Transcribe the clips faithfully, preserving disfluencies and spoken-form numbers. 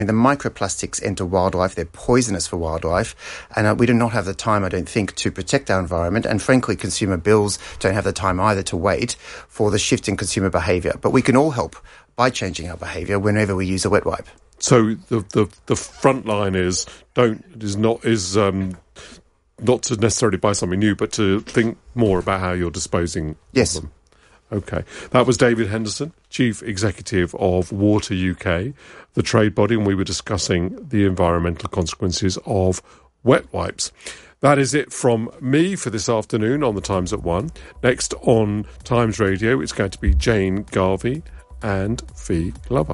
The microplastics enter wildlife, they're poisonous for wildlife, and uh, we do not have the time, I don't think, to protect our environment, and frankly, consumer bills don't have the time either to wait for the shift in consumer behaviour. But we can all help by changing our behaviour whenever we use a wet wipe. So the the, the front line is don't is not is um, not to necessarily buy something new, but to think more about how you're disposing yes. of them. Okay. That was David Henderson, Chief Executive of Water U K, the trade body, and we were discussing the environmental consequences of wet wipes. That is it from me for this afternoon on The Times at one. Next on Times Radio, it's going to be Jane Garvey and Fi Glover.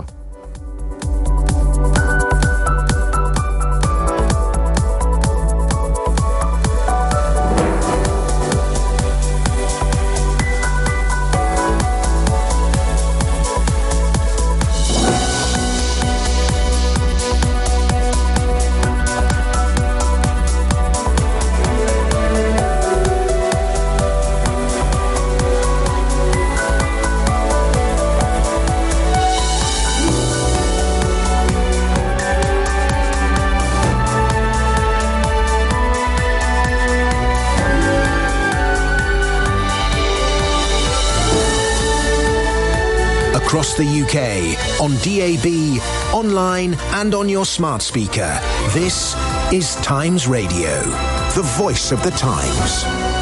Across the U K, on D A B, online and on your smart speaker. This is Times Radio, the voice of the Times.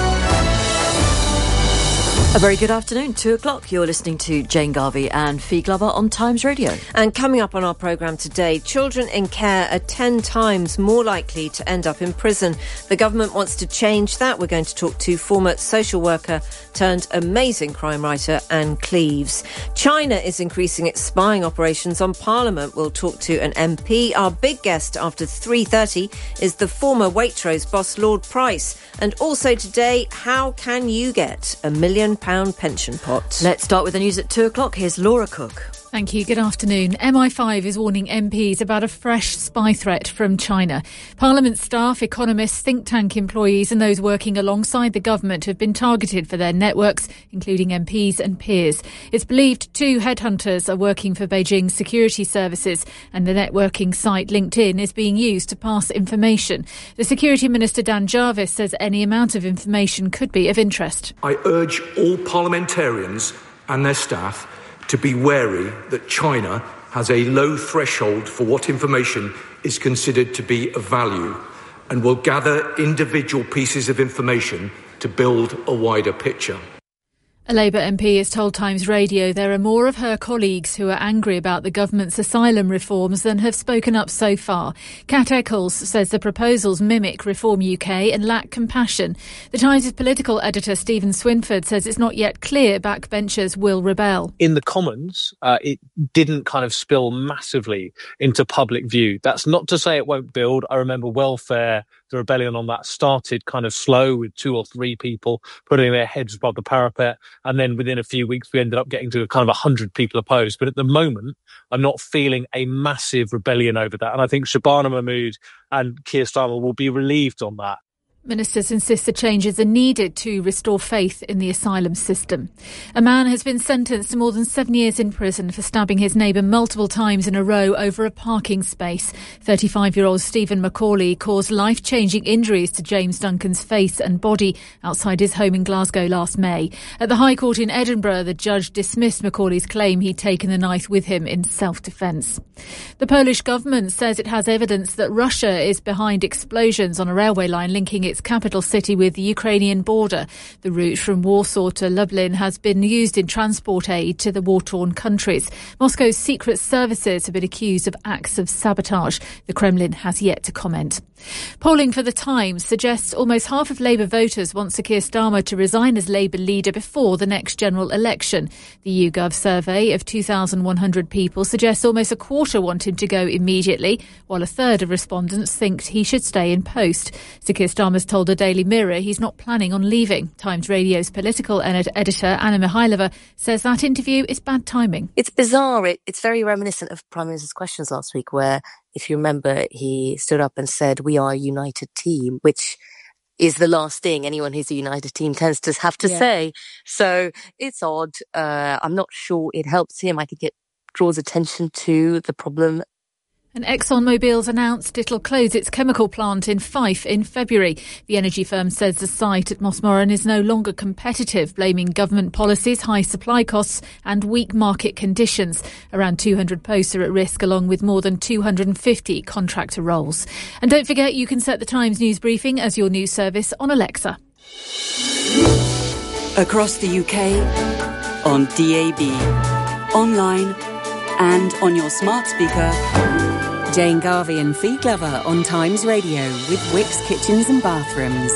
A very good afternoon, two o'clock. You're listening to Jane Garvey and Fi Glover on Times Radio. And coming up on our programme today, children in care are ten times more likely to end up in prison. The government wants to change that. We're going to talk to former social worker turned amazing crime writer Anne Cleeves. China is increasing its spying operations on Parliament. We'll talk to an M P. Our big guest after three thirty is the former Waitrose boss Lord Price. And also today, how can you get a million pound pension pot? Let's start with the news at two o'clock. Here's Laura Cook. Thank you. Good afternoon. M I five is warning M Ps about a fresh spy threat from China. Parliament staff, economists, think tank employees and those working alongside the government have been targeted for their networks, including M Ps and peers. It's believed two headhunters are working for Beijing's security services, and the networking site LinkedIn is being used to pass information. The Security Minister Dan Jarvis says any amount of information could be of interest. I urge all parliamentarians and their staff to be wary that China has a low threshold for what information is considered to be of value and will gather individual pieces of information to build a wider picture. A Labour M P has told Times Radio there are more of her colleagues who are angry about the government's asylum reforms than have spoken up so far. Kat Eccles says the proposals mimic Reform U K and lack compassion. The Times' political editor Stephen Swinford says it's not yet clear backbenchers will rebel. In the Commons, uh, it didn't kind of spill massively into public view. That's not to say it won't build. I remember welfare, the rebellion on that started kind of slow with two or three people putting their heads above the parapet. And then within a few weeks, we ended up getting to a kind of one hundred people opposed. But at the moment, I'm not feeling a massive rebellion over that. And I think Shabana Mahmood and Keir Starmer will be relieved on that. Ministers insist the changes are needed to restore faith in the asylum system. A man has been sentenced to more than seven years in prison for stabbing his neighbour multiple times in a row over a parking space. thirty-five-year-old Stephen Macaulay caused life-changing injuries to James Duncan's face and body outside his home in Glasgow last May. At the High Court in Edinburgh, the judge dismissed Macaulay's claim he'd taken the knife with him in self-defence. The Polish government says it has evidence that Russia is behind explosions on a railway line linking its capital city with the Ukrainian border. The route from Warsaw to Lublin has been used in transport aid to the war-torn countries. Moscow's secret services have been accused of acts of sabotage. The Kremlin has yet to comment. Polling for The Times suggests almost half of Labour voters want Sir Keir Starmer to resign as Labour leader before the next general election. The YouGov survey of two thousand one hundred people suggests almost a quarter want him to go immediately, while a third of respondents think he should stay in post. Sir Keir Starmer's told the Daily Mirror he's not planning on leaving. Times Radio's political ed- editor Anna Mihailova says that interview is bad timing. It's bizarre. It, it's very reminiscent of Prime Minister's Questions last week, where, if you remember, he stood up and said, "We are a united team," which is the last thing anyone who's a united team tends to have to yeah. say. So it's odd. Uh, I'm not sure it helps him. I think it draws attention to the problem. And ExxonMobil's announced it'll close its chemical plant in Fife in February. The energy firm says the site at Mossmoran is no longer competitive, blaming government policies, high supply costs and weak market conditions. Around two hundred posts are at risk, along with more than two hundred fifty contractor roles. And don't forget, you can set the Times news briefing as your news service on Alexa. Across the U K, on D A B, online and on your smart speaker. Jane Garvey and Fee Glover on Times Radio with Wickes Kitchens and Bathrooms.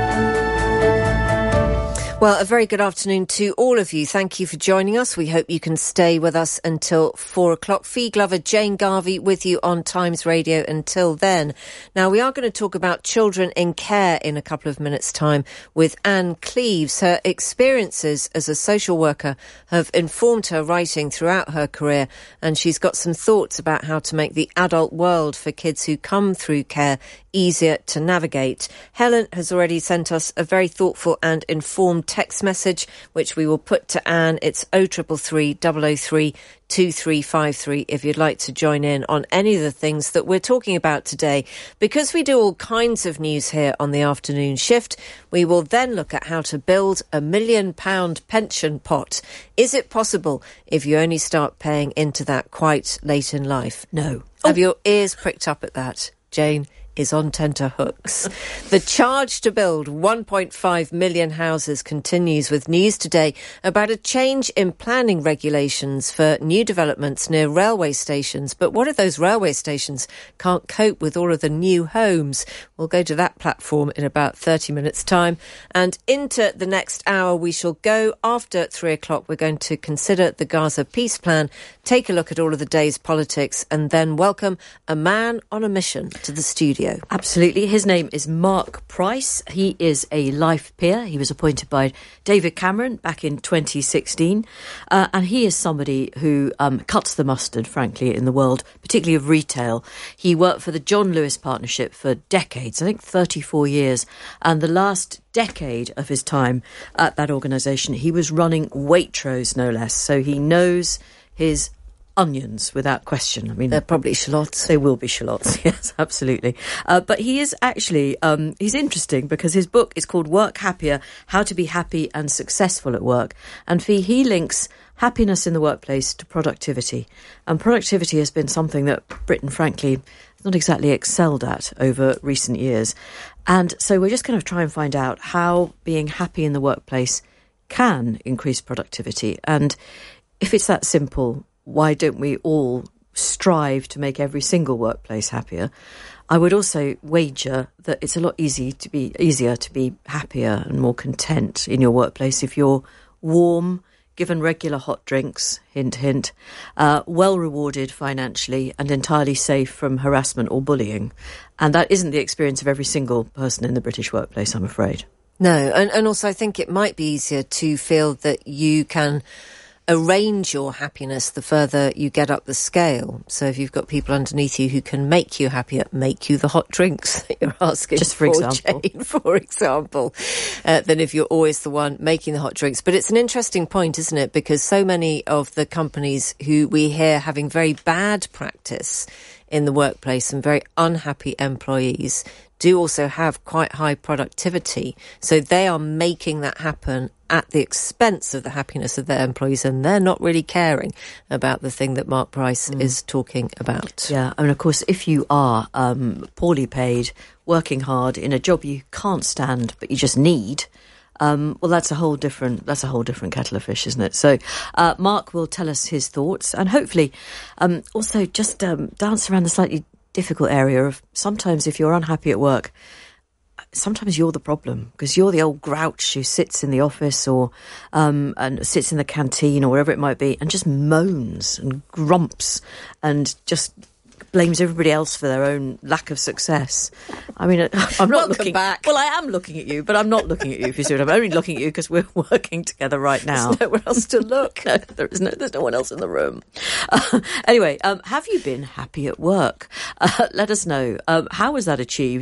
Well, a very good afternoon to all of you. Thank you for joining us. We hope you can stay with us until four o'clock. Fee Glover, Jane Garvey with you on Times Radio until then. Now, we are going to talk about children in care in a couple of minutes' time with Anne Cleeves. Her experiences as a social worker have informed her writing throughout her career, and she's got some thoughts about how to make the adult world for kids who come through care easier to navigate. Helen has already sent us a very thoughtful and informed text message, which we will put to Anne. It's oh triple three, double oh three, two three five three if you'd like to join in on any of the things that we're talking about today. Because we do all kinds of news here on the afternoon shift, we will then look at how to build a million pound pension pot. Is it possible if you only start paying into that quite late in life? No. Oh. Have your ears pricked up at that? Jane is on tenterhooks. The charge to build one point five million houses continues, with news today about a change in planning regulations for new developments near railway stations. But what if those railway stations can't cope with all of the new homes? We'll go to that platform in about thirty minutes' time. And into the next hour we shall go. After three o'clock, we're going to consider the Gaza peace plan, take a look at all of the day's politics, and then welcome a man on a mission to the studio. Absolutely. His name is Mark Price. He is a life peer. He was appointed by David Cameron back in twenty sixteen. Uh, and he is somebody who um, cuts the mustard, frankly, in the world, particularly of retail. He worked for the John Lewis Partnership for decades, I think thirty-four years. And the last decade of his time at that organisation, he was running Waitrose, no less. So he knows his onions without question. I mean, they're probably shallots. They will be shallots, yes, absolutely. Uh, but he is actually, um, he's interesting because his book is called Work Happier, How to Be Happy and Successful at Work. And Fee, he links happiness in the workplace to productivity. And productivity has been something that Britain, frankly, has not exactly excelled at over recent years. And so we're just going to try and find out how being happy in the workplace can increase productivity. And if it's that simple, why don't we all strive to make every single workplace happier? I would also wager that it's a lot easy to be easier to be happier and more content in your workplace if you're warm, given regular hot drinks, hint, hint, uh, well rewarded financially and entirely safe from harassment or bullying. And that isn't the experience of every single person in the British workplace, I'm afraid. No, and, and also I think it might be easier to feel that you can arrange your happiness the further you get up the scale. So if you've got people underneath you who can make you happier, make you the hot drinks that you're asking just for, for example, Jane, for example, uh, than if you're always the one making the hot drinks. But it's an interesting point, isn't it? Because so many of the companies who we hear having very bad practice in the workplace and very unhappy employees do also have quite high productivity. So they are making that happen at the expense of the happiness of their employees, and they're not really caring about the thing that Mark Price mm. is talking about. Yeah, I mean, of course, if you are um, poorly paid, working hard in a job you can't stand but you just need, Um, well, that's a whole different that's a whole different kettle of fish, isn't it? So uh, Mark will tell us his thoughts, and hopefully um, also just um, dance around the slightly difficult area of sometimes if you're unhappy at work, sometimes you're the problem because you're the old grouch who sits in the office or um, and sits in the canteen or wherever it might be and just moans and grumps and just blames everybody else for their own lack of success. I mean, I'm not Welcome looking back. Well, I am looking at you, but I'm not looking at you. If you see what I'm, I'm only looking at you because we're working together right now. There's nowhere else to look. No, there is no. There's no one else in the room. Uh, anyway, um, have you been happy at work? Uh, let us know. Um, how was that achieved?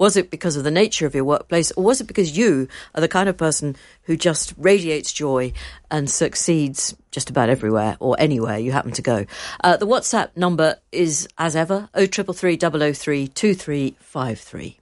Was it because of the nature of your workplace, or was it because you are the kind of person who just radiates joy and succeeds just about everywhere or anywhere you happen to go? Uh, the WhatsApp number is, as ever, oh triple three double oh three two three five three.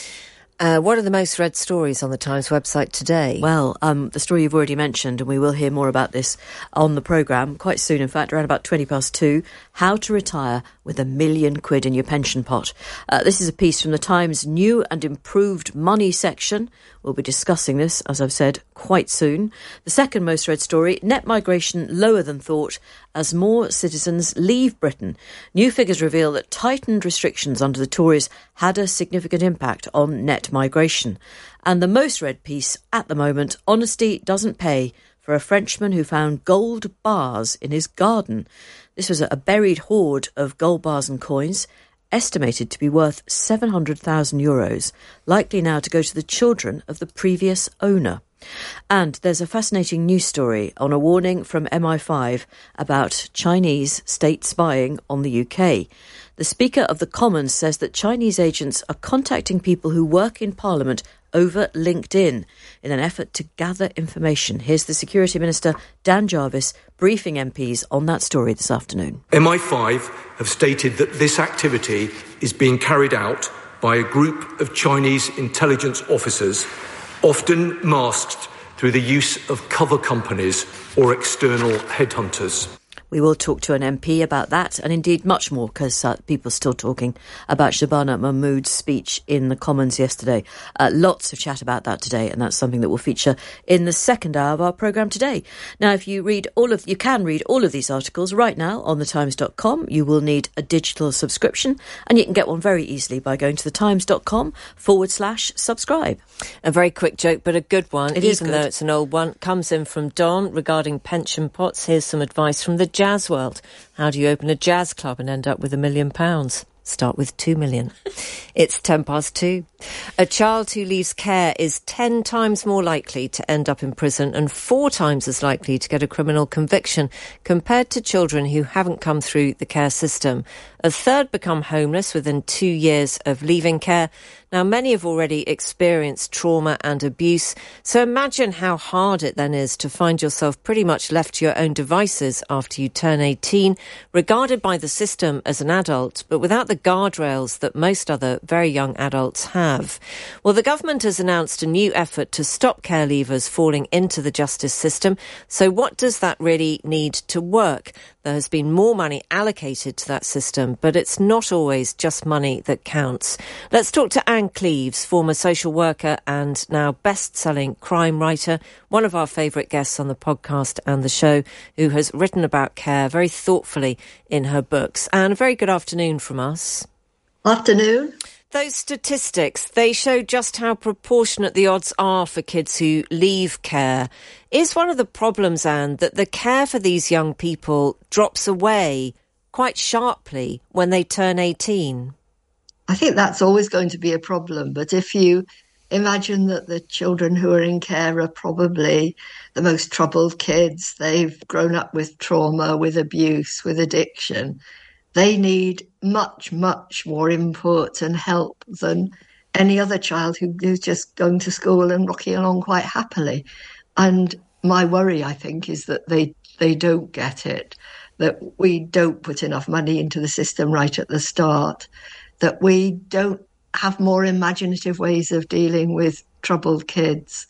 Uh, what are the most read stories on the Times website today? Well, um, the story you've already mentioned, and we will hear more about this on the programme quite soon, in fact, around about twenty past two, how to retire with a million quid in your pension pot. Uh, this is a piece from the Times' new and improved money section. We'll be discussing this, as I've said, quite soon. The second most read story, net migration lower than thought as more citizens leave Britain. New figures reveal that tightened restrictions under the Tories had a significant impact on net migration. And the most read piece at the moment, honesty doesn't pay for a Frenchman who found gold bars in his garden. This was a buried hoard of gold bars and coins, estimated to be worth seven hundred thousand euros, likely now to go to the children of the previous owner. And there's a fascinating news story on a warning from M I five about Chinese state spying on the U K. The Speaker of the Commons says that Chinese agents are contacting people who work in Parliament over LinkedIn in an effort to gather information. Here's the Security Minister, Dan Jarvis, briefing M Ps on that story this afternoon. M I five have stated that this activity is being carried out by a group of Chinese intelligence officers, often masked through the use of cover companies or external headhunters. We will talk to an M P about that, and indeed much more, because uh, people are still talking about Shabana Mahmood's speech in the Commons yesterday. Uh, lots of chat about that today, and that's something that will feature in the second hour of our programme today. Now, if you read all of, you can read all of these articles right now on the times dot com. You will need a digital subscription, and you can get one very easily by going to thetimes.com forward slash subscribe. A very quick joke, but a good one, it even is good. though it's an old one. Comes in from Don regarding pension pots. Here's some advice from the jazz world. How do you open a jazz club and end up with a million pounds? Start with two million. It's ten past two. A child who leaves care is ten times more likely to end up in prison and four times as likely to get a criminal conviction compared to children who haven't come through the care system. A third become homeless within two years of leaving care. Now, many have already experienced trauma and abuse, so imagine how hard it then is to find yourself pretty much left to your own devices after you turn eighteen, regarded by the system as an adult, but without the guardrails that most other very young adults have. Well, the government has announced a new effort to stop care leavers falling into the justice system. So what does that really need to work? There has been more money allocated to that system, but it's not always just money that counts. Let's talk to Anne Cleves, former social worker and now best-selling crime writer, one of our favourite guests on the podcast and the show, who has written about care very thoughtfully in her books. Anne, a very good afternoon from us. Afternoon. Those statistics, they show just how proportionate the odds are for kids who leave care. Is one of the problems, Anne, that the care for these young people drops away quite sharply when they turn eighteen? I think that's always going to be a problem. But if you imagine that the children who are in care are probably the most troubled kids, they've grown up with trauma, with abuse, with addiction, they need much, much more input and help than any other child who, who's just going to school and rocking along quite happily. And my worry, I think, is that they, they don't get it, that we don't put enough money into the system right at the start, that we don't have more imaginative ways of dealing with troubled kids.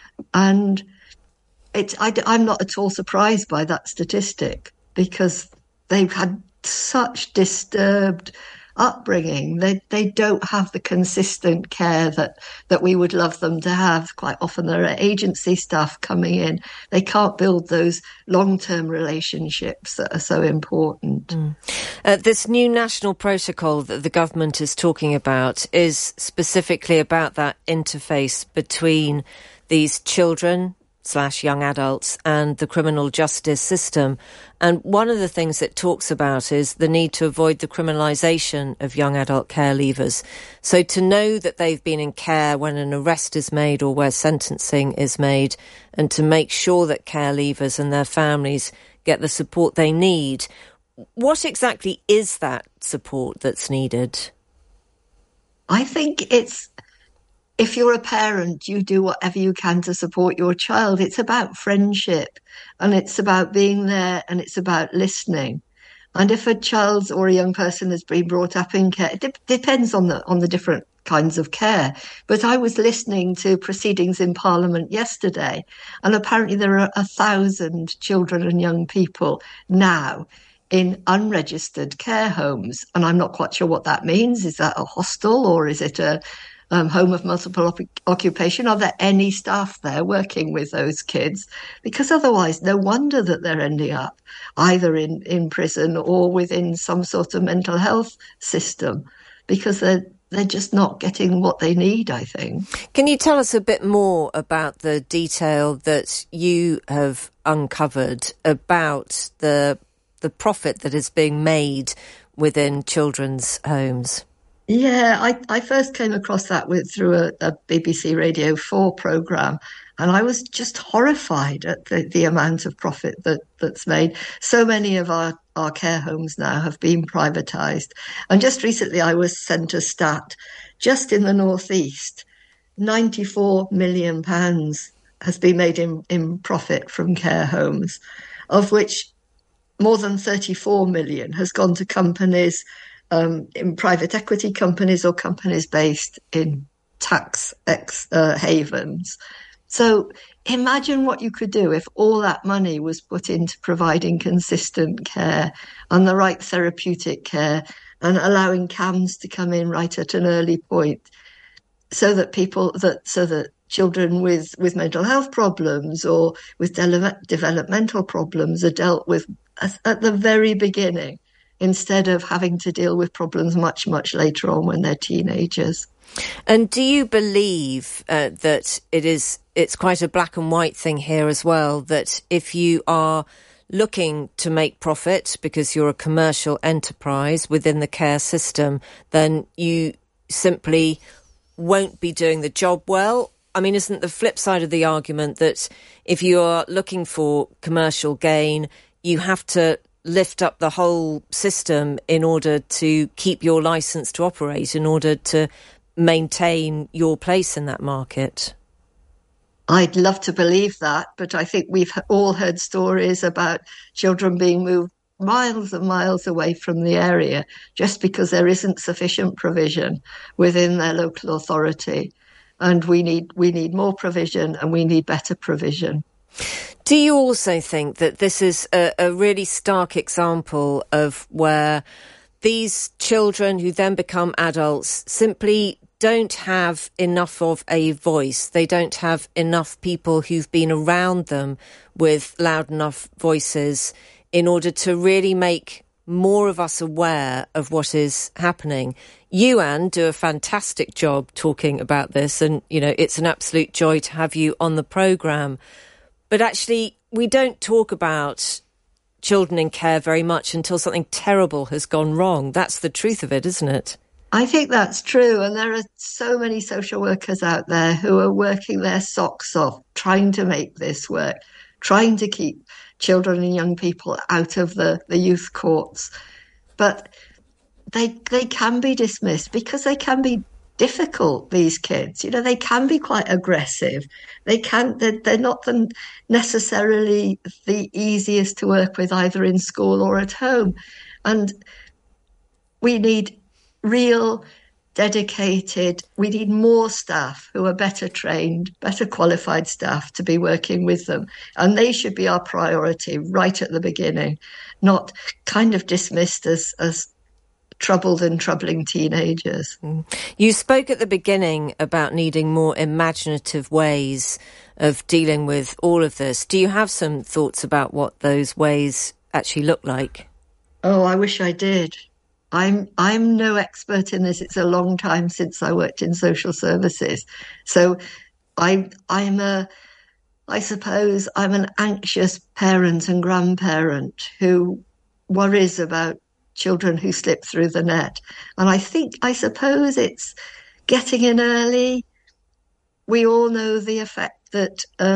And it's, I, I'm not at all surprised by that statistic, because they've had such disturbed upbringing. They they don't have the consistent care that, that we would love them to have. Quite often there are agency staff coming in. They can't build those long-term relationships that are so important. Mm. Uh, this new national protocol that the government is talking about is specifically about that interface between these children slash young adults and the criminal justice system. And one of the things it talks about is the need to avoid the criminalisation of young adult care leavers. So to know that they've been in care when an arrest is made or where sentencing is made, and to make sure that care leavers and their families get the support they need. What exactly is that support that's needed? I think it's if you're a parent, you do whatever you can to support your child. It's about friendship, and it's about being there, and it's about listening. And if a child or a young person has been brought up in care, it de- depends on the on the different kinds of care. But I was listening to proceedings in Parliament yesterday, and apparently there are a thousand children and young people now in unregistered care homes. And I'm not quite sure what that means. Is that a hostel, or is it a um, home of multiple op- occupation? Are there any staff there working with those kids? Because otherwise, no wonder that they're ending up either in, in prison or within some sort of mental health system, because they're they're just not getting what they need, I think. Can you tell us a bit more about the detail that you have uncovered about the the profit that is being made within children's homes? Yeah, I, I first came across that with through a, a B B C Radio four programme, and I was just horrified at the, the amount of profit that, that's made. So many of our, our care homes now have been privatised. And just recently I was sent a stat, just in the North East, ninety-four million pounds has been made in, in profit from care homes, of which more than thirty-four million has gone to companies um, in private equity companies or companies based in tax ex, uh, havens. So imagine what you could do if all that money was put into providing consistent care and the right therapeutic care and allowing C A M S to come in right at an early point, so that people that so that children with, with mental health problems or with de- developmental problems are dealt with at the very beginning, instead of having to deal with problems much, much later on when they're teenagers. And do you believe uh, that it is it's quite a black and white thing here as well, that if you are looking to make profit because you're a commercial enterprise within the care system, then you simply won't be doing the job well? I mean, isn't the flip side of the argument that if you are looking for commercial gain, you have to lift up the whole system in order to keep your licence to operate, in order to maintain your place in that market? I'd love to believe that, but I think we've all heard stories about children being moved miles and miles away from the area just because there isn't sufficient provision within their local authority. And we need we need more provision, and we need better provision. Do you also think that this is a, a really stark example of where these children who then become adults simply don't have enough of a voice? They don't have enough people who've been around them with loud enough voices in order to really make more of us aware of what is happening. You, Anne, do a fantastic job talking about this, and, you know, it's an absolute joy to have you on the programme. But actually, we don't talk about children in care very much until something terrible has gone wrong. That's the truth of it, isn't it? I think that's true. And there are so many social workers out there who are working their socks off, trying to make this work, trying to keep children and young people out of the, the youth courts. But they they can be dismissed because they can be difficult, these kids. You know, they can be quite aggressive. They can, they're, they're not the, necessarily the easiest to work with either in school or at home. And we need real, dedicated, we need more staff who are better trained, better qualified staff to be working with them. And they should be our priority right at the beginning, not kind of dismissed as, as troubled and troubling teenagers. You spoke at the beginning about needing more imaginative ways of dealing with all of this. Do you have some thoughts about what those ways actually look like? Oh, I wish I did. I'm I'm no expert in this. It's a long time since I worked in social services. So I I'm a I suppose I'm an anxious parent and grandparent who worries about children who slip through the net. And I think, I suppose it's getting in early. We all know the effect that um,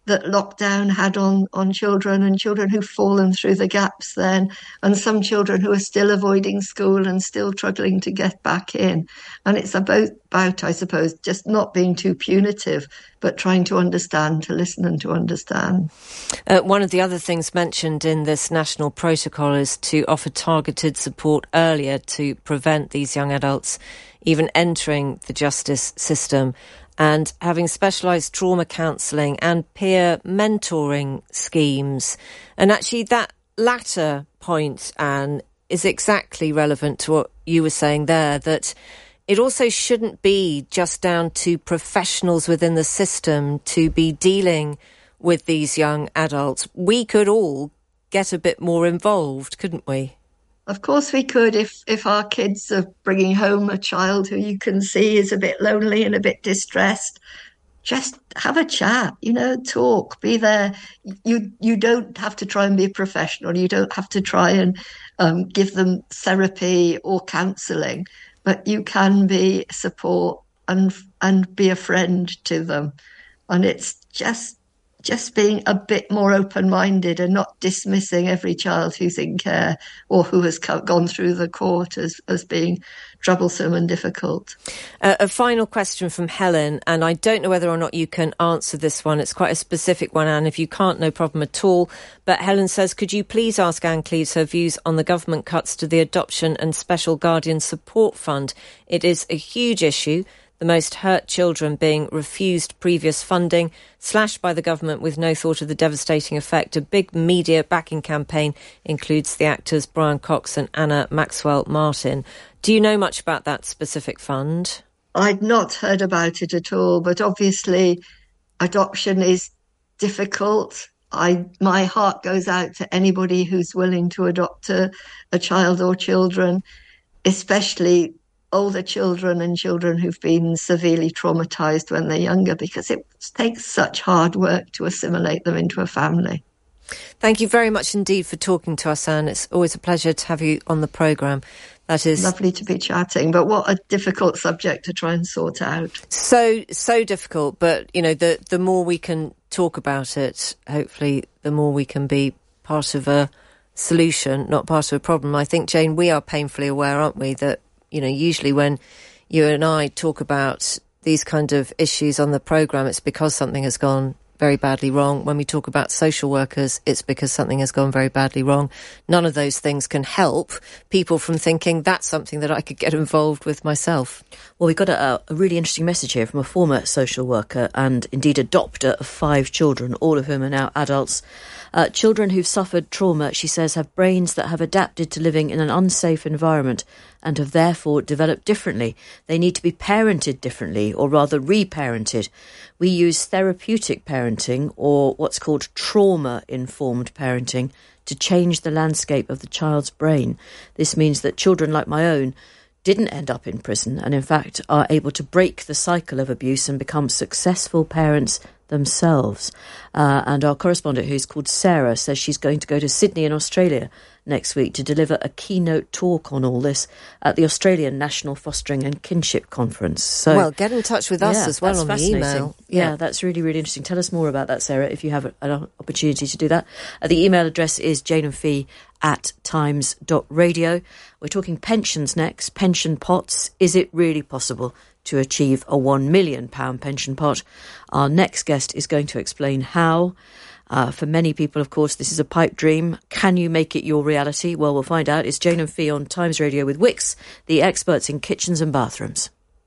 that lockdown had on, on children, and children who've fallen through the gaps then, and some children who are still avoiding school and still struggling to get back in. And it's about, about, I suppose, just not being too punitive, but trying to understand, to listen and to understand. Uh, one of the other things mentioned in this national protocol is to offer targeted support earlier to prevent these young adults even entering the justice system, and having specialised trauma counselling and peer mentoring schemes. And actually that latter point, Anne, is exactly relevant to what you were saying there, that it also shouldn't be just down to professionals within the system to be dealing with these young adults. We could all get a bit more involved, couldn't we? Of course we could. If if our kids are bringing home a child who you can see is a bit lonely and a bit distressed, just have a chat, you know, talk, be there. You you don't have to try and be a professional. You don't have to try and um, give them therapy or counselling, but you can be support and and be a friend to them. And it's just just being a bit more open-minded and not dismissing every child who's in care or who has co- gone through the court as, as being troublesome and difficult. Uh, a final question from Helen, and I don't know whether or not you can answer this one. It's quite a specific one, Anne. If you can't, no problem at all. But Helen says, could you please ask Anne Cleeves her views on the government cuts to the Adoption and Special Guardian Support Fund? It is a huge issue. The most hurt children being refused previous funding, slashed by the government with no thought of the devastating effect. A big media backing campaign includes the actors Brian Cox and Anna Maxwell Martin. Do you know much about that specific fund? I'd not heard about it at all, but obviously adoption is difficult. I my heart goes out to anybody who's willing to adopt a, a child or children, especially older children and children who've been severely traumatised when they're younger, because it takes such hard work to assimilate them into a family. Thank you very much indeed for talking to us, Anne. It's always a pleasure to have you on the programme. That is lovely to be chatting, but what a difficult subject to try and sort out. So, so difficult, but, you know, the, the more we can talk about it, hopefully the more we can be part of a solution, not part of a problem. I think, Jane, we are painfully aware, aren't we, that you know, usually when you and I talk about these kind of issues on the programme, it's because something has gone very badly wrong. When we talk about social workers, it's because something has gone very badly wrong. None of those things can help people from thinking that's something that I could get involved with myself. Well, we got a, a really interesting message here from a former social worker and indeed adopter of five children, all of whom are now adults. Uh, children who've suffered trauma, she says, have brains that have adapted to living in an unsafe environment and have therefore developed differently. They need to be parented differently, or rather reparented. We use therapeutic parenting, or what's called trauma-informed parenting, to change the landscape of the child's brain. This means that children like my own didn't end up in prison and in fact are able to break the cycle of abuse and become successful parents themselves. Uh, and our correspondent, who's called Sarah, says she's going to go to Sydney in Australia next week to deliver a keynote talk on all this at the Australian National Fostering and Kinship Conference. So, well, get in touch with us yeah, as well on the email. Yeah, yeah, that's really, really interesting. Tell us more about that, Sarah, if you have an opportunity to do that. Uh, the email address is jane and fee at times dot radio. We're talking pensions next, pension pots. Is it really possible to achieve a one million pounds pension pot? Our next guest is going to explain how. Uh, for many people, of course, this is a pipe dream. Can you make it your reality? Well, we'll find out. It's Jane and Fee on Times Radio with Wickes, the experts in kitchens and bathrooms.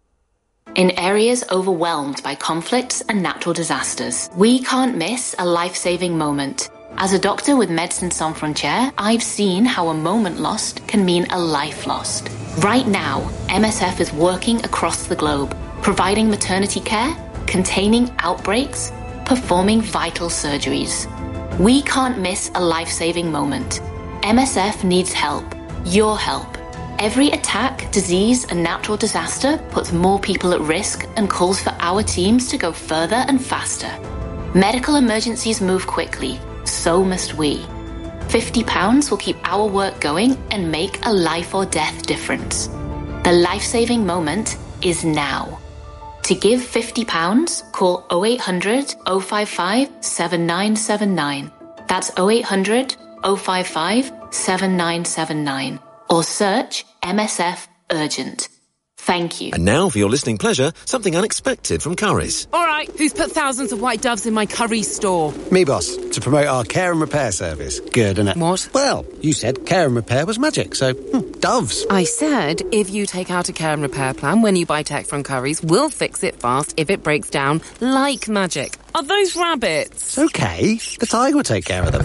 In areas overwhelmed by conflicts and natural disasters, we can't miss a life-saving moment. As a doctor with Médecins Sans Frontières, I've seen how a moment lost can mean a life lost. Right now, M S F is working across the globe, providing maternity care, containing outbreaks, performing vital surgeries. We can't miss a life-saving moment. M S F needs help, your help. Every attack, disease, and natural disaster puts more people at risk and calls for our teams to go further and faster. Medical emergencies move quickly, so must we. fifty pounds will keep our work going and make a life or death difference. The life-saving moment is now. To give fifty pounds, call oh eight hundred, oh five five, seven nine seven nine. That's oh eight hundred, oh five five, seven nine seven nine. Or search M S F Urgent. Thank you. And now, for your listening pleasure, something unexpected from Currys. All right, who's put thousands of white doves in my curry store? Me, boss, to promote our care and repair service. Good, innit? What? Well, you said care and repair was magic, so hmm, doves. I said if you take out a care and repair plan when you buy tech from Currys, we'll fix it fast if it breaks down like magic. Are those rabbits? It's okay. The tiger will take care of them.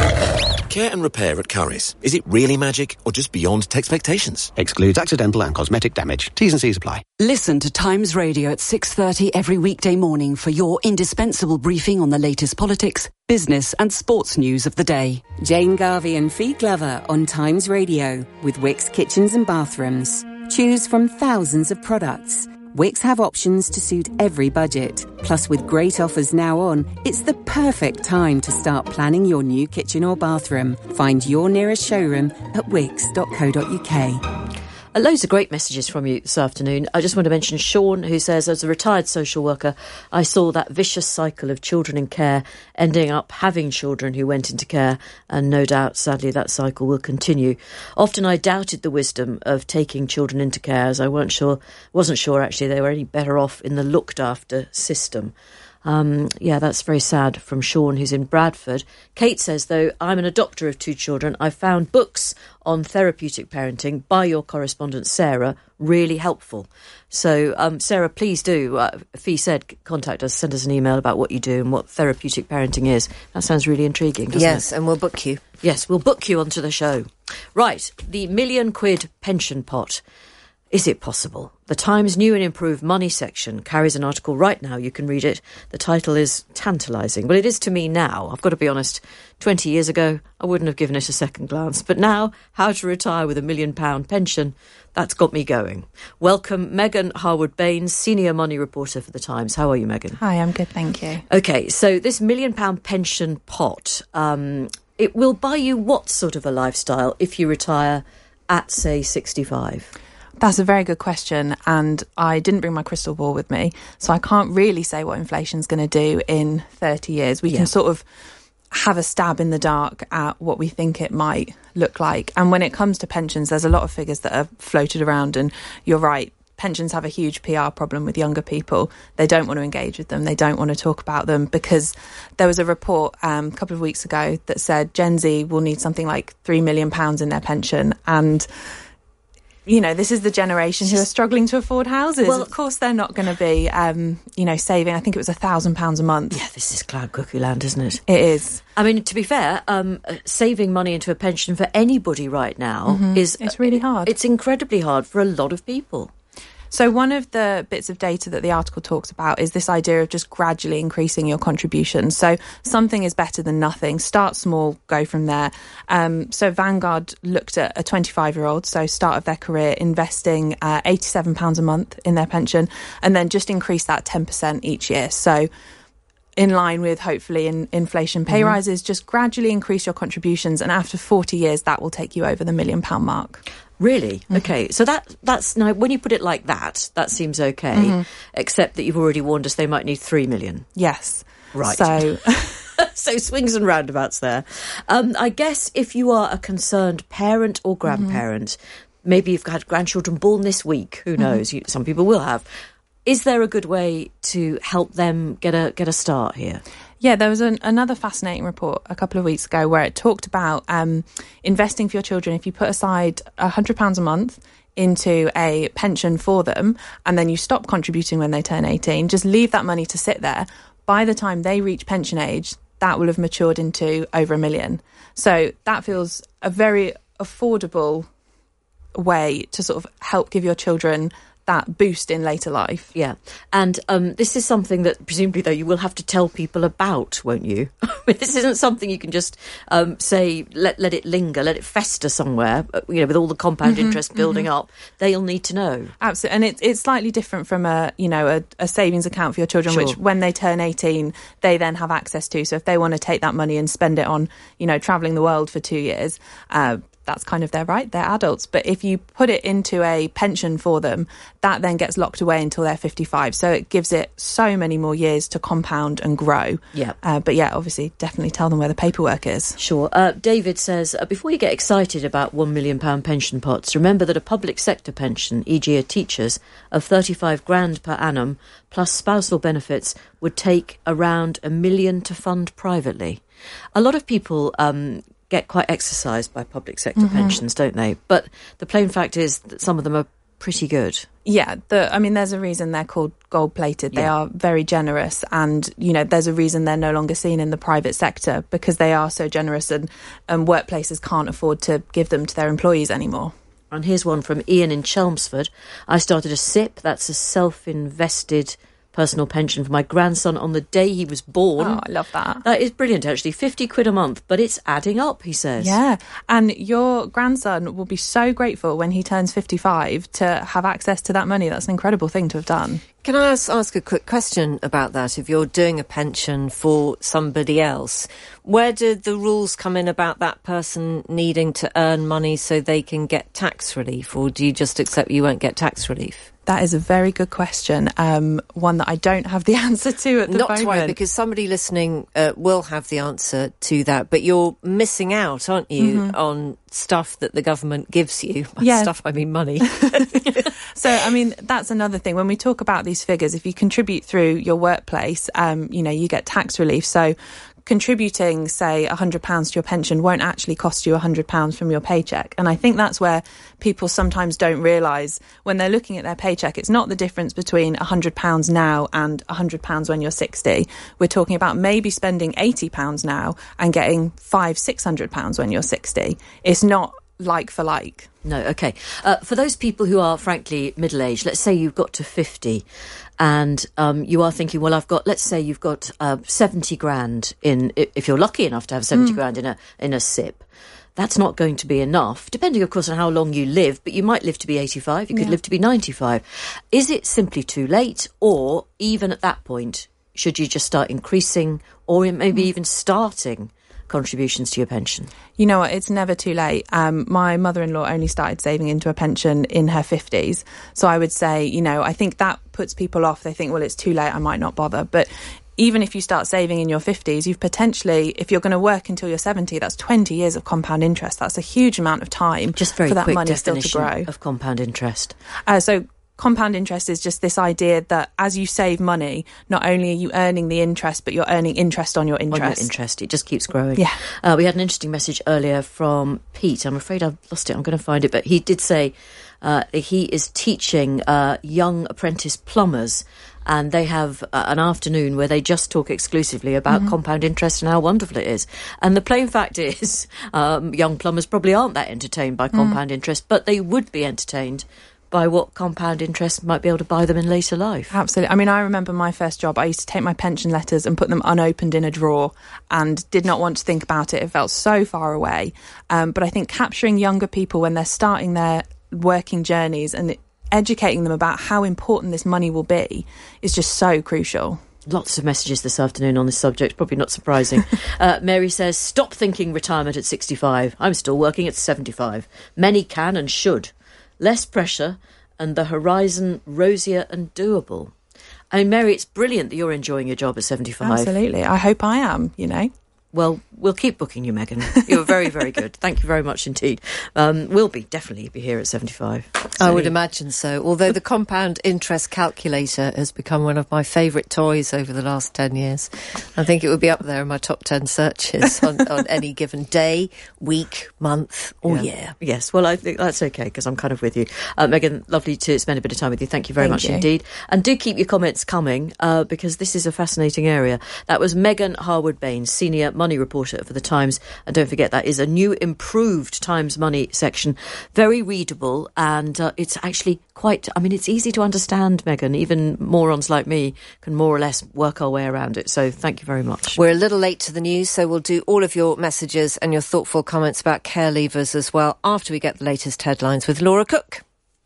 Care and repair at Currys. Is it really magic or just beyond expectations? Excludes accidental and cosmetic damage. T's and C's apply. Listen to Times Radio at six thirty every weekday morning for your indispensable briefing on the latest politics, business and sports news of the day. Jane Garvey and Fee Glover on Times Radio with Wickes Kitchens and Bathrooms. Choose from thousands of products. Wickes have options to suit every budget. Plus, with great offers now on, it's the perfect time to start planning your new kitchen or bathroom. Find your nearest showroom at wickes dot co dot uk. Uh, loads of great messages from you this afternoon. I just want to mention Sean, who says, as a retired social worker, I saw that vicious cycle of children in care ending up having children who went into care, and no doubt, sadly, that cycle will continue. Often I doubted the wisdom of taking children into care, as I weren't sure, wasn't sure actually they were any better off in the looked after system. Um, yeah, that's very sad from Sean, who's in Bradford. Kate says, though, I'm an adopter of two children. I found books on therapeutic parenting by your correspondent, Sarah, really helpful. So, um, Sarah, please do. Uh, Fee said, contact us, send us an email about what you do and what therapeutic parenting is. That sounds really intriguing, doesn't yes, it? Yes, and we'll book you. Yes, we'll book you onto the show. Right, the million quid pension pot. Is it possible? The Times' new and improved money section carries an article right now. You can read it. The title is tantalising. Well, it is to me now. I've got to be honest. twenty years ago, I wouldn't have given it a second glance. But now, how to retire with a million pound pension, that's got me going. Welcome, Megan Harwood-Baines, senior money reporter for The Times. How are you, Megan? Hi, I'm good, thank you. OK, so this million pound pension pot, um, it will buy you what sort of a lifestyle if you retire at, say, sixty-five? That's a very good question, and I didn't bring my crystal ball with me, so I can't really say what inflation's going to do in thirty years. We yeah. can sort of have a stab in the dark at what we think it might look like. And when it comes to pensions, there's a lot of figures that are floated around, and you're right, pensions have a huge P R problem with younger people. They don't want to engage with them. They don't want to talk about them, because there was a report um, a couple of weeks ago that said Gen Z will need something like three million pounds in their pension, and you know, this is the generation who are struggling to afford houses. Well, of course, they're not going to be, um, you know, saving, I think it was a thousand pounds a month. Yeah, this is cloud cuckoo land, isn't it? It is. I mean, to be fair, um, saving money into a pension for anybody right now mm-hmm. is... It's really hard. It's incredibly hard for a lot of people. So one of the bits of data that the article talks about is this idea of just gradually increasing your contributions. So something is better than nothing. Start small, go from there. Um, so Vanguard looked at a twenty-five-year-old, so start of their career, investing uh, eighty-seven pounds a month in their pension, and then just increase that ten percent each year. So in line with, hopefully, in inflation pay mm-hmm. rises, just gradually increase your contributions, and after forty years, that will take you over the million pound mark. Really? Mm-hmm. Okay. So that that's now when you put it like that, that seems okay, mm-hmm. except that you've already warned us they might need three million. Yes. Right. So, so swings and roundabouts there. Um, I guess if you are a concerned parent or grandparent, mm-hmm. maybe you've had grandchildren born this week. Who knows? Mm-hmm. You, some people will have. Is there a good way to help them get a get a start here? Yeah, there was an, another fascinating report a couple of weeks ago where it talked about um, investing for your children. If you put aside one hundred pounds a month into a pension for them, and then you stop contributing when they turn eighteen, just leave that money to sit there. By the time they reach pension age, that will have matured into over a million. So that feels a very affordable way to sort of help give your children that boost in later life. Yeah. And um, this is something that presumably, though, you will have to tell people about, won't you? I mean, this isn't something you can just um, say, let let it linger, let it fester somewhere, you know, with all the compound mm-hmm, interest building mm-hmm. up. They'll need to know. Absolutely. And it, it's slightly different from a, you know, a, a savings account for your children, sure. which when they turn eighteen, they then have access to. So if they want to take that money and spend it on, you know, travelling the world for two years, uh, that's kind of their right, they're adults. But if you put it into a pension for them, that then gets locked away until they're fifty-five. So it gives it so many more years to compound and grow. Yeah. Uh, but yeah, obviously, definitely tell them where the paperwork is. Sure. Uh, David says, uh, before you get excited about one million pounds pension pots, remember that a public sector pension, for example a teacher's, of thirty-five grand per annum, plus spousal benefits, would take around a million to fund privately. A lot of people um, get quite exercised by public sector mm-hmm. pensions, don't they? But the plain fact is that some of them are pretty good. Yeah, the, I mean, there's a reason they're called gold-plated. They yeah. are very generous, and, you know, there's a reason they're no longer seen in the private sector, because they are so generous, and, and workplaces can't afford to give them to their employees anymore. And here's one from Ian in Chelmsford. I started a S I P, that's a self-invested personal pension for my grandson on the day he was born. Oh, I love that. That is brilliant, actually. fifty quid a month, but it's adding up, he says. Yeah, and your grandson will be so grateful when he turns fifty-five to have access to that money. That's an incredible thing to have done. Can I ask, ask a quick question about that? If you're doing a pension for somebody else, where do the rules come in about that person needing to earn money so they can get tax relief, or do you just accept you won't get tax relief? That is a very good question, um, one that I don't have the answer to at the Not moment. Not to worry, because somebody listening uh, will have the answer to that, but you're missing out, aren't you, mm-hmm. on stuff that the government gives you. By yeah. stuff, I mean money. So, I mean, that's another thing. When we talk about these figures, if you contribute through your workplace, um, you know, you get tax relief. So contributing, say, one hundred pounds to your pension won't actually cost you one hundred pounds from your paycheck. And I think that's where people sometimes don't realise when they're looking at their paycheck, it's not the difference between one hundred pounds now and one hundred pounds when you're sixty. We're talking about maybe spending eighty pounds now and getting five, six hundred pounds when you're sixty. It's not like for like. No, OK. Uh, for those people who are, frankly, middle-aged, let's say you've got to fifty and um, you are thinking, well, I've got, let's say you've got uh, seventy grand in, if you're lucky enough to have seventy mm. grand in a in a S I P. That's not going to be enough, depending, of course, on how long you live, but you might live to be eighty-five, you could yeah. live to be ninety-five. Is it simply too late, or even at that point, should you just start increasing or maybe mm. even starting contributions to your pension? You know what, it's never too late. Um, my mother-in-law only started saving into a pension in her fifties. So I would say, you know, I think that puts people off. They think, well, it's too late, I might not bother. But even if you start saving in your fifties, you've potentially, if you're going to work until you're seventy, that's twenty years of compound interest. That's a huge amount of time. Just very for that quick money still to definition grow. Of compound interest. Uh, so compound interest is just this idea that as you save money, not only are you earning the interest, but you're earning interest on your interest. On your interest. It just keeps growing. Yeah. Uh, we had an interesting message earlier from Pete. I'm afraid I've lost it. I'm going to find it. But he did say uh, he is teaching uh, young apprentice plumbers, and they have uh, an afternoon where they just talk exclusively about mm-hmm. compound interest and how wonderful it is. And the plain fact is, um, young plumbers probably aren't that entertained by compound mm. interest, but they would be entertained by what compound interest might be able to buy them in later life. Absolutely. I mean, I remember my first job, I used to take my pension letters and put them unopened in a drawer and did not want to think about it. It felt so far away. Um, but I think capturing younger people when they're starting their working journeys and educating them about how important this money will be is just so crucial. Lots of messages this afternoon on this subject, probably not surprising. uh, Mary says, stop thinking retirement at sixty-five. I'm still working at seventy-five. Many can and should. Less pressure and the horizon rosier and doable. I mean, Mary, it's brilliant that you're enjoying your job at seventy-five. Absolutely. I hope I am, you know. Well, we'll keep booking you, Megan. You're very, very good. Thank you very much indeed. Um, we'll be definitely be here at seventy-five. So. I would imagine so. Although the compound interest calculator has become one of my favourite toys over the last ten years. I think it would be up there in my top ten searches on, on any given day, week, month or yeah. year. Yes, well, I think that's okay because I'm kind of with you. Uh, Megan, lovely to spend a bit of time with you. Thank you very Thank much you. indeed. And do keep your comments coming uh, because this is a fascinating area. That was Megan Harwood-Baines, Senior Money Reporter for The Times. And don't forget, that is a new improved Times Money section. Very readable, and uh, it's actually quite, I mean, it's easy to understand, Megan. Even morons like me can more or less work our way around it. So thank you very much. We're a little late to the news, so we'll do all of your messages and your thoughtful comments about care leavers as well after we get the latest headlines with Laura Cook.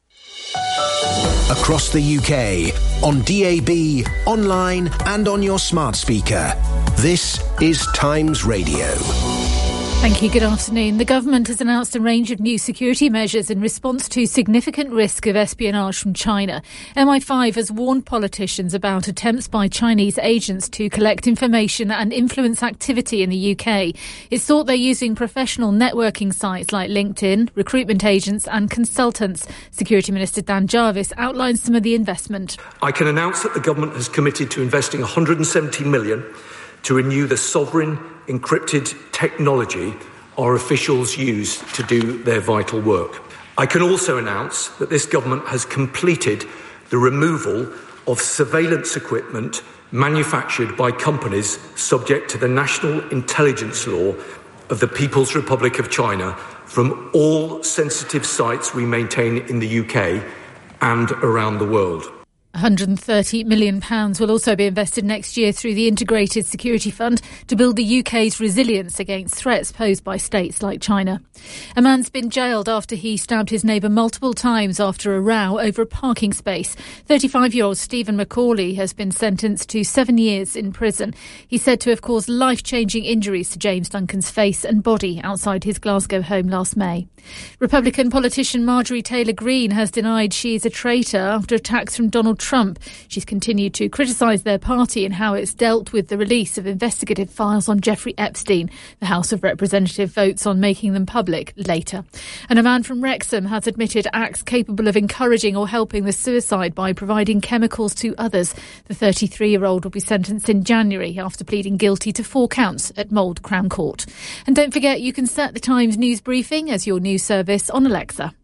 Across the U K, on D A B, online and on your smart speaker. This is Times Radio. Thank you. Good afternoon. The government has announced a range of new security measures in response to significant risk of espionage from China. M I five has warned politicians about attempts by Chinese agents to collect information and influence activity in the U K. It's thought they're using professional networking sites like LinkedIn, recruitment agents and consultants. Security Minister Dan Jarvis outlines some of the investment. I can announce that the government has committed to investing one hundred seventy million pounds to renew the sovereign encrypted technology our officials use to do their vital work. I can also announce that this government has completed the removal of surveillance equipment manufactured by companies subject to the national intelligence law of the People's Republic of China from all sensitive sites we maintain in the U K and around the world. one hundred thirty million pounds will also be invested next year through the Integrated Security Fund to build the U K's resilience against threats posed by states like China. A man's been jailed after he stabbed his neighbour multiple times after a row over a parking space. thirty-five-year-old Stephen Macaulay has been sentenced to seven years in prison. He's said to have caused life-changing injuries to James Duncan's face and body outside his Glasgow home last May. Republican politician Marjorie Taylor Greene has denied she is a traitor after attacks from Donald Trump. She's continued to criticise their party and how it's dealt with the release of investigative files on Jeffrey Epstein. The House of Representatives votes on making them public later. And a man from Wrexham has admitted acts capable of encouraging or helping the suicide by providing chemicals to others. The thirty-three-year-old will be sentenced in January after pleading guilty to four counts at Mould Crown Court. And don't forget, you can set the Times news briefing as your news service on Alexa.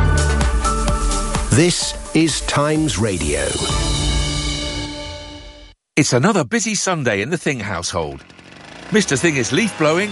This is Times Radio. It's another busy Sunday in the Thing household. Mister Thing is leaf blowing,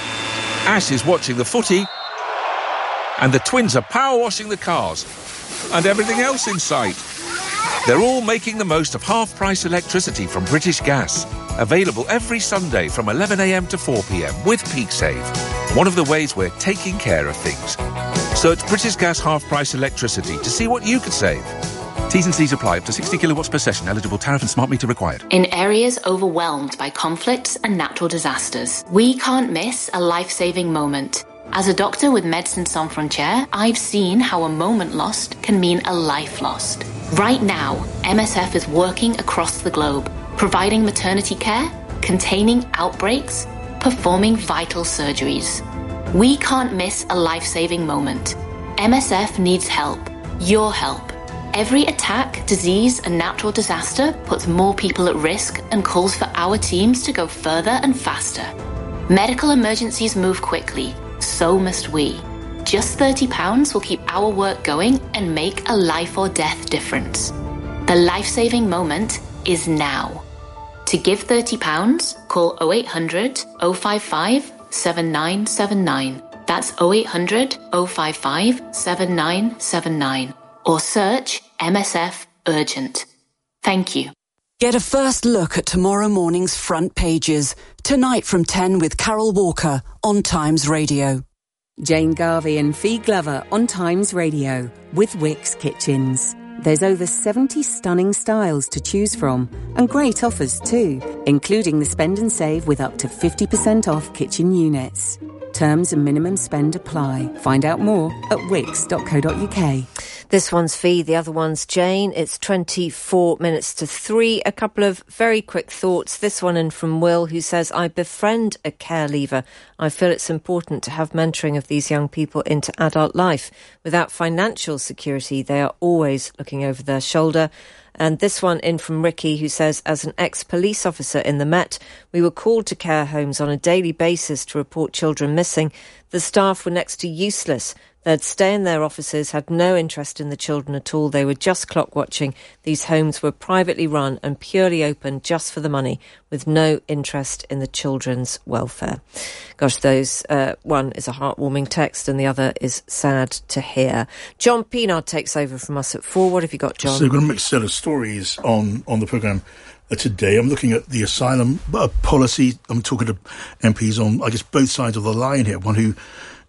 Ash is watching the footy, and the twins are power washing the cars, and everything else in sight. They're all making the most of half-price electricity from British Gas. Available every Sunday from eleven a m to four p m with PeakSave. One of the ways we're taking care of things. Search British Gas half-price electricity to see what you could save. T's and C's apply. Up to sixty kilowatts per session. Eligible tariff and smart meter required. In areas overwhelmed by conflicts and natural disasters, we can't miss a life-saving moment. As a doctor with Médecins Sans Frontières, I've seen how a moment lost can mean a life lost. Right now, M S F is working across the globe, providing maternity care, containing outbreaks, performing vital surgeries. We can't miss a life-saving moment. M S F needs help. Your help. Every attack, disease and natural disaster puts more people at risk and calls for our teams to go further and faster. Medical emergencies move quickly. So must we. Just thirty pounds will keep our work going and make a life or death difference. The life-saving moment is now. To give thirty pounds, call oh eight hundred, oh five five, seven nine seven nine. That's oh eight hundred, oh five five, seven nine seven nine. Or search M S F Urgent. Thank you. Get a first look at tomorrow morning's front pages. Tonight from ten with Carol Walker on Times Radio. Jane Garvey and Fee Glover on Times Radio with Wickes Kitchens. There's over seventy stunning styles to choose from and great offers too, including the spend and save with up to fifty percent off kitchen units. Terms and minimum spend apply. Find out more at wickes dot co dot uk. This one's Fee, the other one's Jane. It's twenty-four minutes to three. A couple of very quick thoughts. This one in from Will, who says, I befriend a care leaver. I feel it's important to have mentoring of these young people into adult life. Without financial security, they are always looking over their shoulder. And this one in from Ricky, who says, as an ex-police officer in the Met, we were called to care homes on a daily basis to report children missing. The staff were next to useless. They'd stay in their offices, had no interest in the children at all. They were just clock watching. These homes were privately run and purely open just for the money, with no interest in the children's welfare. Gosh, those, uh, one is a heartwarming text and the other is sad to hear. John Pienaar takes over from us at four. What have you got, John? So we've got a mixed set of stories on, on the programme uh, today. I'm looking at the asylum uh, policy. I'm talking to M Ps on, I guess, both sides of the line here. One who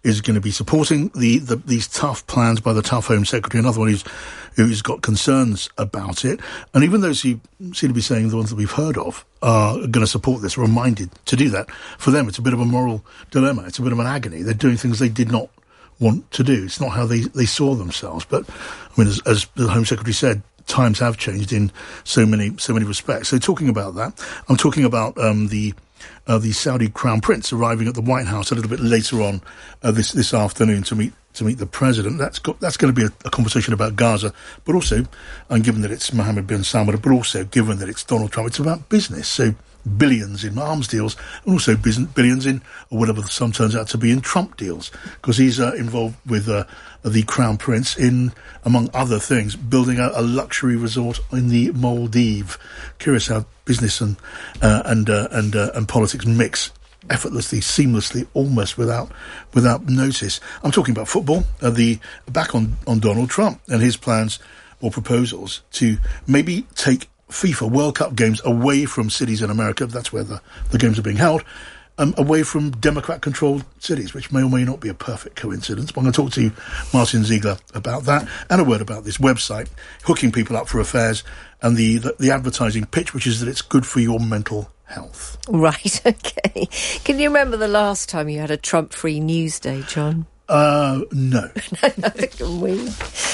is going to be supporting the, the these tough plans by the tough Home Secretary. Another one who's who's got concerns about it. And even those who seem to be saying the ones that we've heard of are going to support this, are reminded to do that. For them, it's a bit of a moral dilemma. It's a bit of an agony. They're doing things they did not want to do. It's not how they, they saw themselves. But, I mean, as, as the Home Secretary said, times have changed in so many so many respects. So talking about that, I'm talking about um, the uh, the Saudi Crown Prince arriving at the White House a little bit later on uh, this this afternoon to meet to meet the President. That's got, that's going to be a, a conversation about Gaza, but also, and given that it's Mohammed bin Salman, but also given that it's Donald Trump, it's about business. So billions in arms deals, and also billions in, or whatever the sum turns out to be, in Trump deals, because he's uh, involved with uh, the Crown Prince in, among other things, building a, a luxury resort in the Maldives. Curious how business and uh, and uh, and uh, and politics mix effortlessly, seamlessly, almost without without notice. I'm talking about football. Uh, the back on on Donald Trump and his plans or proposals to maybe take FIFA World Cup games away from cities in America, that's where the, the games are being held, um, away from Democrat-controlled cities, which may or may not be a perfect coincidence. But I'm going to talk to Martin Ziegler about that, and a word about this website, hooking people up for affairs, and the, the, the advertising pitch, which is that it's good for your mental health. Right, okay. Can you remember the last time you had a Trump-free news day, John? Uh, no. Neither can we.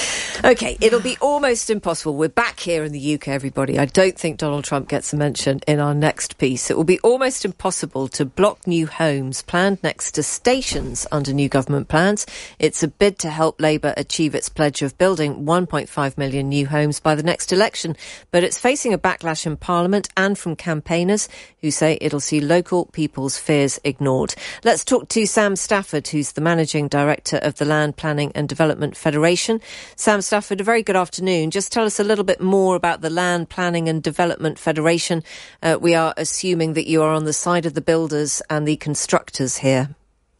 OK, it'll be almost impossible. We're back here in the U K, everybody. I don't think Donald Trump gets a mention in our next piece. It will be almost impossible to block new homes planned next to stations under new government plans. It's a bid to help Labour achieve its pledge of building one point five million new homes by the next election. But it's facing a backlash in Parliament and from campaigners who say it'll see local people's fears ignored. Let's talk to Sam Stafford, who's the Managing Director of the Land Planning and Development Federation. Sam Stafford, a very good afternoon. Just tell us a little bit more about the Land Planning and Development Federation. Uh, we are assuming that you are on the side of the builders and the constructors here.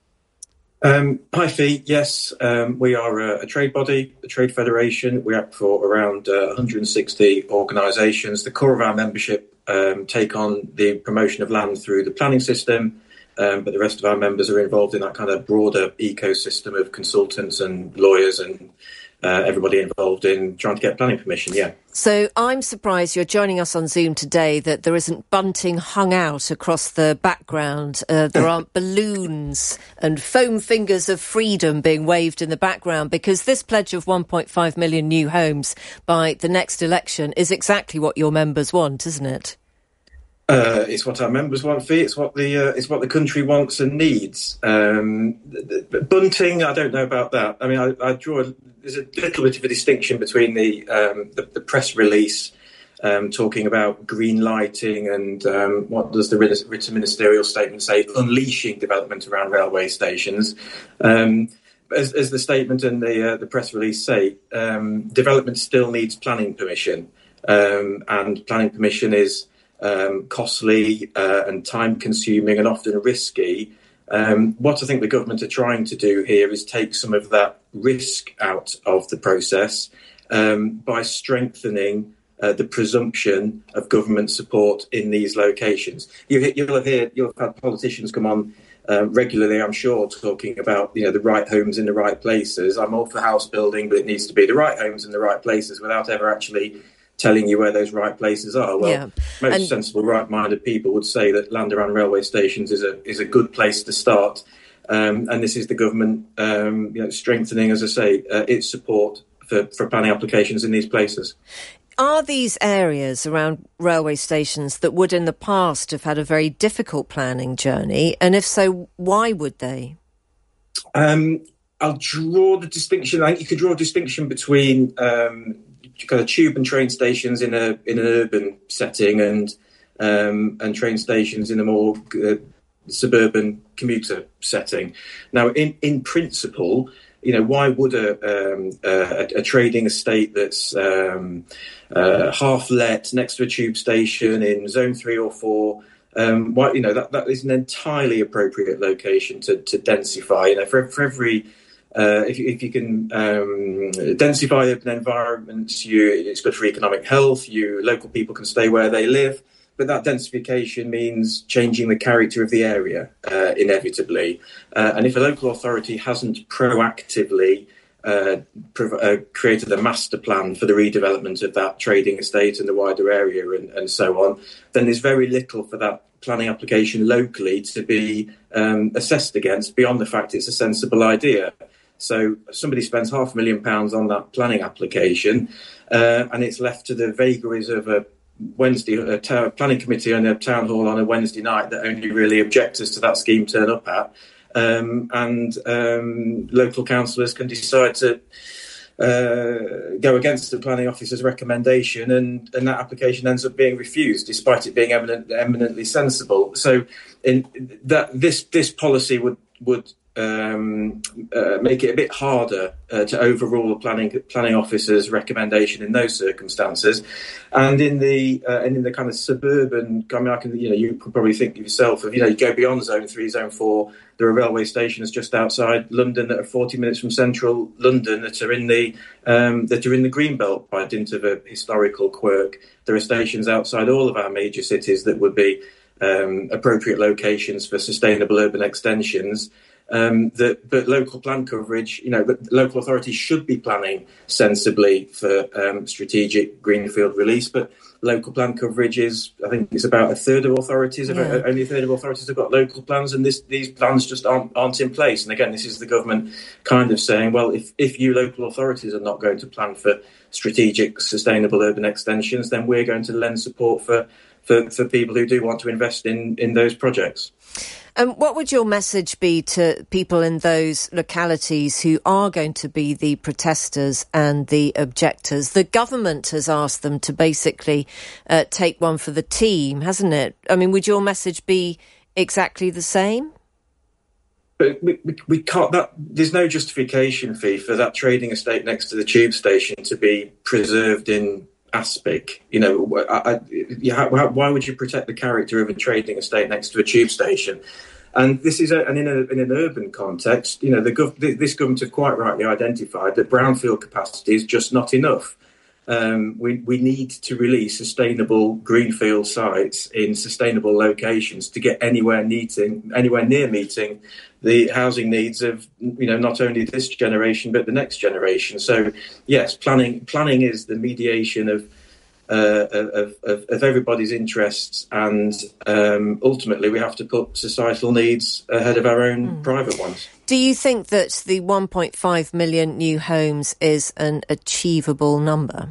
Um, hi, Fee. Yes, um, we are a, a trade body, a trade federation. We act for around uh, one hundred sixty organisations. The core of our membership um, take on the promotion of land through the planning system, um, but the rest of our members are involved in that kind of broader ecosystem of consultants and lawyers and Uh, everybody involved in trying to get planning permission, yeah. So I'm surprised you're joining us on Zoom today that there isn't bunting hung out across the background. Uh, there aren't balloons and foam fingers of freedom being waved in the background, because this pledge of one point five million new homes by the next election is exactly what your members want, isn't it? Uh, it's what our members want, Fee. It's what the uh, it's what the country wants and needs. Um, the, the, bunting, I don't know about that. I mean, I, I draw. A, there's a little bit of a distinction between the um, the, the press release um, talking about green lighting and um, what does the written ministerial statement say? Unleashing development around railway stations. Um, as, as the statement and the uh, the press release say, um, development still needs planning permission, um, and planning permission is Um, costly uh, and time-consuming and often risky. Um, what I think the government are trying to do here is take some of that risk out of the process um, by strengthening uh, the presumption of government support in these locations. You, you'll have heard, you'll have had politicians come on uh, regularly, I'm sure, talking about you know the right homes in the right places. I'm all for house building, but it needs to be the right homes in the right places, without ever actually telling you where those right places are. Well, yeah. most and sensible, right-minded people would say that land around railway stations is a is a good place to start. Um, and this is the government um, you know, strengthening, as I say, uh, its support for, for planning applications in these places. Are these areas around railway stations that would in the past have had a very difficult planning journey? And if so, why would they? Um, I'll draw the distinction. I think you could draw a distinction between Um, kind of tube and train stations in a in an urban setting and um, and train stations in a more uh, suburban commuter setting. Now, in, in principle, you know, why would a um, a, a trading estate that's um, uh, half let next to a tube station in zone three or four, um, why you know that that is an entirely appropriate location to to densify. You know, for for every Uh, if, you, if you can um, densify urban environments, you, it's good for economic health. You local people can stay where they live. but that densification means changing the character of the area, uh, inevitably. Uh, and if a local authority hasn't proactively uh, prov- uh, created a master plan for the redevelopment of that trading estate and the wider area and, and so on, then there's very little for that planning application locally to be um, assessed against beyond the fact it's a sensible idea. So somebody spends half a million pounds on that planning application, uh, and it's left to the vagaries of a Wednesday a t- planning committee and a town hall on a Wednesday night that only really objectors to that scheme turn up at, um, and um, local councillors can decide to Uh, go against the planning officer's recommendation, and, and that application ends up being refused, despite it being eminent, eminently sensible. So, in that this this policy would would um, uh, make it a bit harder uh, to overrule a planning planning officer's recommendation in those circumstances, and in the uh, and in the kind of suburban. I mean, I can you know you could probably think of yourself of you know you go beyond zone three, zone four. There are railway stations just outside London that are forty minutes from central London that are in the um, that are in the Greenbelt by dint of a historical quirk. There are stations outside all of our major cities that would be um, appropriate locations for sustainable urban extensions. Um, that, but local plan coverage, you know, but local authorities should be planning sensibly for um, strategic greenfield release. But local plan coverage is, I think, it's about a third of authorities. Yeah. About, only a third of authorities have got local plans, and this, these plans just aren't, aren't in place. And again, this is the government kind of saying, well, if, if you local authorities are not going to plan for strategic, sustainable urban extensions, then we're going to lend support for for, for people who do want to invest in, in those projects. Um, what would your message be to people in those localities who are going to be the protesters and the objectors? The government has asked them to basically uh, take one for the team, hasn't it? I mean, would your message be exactly the same? But we, we, we can't. That there's no justification fee for that trading estate next to the tube station to be preserved in aspic. You know, I, I, you ha, why would you protect the character of a trading estate next to a tube station? And this is, a, and in, a, in an urban context, you know, the gov, this government have quite rightly identified that brownfield capacity is just not enough. Um, we, we need to release sustainable greenfield sites in sustainable locations to get anywhere meeting, anywhere near meeting the housing needs of, you know, not only this generation but the next generation. So, yes, planning planning is the mediation of uh, of, of, of everybody's interests, and um, ultimately we have to put societal needs ahead of our own mm. private ones. Do you think that the one point five million new homes is an achievable number?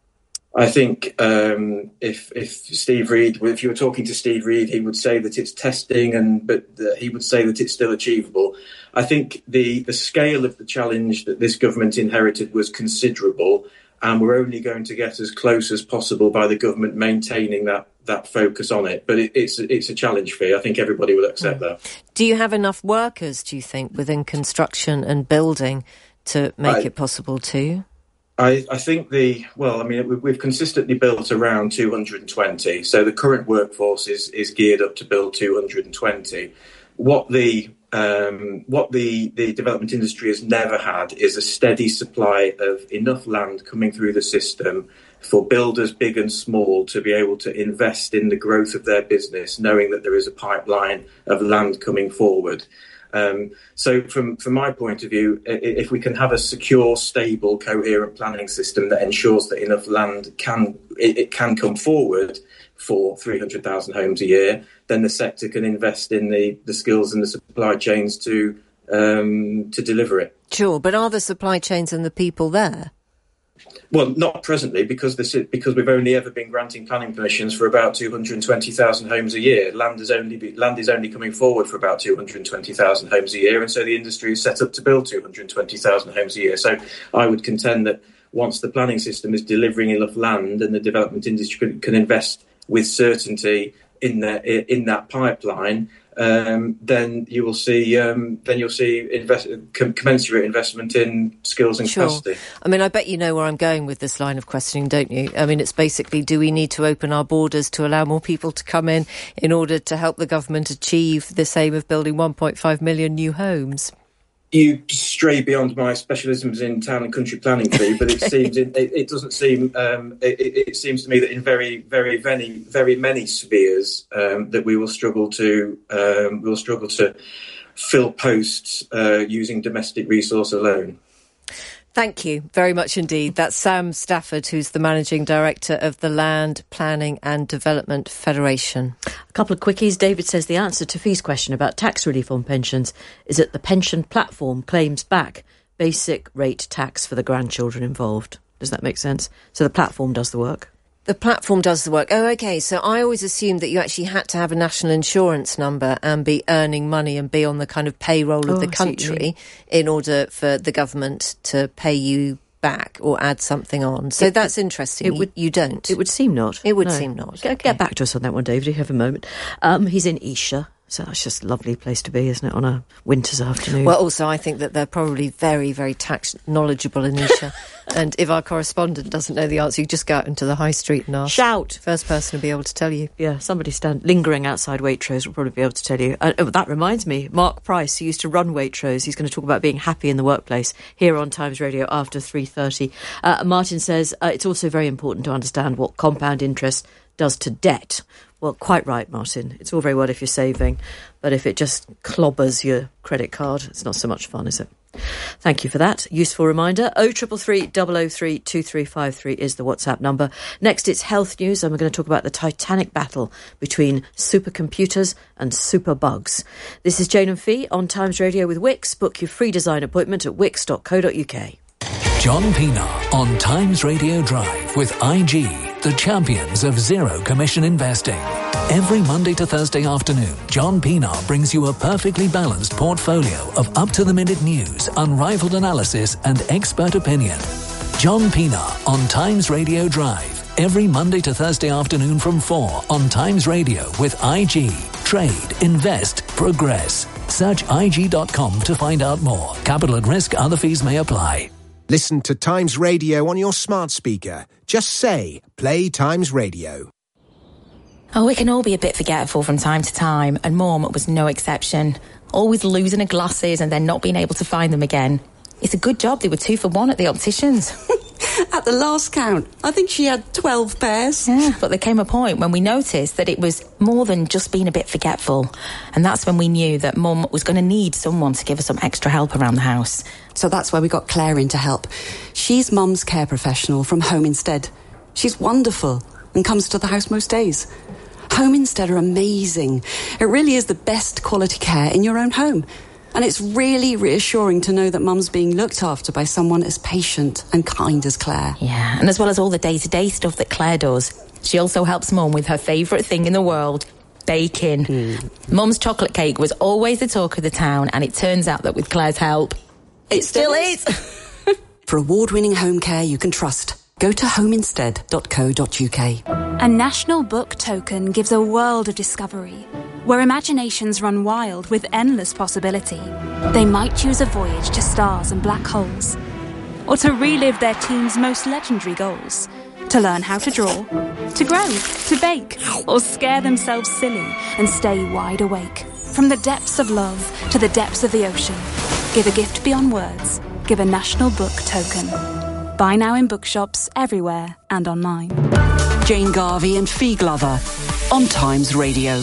I think um, if if Steve Reid, if you were talking to Steve Reid, he would say that it's testing, and but uh, he would say that it's still achievable. I think the the scale of the challenge that this government inherited was considerable, and we're only going to get as close as possible by the government maintaining that that focus on it. But it, it's it's a challenge fee. I think everybody will accept mm. that. Do you have enough workers, do you think, within construction and building to make I, it possible too? I, I think the, well, I mean, we've consistently built around two hundred twenty. So the current workforce is, is geared up to build two hundred twenty. What the um, what the, the development industry has never had is a steady supply of enough land coming through the system for builders big and small to be able to invest in the growth of their business, knowing that there is a pipeline of land coming forward. Um, so from, from my point of view, if we can have a secure, stable, coherent planning system that ensures that enough land can it, it can come forward for three hundred thousand homes a year, then the sector can invest in the, the skills and the supply chains to um, to deliver it. Sure, but are the supply chains and the people there? Well, not presently, because this is, because we've only ever been granting planning permissions for about two hundred twenty thousand homes a year. Land is only be, land is only coming forward for about two hundred twenty thousand homes a year, and so the industry is set up to build two hundred twenty thousand homes a year. So I would contend that once the planning system is delivering enough land, and the development industry can, can invest with certainty in that in that pipeline, um, then you will see um, then you'll see invest, com- commensurate investment in skills and sure. capacity. I mean, I bet you know where I'm going with this line of questioning, don't you? I mean, it's basically, do we need to open our borders to allow more people to come in in order to help the government achieve this aim of building one point five million new homes? you stray beyond my specialisms in town and country planning, Fee, but it seems it, it doesn't seem um, it, it seems to me that in very, very, very, very many spheres um, that we will struggle to um, we'll struggle to fill posts uh, using domestic resource alone. Thank you very much indeed. That's Sam Stafford, who's the Managing Director of the Land Planning and Development Federation. A couple of quickies. David says the answer to Fee's question about tax relief on pensions is that the pension platform claims back basic rate tax for the grandchildren involved. Does that make sense? So the platform does the work. The platform does the work. Oh, OK. So I always assumed that you actually had to have a national insurance number and be earning money and be on the kind of payroll of Oh, the I see what you mean. country in order for the government to pay you back or add something on. So It- that's interesting. it You- would- you don't. It would seem not. It would No. seem not. Get, get back to us on that one, David. You have a moment. Um, he's in Esher, so that's just a lovely place to be, isn't it, on a winter's afternoon? Well, also, I think that they're probably very, very tax knowledgeable, Anisha. And if our correspondent doesn't know the answer, you just go out into the high street and ask. Shout. First person to be able to tell you. Yeah, somebody stand lingering outside Waitrose will probably be able to tell you. Uh, oh, that reminds me, Mark Price, who used to run Waitrose, he's going to talk about being happy in the workplace here on Times Radio after three thirty. Uh, Martin says uh, it's also very important to understand what compound interest does to debt. Well, quite right, Martin. It's all very well if you're saving, but if it just clobbers your credit card, it's not so much fun, is it? Thank you for that. Useful reminder. oh three three, double oh three, two three five three is the WhatsApp number. Next, it's health news, and we're going to talk about the titanic battle between supercomputers and superbugs. This is Jane and Fee on Times Radio with Wix. Book your free design appointment at wix dot co dot uk. John Pienaar on Times Radio Drive with I G, the champions of zero commission investing. Every Monday to Thursday afternoon, John Pienaar brings you a perfectly balanced portfolio of up-to-the-minute news, unrivaled analysis and expert opinion. John Pienaar on Times Radio Drive. Every Monday to Thursday afternoon from four on Times Radio with I G. Trade, invest, progress. Search I G dot com to find out more. Capital at risk, other fees may apply. Listen to Times Radio on your smart speaker. Just say, play Times Radio. Oh, we can all be a bit forgetful from time to time, and Mum was no exception. Always losing her glasses and then not being able to find them again. It's a good job they were two for one at the opticians. At the last count, I think she had twelve pairs. Yeah, but there came a point when we noticed that it was more than just being a bit forgetful. And that's when we knew that Mum was going to need someone to give her some extra help around the house. So that's where we got Claire in to help. She's Mum's care professional from Home Instead. She's wonderful and comes to the house most days. Home Instead are amazing. It really is the best quality care in your own home. And it's really reassuring to know that Mum's being looked after by someone as patient and kind as Claire. Yeah, and as well as all the day-to-day stuff that Claire does, she also helps Mum with her favourite thing in the world, baking. Mm. Mum's chocolate cake was always the talk of the town, and it turns out that with Claire's help, it, it still is. For award-winning home care you can trust, go to home instead dot co dot uk. A national book token gives a world of discovery, where imaginations run wild with endless possibility. They might choose a voyage to stars and black holes, or to relive their team's most legendary goals, to learn how to draw, to grow, to bake, or scare themselves silly and stay wide awake. From the depths of love to the depths of the ocean, give a gift beyond words. Give a national book token. Buy now in bookshops everywhere and online. Jane Garvey and Fee Glover on Times Radio.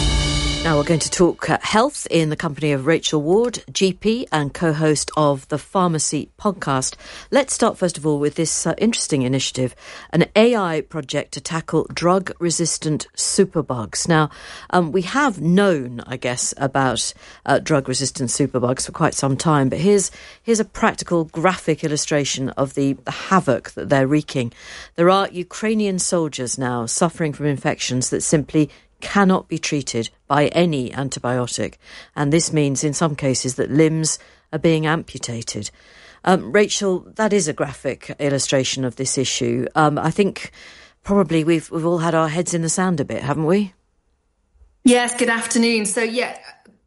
Now we're going to talk uh, health in the company of Rachel Ward, G P and co-host of the Pharmacy podcast. Let's start first of all with this uh, interesting initiative, an A I project to tackle drug-resistant superbugs. Now, um, we have known, I guess, about uh, drug-resistant superbugs for quite some time, but here's here's a practical graphic illustration of the, the havoc that they're wreaking. There are Ukrainian soldiers now suffering from infections that simply cannot be treated by any antibiotic, and this means in some cases that limbs are being amputated. Um, Rachel, that is a graphic illustration of this issue. Um, I think probably we've we've all had our heads in the sand a bit, haven't we? Yes, good afternoon. So, yeah,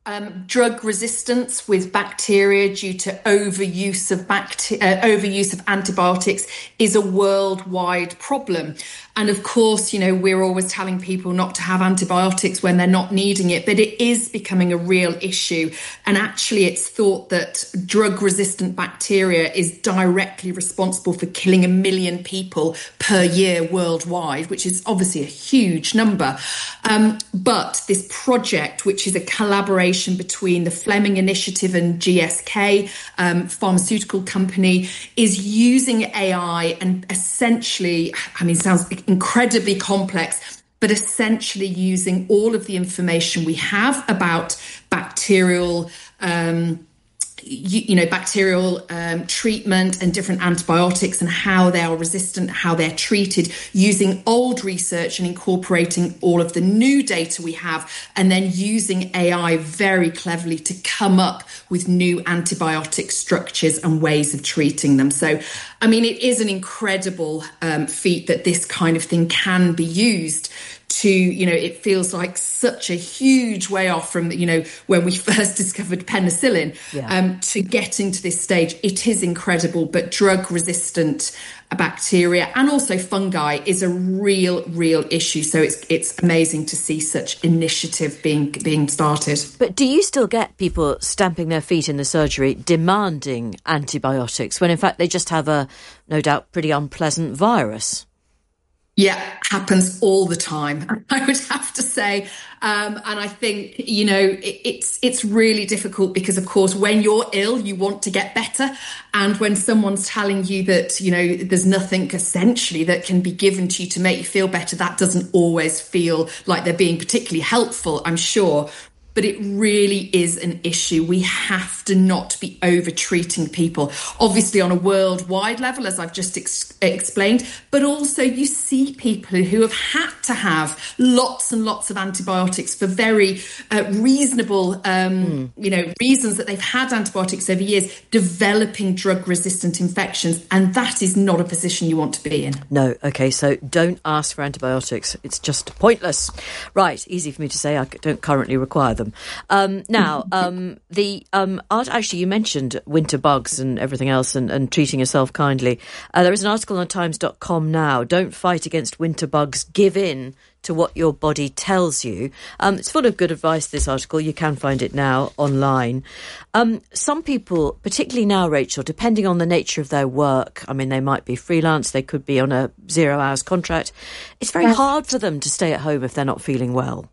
Um, drug resistance with bacteria due to overuse of bacte- uh, overuse of antibiotics is a worldwide problem. And of course, you know, we're always telling people not to have antibiotics when they're not needing it, but it is becoming a real issue. And actually, it's thought that drug-resistant bacteria is directly responsible for killing a million people per year worldwide, which is obviously a huge number. Um, but this project, which is a collaboration between the Fleming Initiative and G S K, um, pharmaceutical company, is using A I and essentially, I mean, it sounds incredibly complex, but essentially using all of the information we have about bacterial, um, you, you know, bacterial um, treatment and different antibiotics and how they are resistant, how they're treated, using old research and incorporating all of the new data we have, and then using A I very cleverly to come up with new antibiotic structures and ways of treating them. So, I mean, it is an incredible um, feat that this kind of thing can be used to, you know, it feels like such a huge way off from, you know, when we first discovered penicillin, yeah. um, to getting to this stage. It is incredible, but drug resistant bacteria and also fungi is a real, real issue. So it's it's amazing to see such initiative being being started. But do you still get people stamping their feet in the surgery demanding antibiotics when in fact they just have a, no doubt, pretty unpleasant virus? Yeah, happens all the time, I would have to say. Um, and I think, you know, it, it's it's really difficult because, of course, when you're ill, you want to get better. And when someone's telling you that, you know, there's nothing essentially that can be given to you to make you feel better, that doesn't always feel like they're being particularly helpful, I'm sure. But it really is an issue. We have to not be over-treating people, obviously on a worldwide level, as I've just ex- explained, but also you see people who have had to have lots and lots of antibiotics for very uh, reasonable, um, mm. you know, reasons that they've had antibiotics over years, developing drug-resistant infections, and that is not a position you want to be in. No, OK, so don't ask for antibiotics. It's just pointless. Right, easy for me to say. I don't currently require them. Um, now, um, the um, art, actually, you mentioned winter bugs and everything else and, and treating yourself kindly. Uh, there is an article on times dot com now. Don't fight against winter bugs. Give in to what your body tells you. Um, it's full of good advice, this article. You can find it now online. Um, some people, particularly now, Rachel, depending on the nature of their work, I mean, they might be freelance, they could be on a zero hours contract. It's very hard for them to stay at home if they're not feeling well.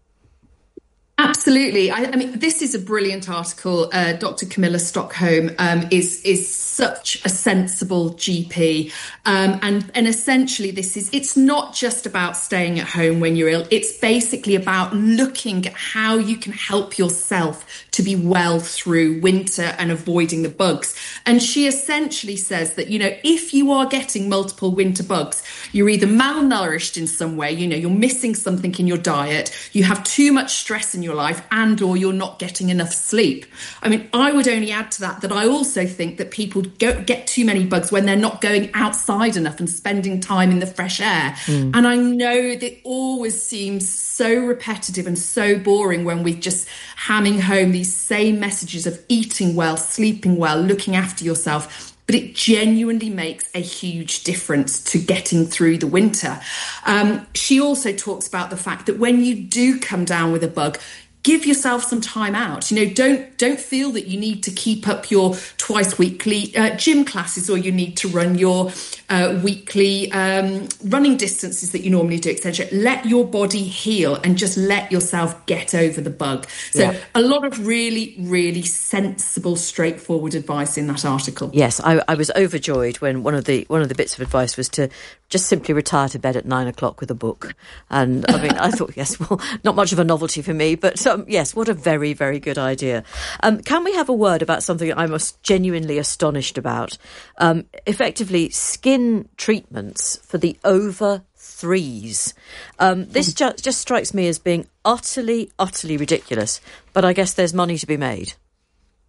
Absolutely. I, I mean, this is a brilliant article. Uh, Doctor Camilla Stockholm um, is is such a sensible G P. Um, and, and essentially this is, it's not just about staying at home when you're ill. It's basically about looking at how you can help yourself to be well through winter and avoiding the bugs. And she essentially says that, you know, if you are getting multiple winter bugs, you're either malnourished in some way, you know, you're missing something in your diet, you have too much stress in your life, and or you're not getting enough sleep. I mean, I would only add to that that I also think that people go, get too many bugs when they're not going outside enough and spending time in the fresh air. Mm. And I know that it always seems so repetitive and so boring when we're just hamming home these same messages of eating well, sleeping well, looking after yourself. But it genuinely makes a huge difference to getting through the winter. Um, she also talks about the fact that when you do come down with a bug, give yourself some time out. You know, don't don't feel that you need to keep up your twice weekly uh, gym classes, or you need to run your uh, weekly um, running distances that you normally do, et cetera. Let your body heal and just let yourself get over the bug. So yeah. a lot of really, really sensible, straightforward advice in that article. Yes, I, I was overjoyed when one of the one of the bits of advice was to just simply retire to bed at nine o'clock with a book. And I mean, I thought, yes, well, not much of a novelty for me, but um, yes, what a very, very good idea. Um, can we have a word about something I'm genuinely astonished about? Um, effectively, skin treatments for the over threes. Um, this ju- just strikes me as being utterly, utterly ridiculous. But I guess there's money to be made.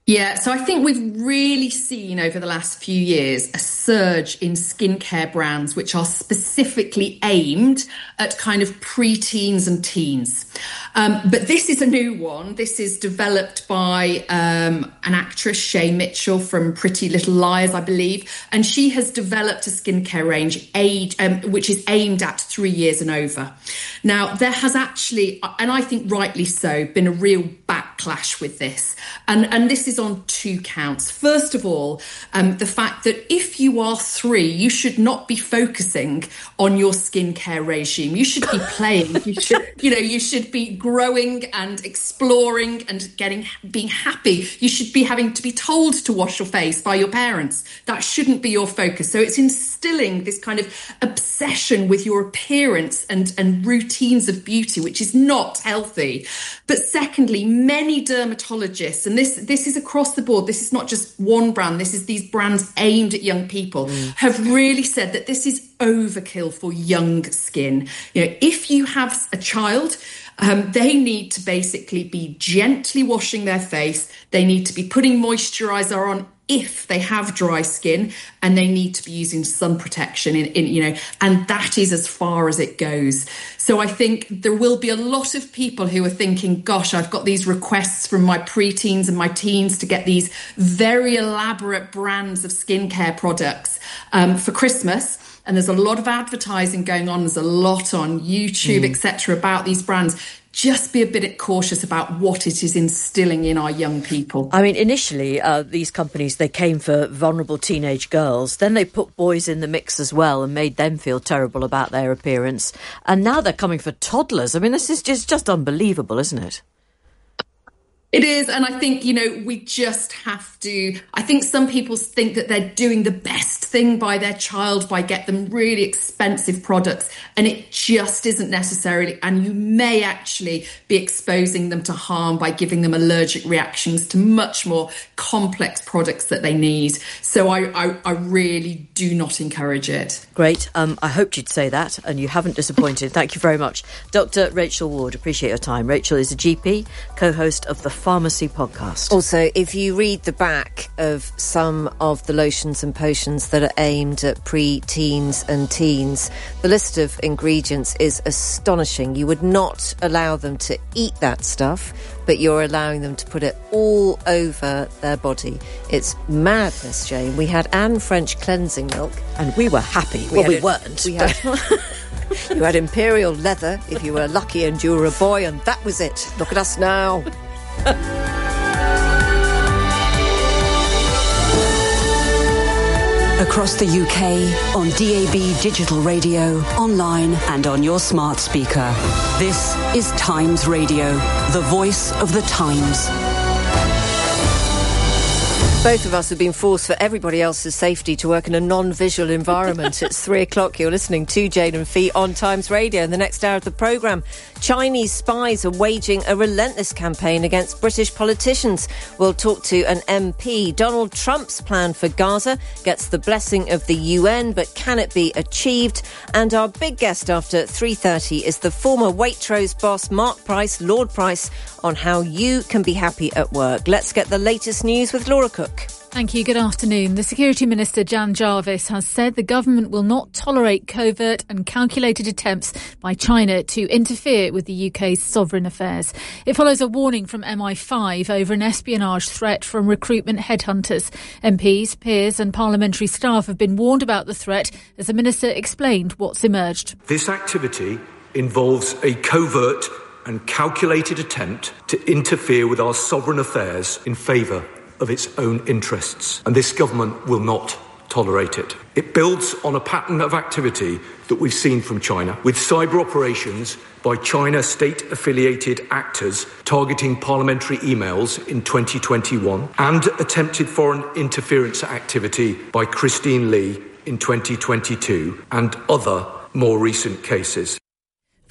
Yeah, so I think we've really seen over the last few years a surge in skincare brands which are specifically aimed at kind of pre-teens and teens. Um, but this is a new one. This is developed by um, an actress, Shay Mitchell, from Pretty Little Liars, I believe. And she has developed a skincare range age, um, which is aimed at three years and over. Now, there has actually, and I think rightly so, been a real backlash with this. And, and this is on two counts. First of all, um, the fact that if you are three, you should not be focusing on your skincare regime. You should be playing. You should, you know, you should be growing and exploring and getting being happy. You should be having to be told to wash your face by your parents. That shouldn't be your focus. So it's instilling this kind of obsession with your appearance and, and routines of beauty, which is not healthy. But secondly, many dermatologists, and this this is across the board, this is not just one brand, this is these brands aimed at young people, mm. have really said that this is overkill for young skin. You know, if you have a child, Um, they need to basically be gently washing their face. They need to be putting moisturiser on if they have dry skin, and they need to be using sun protection in, in, you know, and that is as far as it goes. So I think there will be a lot of people who are thinking, gosh, I've got these requests from my preteens and my teens to get these very elaborate brands of skincare products um, for Christmas. And there's a lot of advertising going on. There's a lot on YouTube, mm. et cetera, about these brands. Just be a bit cautious about what it is instilling in our young people. I mean, initially, uh, these companies, they came for vulnerable teenage girls. Then they put boys in the mix as well and made them feel terrible about their appearance. And now they're coming for toddlers. I mean, this is just, just unbelievable, isn't it? It is. And I think, you know, we just have to, I think some people think that they're doing the best thing by their child by get them really expensive products. And it just isn't necessarily. And you may actually be exposing them to harm by giving them allergic reactions to much more complex products that they need. So I, I, I really do not encourage it. Great. Um, I hoped you'd say that, and you haven't disappointed. Thank you very much. Doctor Rachel Ward, appreciate your time. Rachel is a G P, co-host of the Pharmacy Podcast. Also, if you read the back of some of the lotions and potions that are aimed at pre-teens and teens, the list of ingredients is astonishing. You would not allow them to eat that stuff, but you're allowing them to put it all over their body. It's madness, Jane. We had Anne French cleansing milk. And we were happy. We well, we it, weren't. We had... You had Imperial leather if you were lucky and you were a boy, and that was it. Look at us now. Across the U K, on D A B digital radio, online and on your smart speaker. This is Times Radio, the voice of the times. Both of us have been forced for everybody else's safety to work in a non-visual environment. It's three o'clock. You're listening to Jane and Fee on Times Radio. In the next hour of the programme, Chinese spies are waging a relentless campaign against British politicians. We'll talk to an M P. Donald Trump's plan for Gaza gets the blessing of the U N, but can it be achieved? And our big guest after three thirty is the former Waitrose boss, Mark Price, Lord Price, on how you can be happy at work. Let's get the latest news with Laura Cook. Thank you. Good afternoon. The Security Minister, Jan Jarvis, has said the government will not tolerate covert and calculated attempts by China to interfere with the U K's sovereign affairs. It follows a warning from M I five over an espionage threat from recruitment headhunters. M Ps, peers and parliamentary staff have been warned about the threat as the minister explained what's emerged. This activity involves a covert and calculated attempt to interfere with our sovereign affairs in favour of its own interests, and this government will not tolerate it. It builds on a pattern of activity that we've seen from China, with cyber operations by China state-affiliated actors targeting parliamentary emails in twenty twenty-one, and attempted foreign interference activity by Christine Lee in twenty twenty-two, and other more recent cases.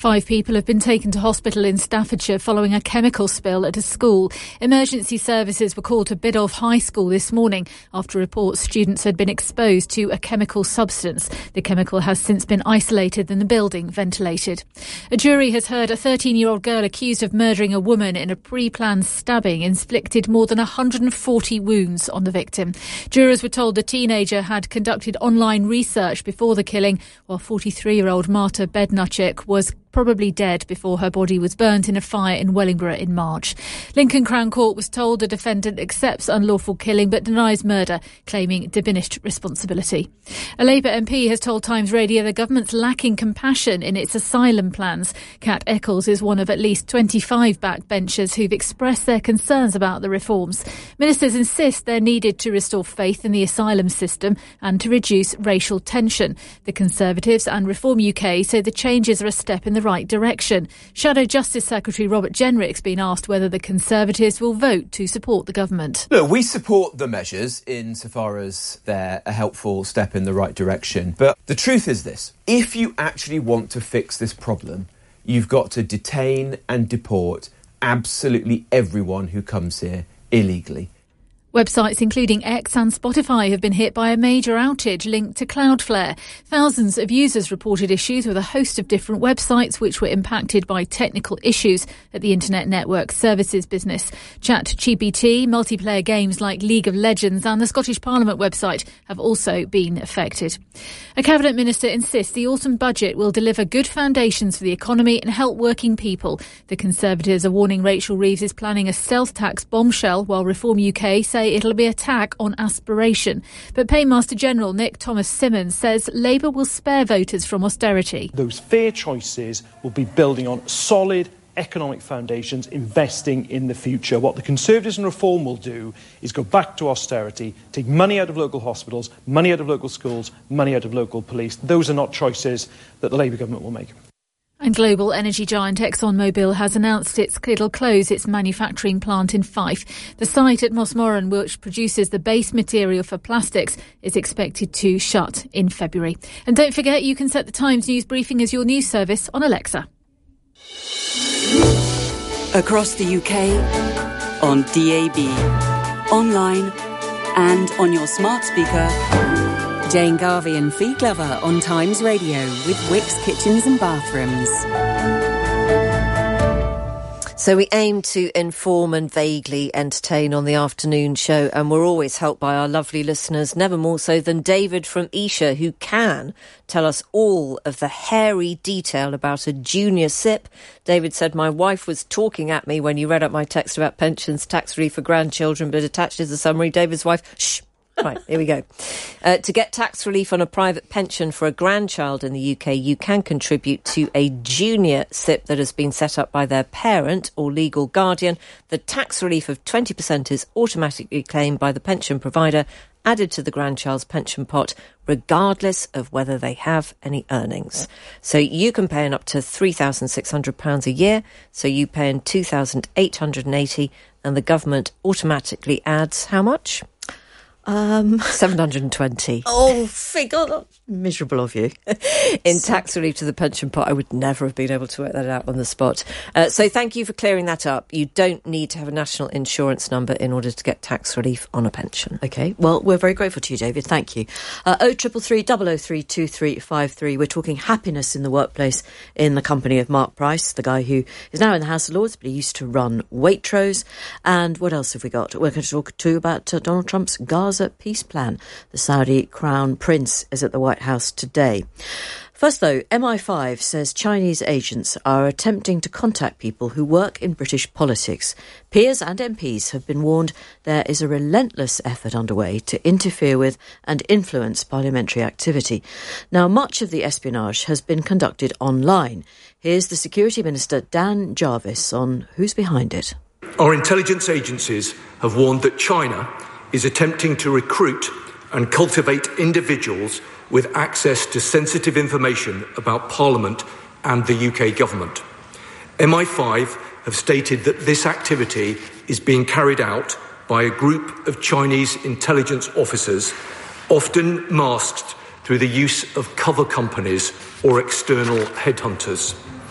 Five people have been taken to hospital in Staffordshire following a chemical spill at a school. Emergency services were called to Biddulph High School this morning after reports students had been exposed to a chemical substance. The chemical has since been isolated and the building ventilated. A jury has heard a thirteen-year-old girl accused of murdering a woman in a pre-planned stabbing inflicted more than one hundred forty wounds on the victim. Jurors were told the teenager had conducted online research before the killing, while forty-three-year-old Marta Bednarczyk was probably dead before her body was burnt in a fire in Wellingborough in March. Lincoln Crown Court was told the defendant accepts unlawful killing but denies murder, claiming diminished responsibility. A Labour M P has told Times Radio the government's lacking compassion in its asylum plans. Kat Eccles is one of at least twenty-five backbenchers who've expressed their concerns about the reforms. Ministers insist they're needed to restore faith in the asylum system and to reduce racial tension. The Conservatives and Reform U K say the changes are a step in the right direction. Shadow Justice Secretary Robert Jenrick's been asked whether the Conservatives will vote to support the government. Look, we support the measures insofar as they're a helpful step in the right direction. But the truth is this: if you actually want to fix this problem, you've got to detain and deport absolutely everyone who comes here illegally. Websites including X and Spotify have been hit by a major outage linked to Cloudflare. Thousands of users reported issues with a host of different websites which were impacted by technical issues at the Internet Network Services business. ChatGPT, multiplayer games like League of Legends and the Scottish Parliament website have also been affected. A Cabinet Minister insists the autumn budget will deliver good foundations for the economy and help working people. The Conservatives are warning Rachel Reeves is planning a stealth tax bombshell, while Reform U K say it'll be a tack on aspiration. But Paymaster General Nick Thomas-Symonds says Labour will spare voters from austerity. Those fair choices will be building on solid economic foundations, investing in the future. What the Conservatives and Reform will do is go back to austerity, take money out of local hospitals, money out of local schools, money out of local police. Those are not choices that the Labour government will make. And global energy giant ExxonMobil has announced it's, it'll close its manufacturing plant in Fife. The site at Mossmoran, which produces the base material for plastics, is expected to shut in February. And don't forget, you can set the Times News Briefing as your news service on Alexa. Across the U K, on D A B, online and on your smart speaker. Jane Garvey and Fee Glover on Times Radio with Wickes Kitchens and Bathrooms. So we aim to inform and vaguely entertain on the afternoon show, and we're always helped by our lovely listeners, never more so than David from Esher, who can tell us all of the hairy detail about a junior S I P. David said, my wife was talking at me when you read out my text about pensions, tax relief for grandchildren, but attached is a summary. David's wife, shh. Right, here we go. Uh, to get tax relief on a private pension for a grandchild in the U K, you can contribute to a junior S I P that has been set up by their parent or legal guardian. The tax relief of twenty percent is automatically claimed by the pension provider, added to the grandchild's pension pot, regardless of whether they have any earnings. So you can pay in up to three thousand six hundred pounds a year, so you pay in two thousand eight hundred eighty, and the government automatically adds how much? Um, seven hundred twenty. Oh, figure, miserable of you. In tax relief to the pension pot. I would never have been able to work that out on the spot. Uh, so thank you for clearing that up. You don't need to have a national insurance number in order to get tax relief on a pension. OK, well, we're very grateful to you, David. Thank you. Uh, oh triple three, double oh three, two three five three. We're talking happiness in the workplace in the company of Mark Price, the guy who is now in the House of Lords, but he used to run Waitrose. And what else have we got? We're going to talk too about uh, Donald Trump's Gaza peace plan. The Saudi Crown Prince is at the White House today. First, though, M I five says Chinese agents are attempting to contact people who work in British politics. Peers and M Ps have been warned there is a relentless effort underway to interfere with and influence parliamentary activity. Now, much of the espionage has been conducted online. Here's the Security Minister, Dan Jarvis, on who's behind it. Our intelligence agencies have warned that China is attempting to recruit and cultivate individuals with access to sensitive information about Parliament and the U K government. M I five have stated that this activity is being carried out by a group of Chinese intelligence officers, often masked through the use of cover companies or external headhunters.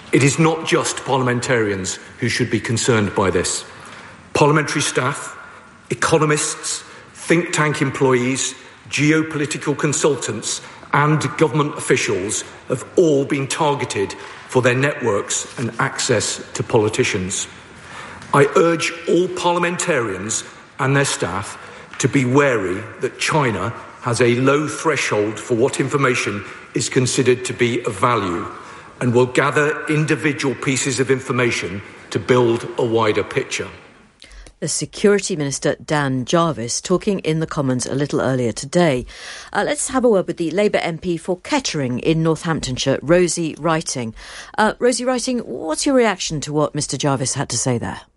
It is not just parliamentarians who should be concerned by this. Parliamentary staff, economists, think tank employees, geopolitical consultants and government officials have all been targeted for their networks and access to politicians. I urge all parliamentarians and their staff to be wary that China has a low threshold for what information is considered to be of value and will gather individual pieces of information to build a wider picture. The Security Minister, Dan Jarvis, talking in the Commons a little earlier today. Uh, let's have a word with the Labour M P for Kettering in Northamptonshire, Rosie Writing. Uh, Rosie Writing, what's your reaction to what Mr Jarvis had to say there?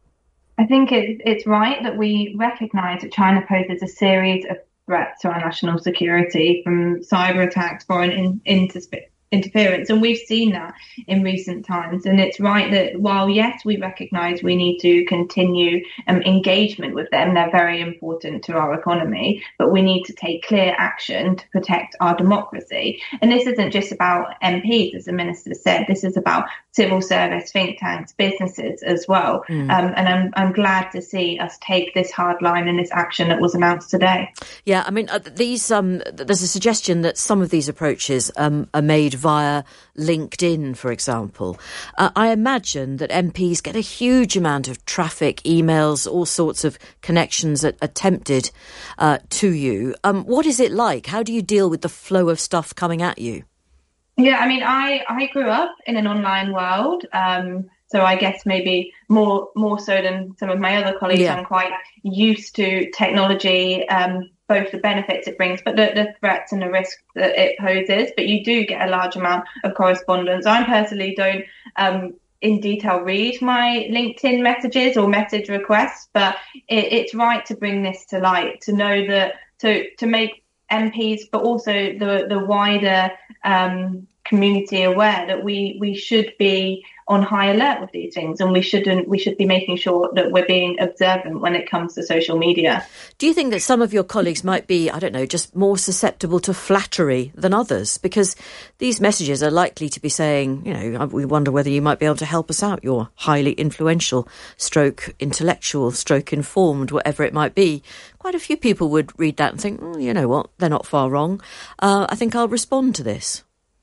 I think it, it's right that we recognise that China poses a series of threats to our national security, from cyber attacks, foreign in, intersp- interference, and we've seen that in recent times. And it's right that while, yes, we recognise we need to continue um, engagement with them, they're very important to our economy, but we need to take clear action to protect our democracy. And this isn't just about M Ps, as the Minister said, this is about civil service, think tanks, businesses as well. Mm. Um, and I'm, I'm glad to see us take this hard line and this action that was announced today. Yeah, I mean, uh, these um, there's a suggestion that some of these approaches um, are made via LinkedIn, for example. Uh, I imagine that M Ps get a huge amount of traffic, emails, all sorts of connections that attempted uh, to you. Um, what is it like? How do you deal with the flow of stuff coming at you? Yeah, I mean, I, I grew up in an online world, um, so I guess maybe more more so than some of my other colleagues, yeah. I'm quite used to technology, um, both the benefits it brings, but the, the threats and the risks that it poses. But you do get a large amount of correspondence. I personally don't um, in detail read my LinkedIn messages or message requests, but it, it's right to bring this to light, to know that, to, to make M Ps, but also the, the wider um, community aware that we, we should be on high alert with these things, and we shouldn't we should be making sure that we're being observant when it comes to social media. Do you think that some of your colleagues might be, I don't know, just more susceptible to flattery than others? Because these messages are likely to be saying, you know, we wonder whether you might be able to help us out. You're highly influential, stroke intellectual, stroke informed, whatever it might be. Quite a few people would read that and think, mm, you know what, they're not far wrong. Uh, I think I'll respond to this.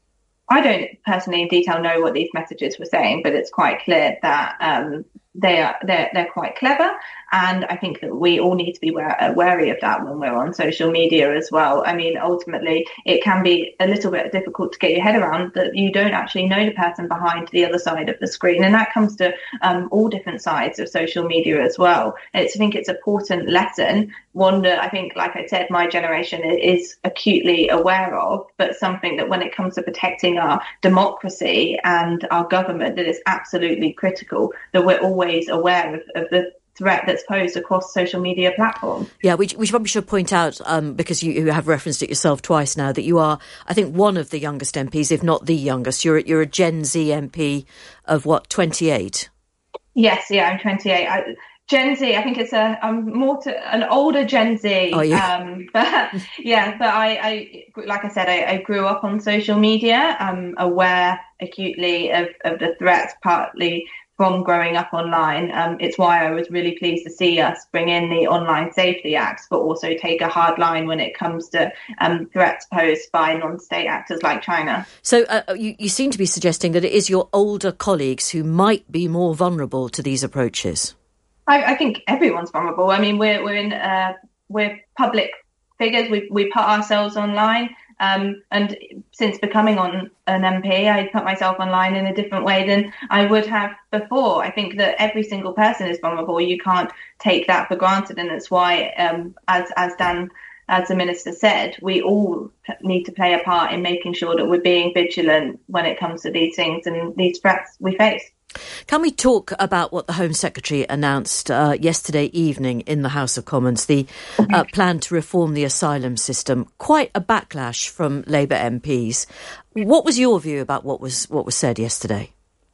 I don't personally in detail know what these messages were saying, but it's quite clear that um, they are they're, they're quite clever. And I think that we all need to be wary, wary of that when we're on social media as well. I mean, ultimately, it can be a little bit difficult to get your head around that you don't actually know the person behind the other side of the screen. And that comes to um, all different sides of social media as well. It's, I think it's an important lesson, one that I think, like I said, my generation is acutely aware of, but something that when it comes to protecting our democracy and our government, that is absolutely critical, that we're always aware of, of the threat that's posed across social media platforms. Yeah, we, we probably should point out, um, because you, you have referenced it yourself twice now, that you are, I think, one of the youngest M Ps, if not the youngest. You're you're a Gen Z M P of what, twenty-eight? Yes, yeah, I'm twenty-eight. I, Gen Z, I think it's a I'm more to an older Gen Z. Oh, yeah. Um, but yeah, but I, I like I said, I, I grew up on social media. I'm aware acutely of, of the threats, partly from growing up online. Um, it's why I was really pleased to see us bring in the Online Safety Acts, but also take a hard line when it comes to um, threats posed by non-state actors like China. So uh, you, you seem to be suggesting that it is your older colleagues who might be more vulnerable to these approaches. I, I think everyone's vulnerable. I mean, we're we're in uh, we're public figures. We we put ourselves online. Um, and since becoming on an M P, I put myself online in a different way than I would have before. I think that every single person is vulnerable. You can't take that for granted. And that's why, um, as, as Dan, as the Minister said, we all need to play a part in making sure that we're being vigilant when it comes to these things and these threats we face. Can we talk about what the Home Secretary announced uh, yesterday evening in the House of Commons, the uh, plan to reform the asylum system? Quite a backlash from Labour M Ps. What was your view about what was what was said yesterday?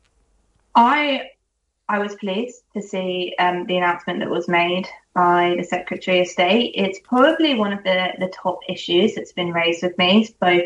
I I was pleased to see um, the announcement that was made by the Secretary of State. It's probably one of the, the top issues that's been raised with me, both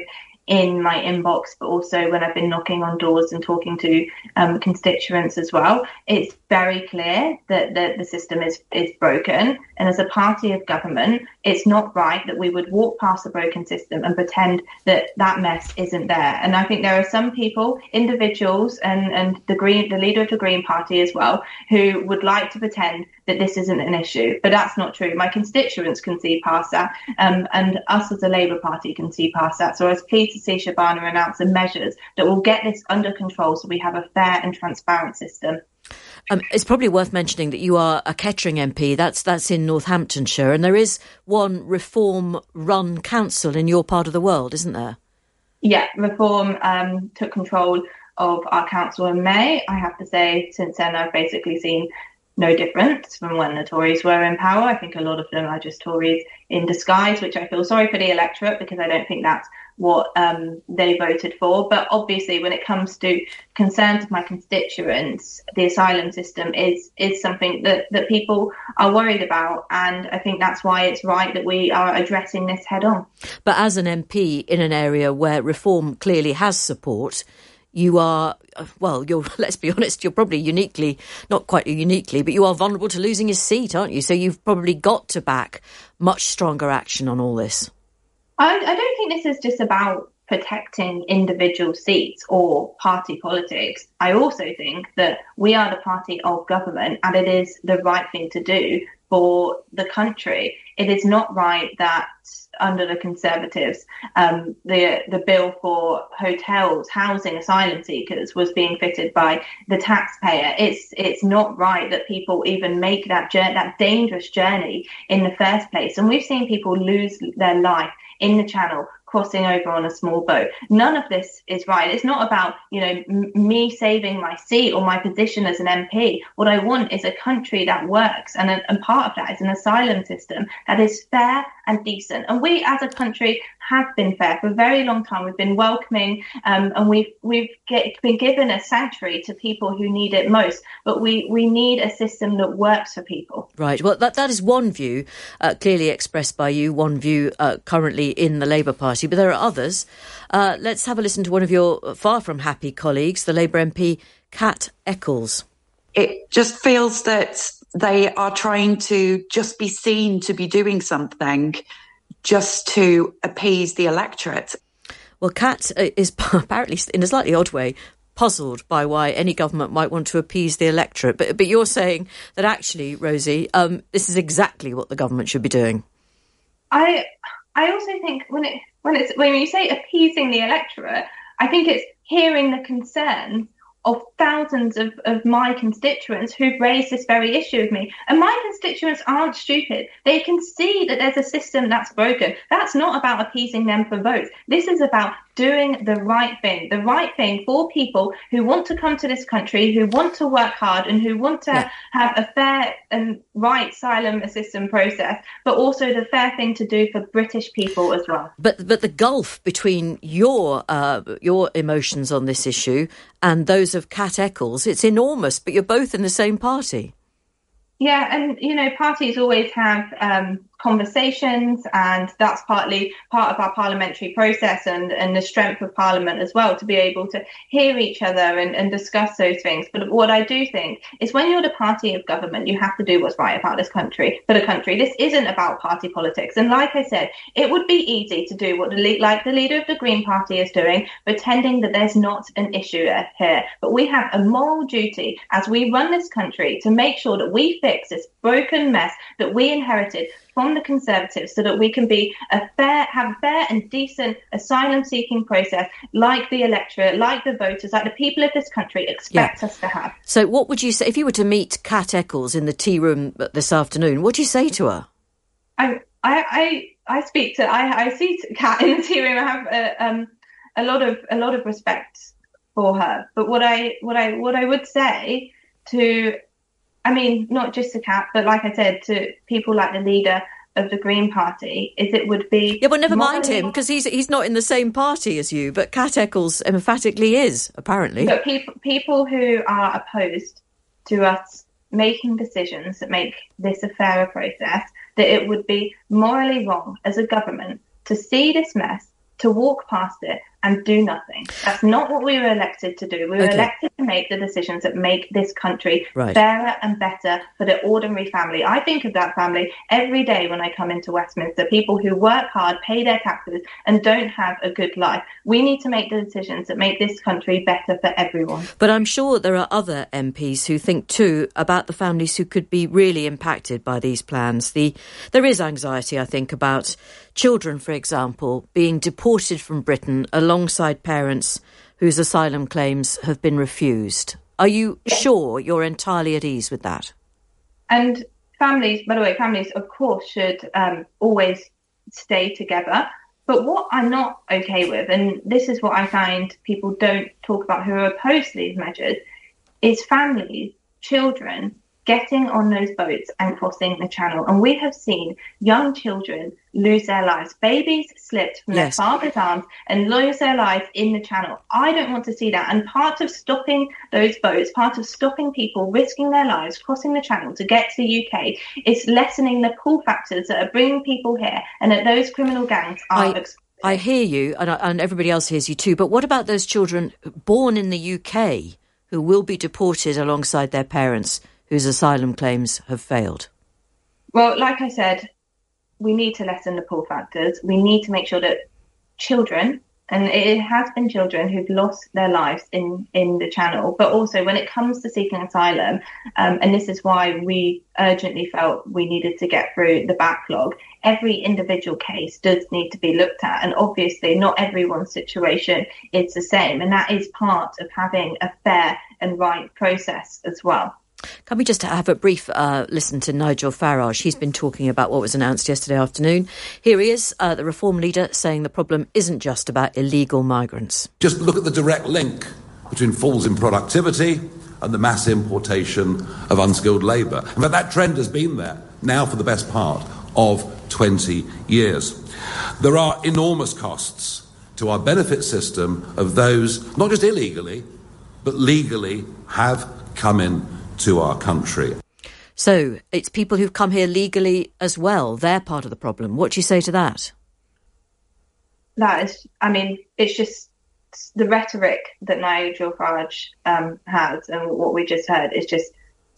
in my inbox, but also when I've been knocking on doors and talking to um, constituents as well. It's very clear that the, the system is, is broken. And as a party of government, it's not right that we would walk past the broken system and pretend that that mess isn't there. And I think there are some people, individuals, and, and the Green, the leader of the Green Party as well, who would like to pretend that this isn't an issue. But that's not true. My constituents can see past that, um, and us as a Labour Party can see past that. So I was pleased to see Shabana announce the measures that will get this under control so we have a fair and transparent system. Um, it's probably worth mentioning that you are a Kettering M P. That's that's in Northamptonshire, and there is one Reform-run council in your part of the world, isn't there? Yeah, Reform um, took control of our council in May. I have to say, since then, I've basically seen no difference from when the Tories were in power. I think a lot of them are just Tories in disguise, which I feel sorry for the electorate, because I don't think that's what um, they voted for. But obviously, when it comes to concerns of my constituents, the asylum system is is something that, that people are worried about. And I think that's why it's right that we are addressing this head on. But as an M P in an area where Reform clearly has support, you are, well, you're, let's be honest, you're probably uniquely, not quite uniquely, but you are vulnerable to losing your seat, aren't you? So you've probably got to back much stronger action on all this. I, I don't think this is just about protecting individual seats or party politics. I also think that we are the party of government, and it is the right thing to do for the country. It is not right that under the Conservatives, um, the the bill for hotels housing asylum seekers was being fitted by the taxpayer. It's it's not right that people even make that journey, that dangerous journey in the first place. And we've seen people lose their life in the Channel, crossing over on a small boat. None of this is right. It's not about, you know, m- me saving my seat or my position as an M P. What I want is a country that works, and, a, and part of that is an asylum system that is fair and decent. And we, as a country, have been fair for a very long time. We've been welcoming, um, and we've we've get, been given a sanctuary to people who need it most. But we, we need a system that works for people. Right. Well, that that is one view uh, clearly expressed by you, one view uh, currently in the Labour Party, but there are others. Uh, let's have a listen to one of your far from happy colleagues, the Labour M P, Kat Eccles. It just feels that they are trying to just be seen to be doing something just to appease the electorate. Well, Kat is apparently, in a slightly odd way, puzzled by why any government might want to appease the electorate. But but you're saying that actually, Rosie, um, this is exactly what the government should be doing. I I also think when it when it's when you say appeasing the electorate, I think it's hearing the concerns of thousands of, of my constituents who've raised this very issue with me. And my constituents aren't stupid. They can see that there's a system that's broken. That's not about appeasing them for votes. This is about doing the right thing, the right thing for people who want to come to this country, who want to work hard and who want to yeah. have a fair and right asylum system process, but also the fair thing to do for British people as well. But but the gulf between your uh, your emotions on this issue and those of Kat Eccles, it's enormous, but you're both in the same party. Yeah, and, you know, parties always have um, conversations, and that's partly part of our parliamentary process and, and the strength of Parliament as well, to be able to hear each other and, and discuss those things. But what I do think is when you're the party of government, you have to do what's right about this country, for the country. This isn't about party politics. And like I said, it would be easy to do what the like the leader of the Green Party is doing, pretending that there's not an issue here. But we have a moral duty as we run this country to make sure that we fix this broken mess that we inherited from the Conservatives, so that we can be a fair, have a fair and decent asylum-seeking process, like the electorate, like the voters, like the people of this country expect yeah. us to have. So, what would you say if you were to meet Kat Eccles in the tea room this afternoon? What do you say to her? I, I, I, I speak to, I, I see Kat in the tea room. I have a, um, a lot of, a lot of respect for her. But what I, what I, what I would say to I mean, not just to Kat, but like I said, to people like the leader of the Green Party, is it would be... Yeah, but never mind him, because he's he's not in the same party as you, but Kat Eccles emphatically is, apparently. But people, people who are opposed to us making decisions that make this a fairer process, that it would be morally wrong as a government to see this mess, to walk past it and do nothing. That's not what we were elected to do. We were Okay. elected to make the decisions that make this country Right. fairer and better for the ordinary family. I think of that family every day when I come into Westminster, people who work hard, pay their taxes, and don't have a good life. We need to make the decisions that make this country better for everyone. But I'm sure there are other M Ps who think too about the families who could be really impacted by these plans. The there is anxiety, I think, about children, for example, being deported from Britain alongside parents whose asylum claims have been refused. Are you sure you're entirely at ease with that? And families, by the way, families, of course, should um, always stay together. But what I'm not okay with, and this is what I find people don't talk about who are opposed to these measures, is families, children, getting on those boats and crossing the channel. And we have seen young children lose their lives. Babies slipped from Yes. their father's arms and lose their lives in the channel. I don't want to see that. And part of stopping those boats, part of stopping people risking their lives crossing the channel to get to the U K is lessening the pull factors that are bringing people here and that those criminal gangs are I, I hear you, and, I- and everybody else hears you too, but what about those children born in the U K who will be deported alongside their parents whose asylum claims have failed? Well, like I said, we need to lessen the pull factors. We need to make sure that children, and it has been children who've lost their lives in, in the channel, but also when it comes to seeking asylum, um, and this is why we urgently felt we needed to get through the backlog, every individual case does need to be looked at. And obviously not everyone's situation is the same. And that is part of having a fair and right process as well. Can we just have a brief uh, listen to Nigel Farage? He's been talking about what was announced yesterday afternoon. Here he is, uh, the Reform leader, saying the problem isn't just about illegal migrants. Just look at the direct link between falls in productivity and the mass importation of unskilled labour. In fact, that trend has been there now for the best part of twenty years. There are enormous costs to our benefit system of those, not just illegally, but legally have come in to our country. So it's people who've come here legally as well. They're part of the problem. What do you say to that? That is, I mean, it's just the rhetoric that Nigel Farage um, has and what we just heard is just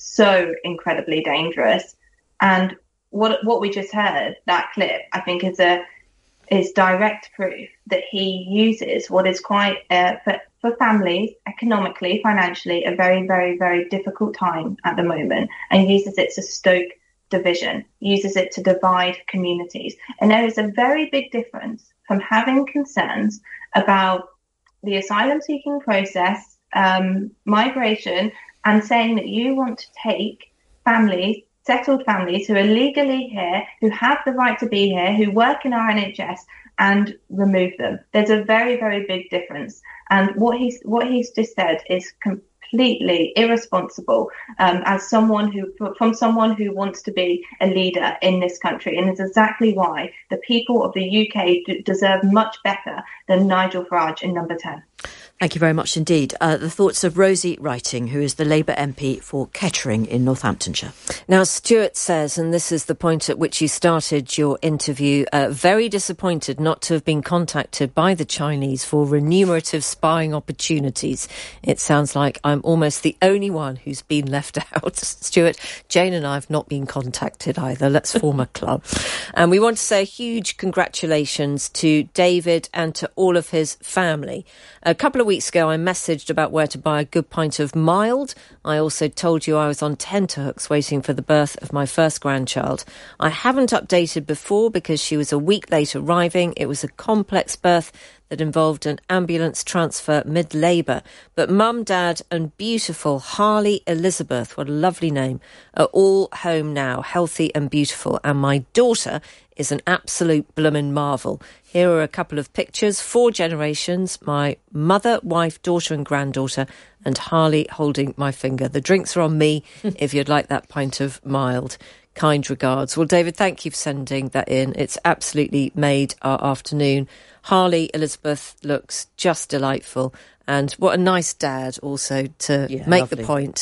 so incredibly dangerous. And what what we just heard, that clip, I think is a is direct proof that he uses what is quite uh, for, for families, economically, financially, a very, very, very difficult time at the moment, and uses it to stoke division, uses it to divide communities. And there is a very big difference from having concerns about the asylum seeking process, um, migration, and saying that you want to take families, settled families who are legally here, who have the right to be here, who work in our N H S, and remove them. There's a very, very big difference. And what he's what he's just said is completely irresponsible um, as someone who, from someone who wants to be a leader in this country. And it's exactly why the people of the U K d- deserve much better than Nigel Farage in number ten. Thank you very much indeed. Uh, the thoughts of Rosie Writing, who is the Labour M P for Kettering in Northamptonshire. Now, Stuart says, and this is the point at which you started your interview, uh, very disappointed not to have been contacted by the Chinese for remunerative spying opportunities. It sounds like I'm almost the only one who's been left out. Stuart, Jane and I have not been contacted either. Let's form a club. And we want to say a huge congratulations to David and to all of his family. A couple of weeks ago, I messaged about where to buy a good pint of mild. I also told you I was on tenterhooks waiting for the birth of my first grandchild. I haven't updated before because she was a week late arriving. It was a complex birth that involved an ambulance transfer mid-labour. But Mum, Dad and beautiful Harley Elizabeth, what a lovely name, are all home now, healthy and beautiful. And my daughter is an absolute bloomin' marvel. Here are a couple of pictures, four generations, my mother, wife, daughter and granddaughter, and Harley holding my finger. The drinks are on me if you'd like that pint of mild. Kind regards. Well, David, thank you for sending that in. It's absolutely made our afternoon. Harley Elizabeth looks just delightful. And what a nice dad also to Yeah, make lovely. the point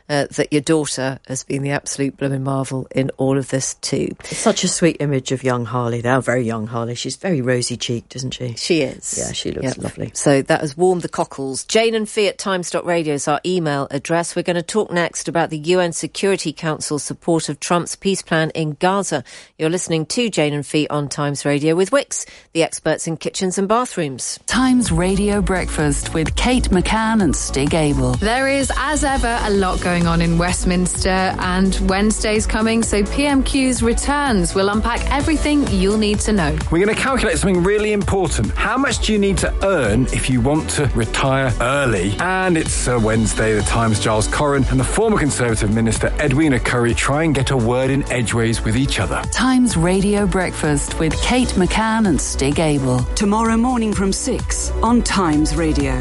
uh, that your daughter has been the absolute blooming marvel in all of this too. It's such a sweet image of young Harley, now very young Harley. She's very rosy-cheeked, isn't she? She is. Yeah, she looks Yep. lovely. So that has warmed the cockles. Jane and Fee at times dot radio is our email address. We're going to talk next about the U N Security Council's support of Trump's peace plan in Gaza. You're listening to Jane and Fee on Times Radio with Wix, the experts in kitchens and bathrooms. Times Radio Breakfast with Kate McCann and Stig Abel. There is, as ever, a lot going on in Westminster, and Wednesday's coming, so P M Q's returns. We'll unpack everything you'll need to know. We're going to calculate something really important. How much do you need to earn if you want to retire early? And it's uh, Wednesday. The Times' Giles Corran and the former Conservative Minister Edwina Currie try and get a word in edgeways with each other. Times Radio Breakfast with Kate McCann and Stig Abel. Tomorrow morning from six on Times Radio.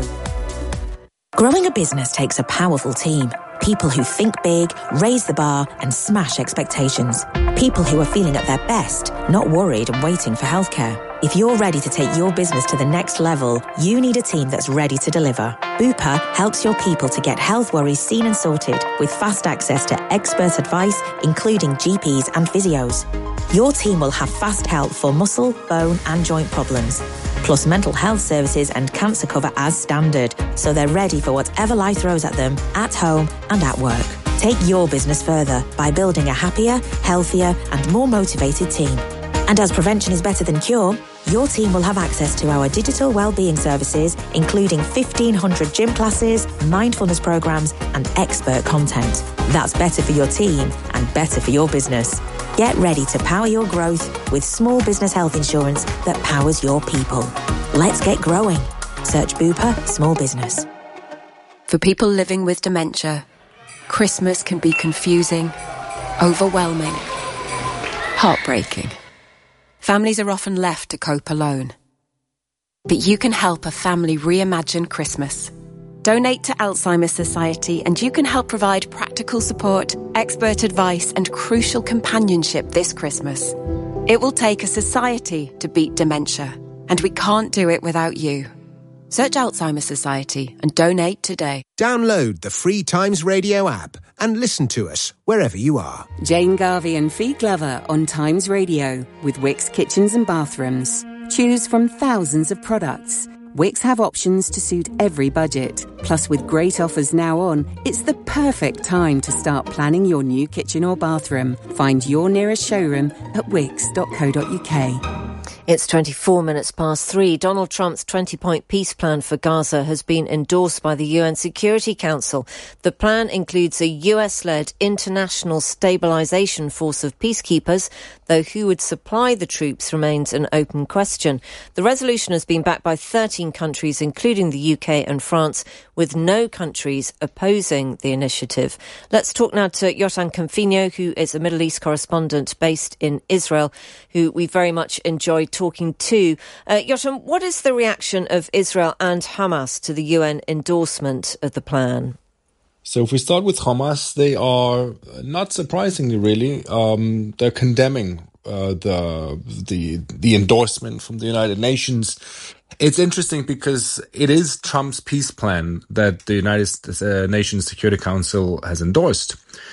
Growing a business takes a powerful team. People who think big, raise the bar and smash expectations. People who are feeling at their best, not worried and waiting for healthcare. If you're ready to take your business to the next level, you need a team that's ready to deliver. Bupa helps your people to get health worries seen and sorted with fast access to expert advice, including G Ps and physios. Your team will have fast help for muscle, bone and joint problems, plus mental health services and cancer cover as standard, so they're ready for whatever life throws at them, at home and at work. Take your business further by building a happier, healthier and more motivated team. And as prevention is better than cure, your team will have access to our digital wellbeing services, including fifteen hundred gym classes, mindfulness programs and expert content. That's better for your team and better for your business. Get ready to power your growth with small business health insurance that powers your people. Let's get growing. Search Bupa Small Business. For people living with dementia, Christmas can be confusing, overwhelming, heartbreaking. Families are often left to cope alone. But you can help a family reimagine Christmas. Donate to Alzheimer's Society and you can help provide practical support, expert advice and crucial companionship this Christmas. It will take a society to beat dementia, and we can't do it without you. Search Alzheimer's Society and donate today. Download the free Times Radio app and listen to us wherever you are. Jane Garvey and Fee Glover on Times Radio with Wix Kitchens and Bathrooms. Choose from thousands of products. Wix have options to suit every budget. Plus, with great offers now on, it's the perfect time to start planning your new kitchen or bathroom. Find your nearest showroom at wix dot co dot uk. It's twenty-four minutes past three. Donald Trump's twenty-point peace plan for Gaza has been endorsed by the U N Security Council. The plan includes a U S-led international stabilisation force of peacekeepers, though who would supply the troops remains an open question. The resolution has been backed by thirteen countries, including the U K and France, with no countries opposing the initiative. Let's talk now to Yotam Confino, who is a Middle East correspondent based in Israel, who we very much enjoyed talking to. Uh, Yotam, what is the reaction of Israel and Hamas to the U N endorsement of the plan? So if we start with Hamas, they are, not surprisingly really, um, they're condemning uh, the the the endorsement from the United Nations. It's interesting because it is Trump's peace plan that the United Nations Security Council has endorsed.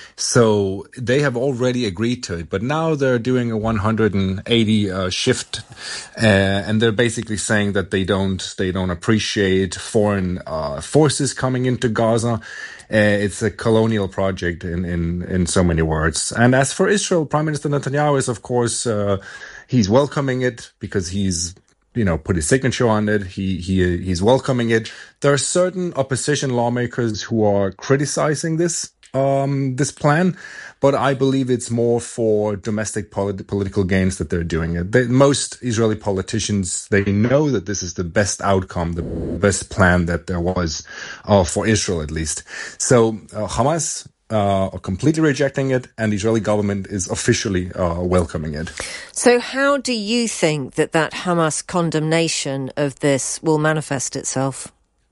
So they have already agreed to it, but now they're doing a one hundred eighty uh, shift, uh, and they're basically saying that they don't they don't appreciate foreign uh, forces coming into Gaza. Uh, it's a colonial project in, in, in so many words. And as for Israel, Prime Minister Netanyahu is, of course, uh, he's welcoming it because he's, you know, put his signature on it. He, he, he's welcoming it. There are certain opposition lawmakers who are criticizing this, um, this plan, but I believe it's more for domestic polit- political gains that they're doing it. They, most Israeli politicians, they know that this is the best outcome, the best plan that there was, uh, for Israel at least. So, uh, Hamas, Uh, are completely rejecting it, and the Israeli government is officially uh, welcoming it. So how do you think that that Hamas condemnation of this will manifest itself?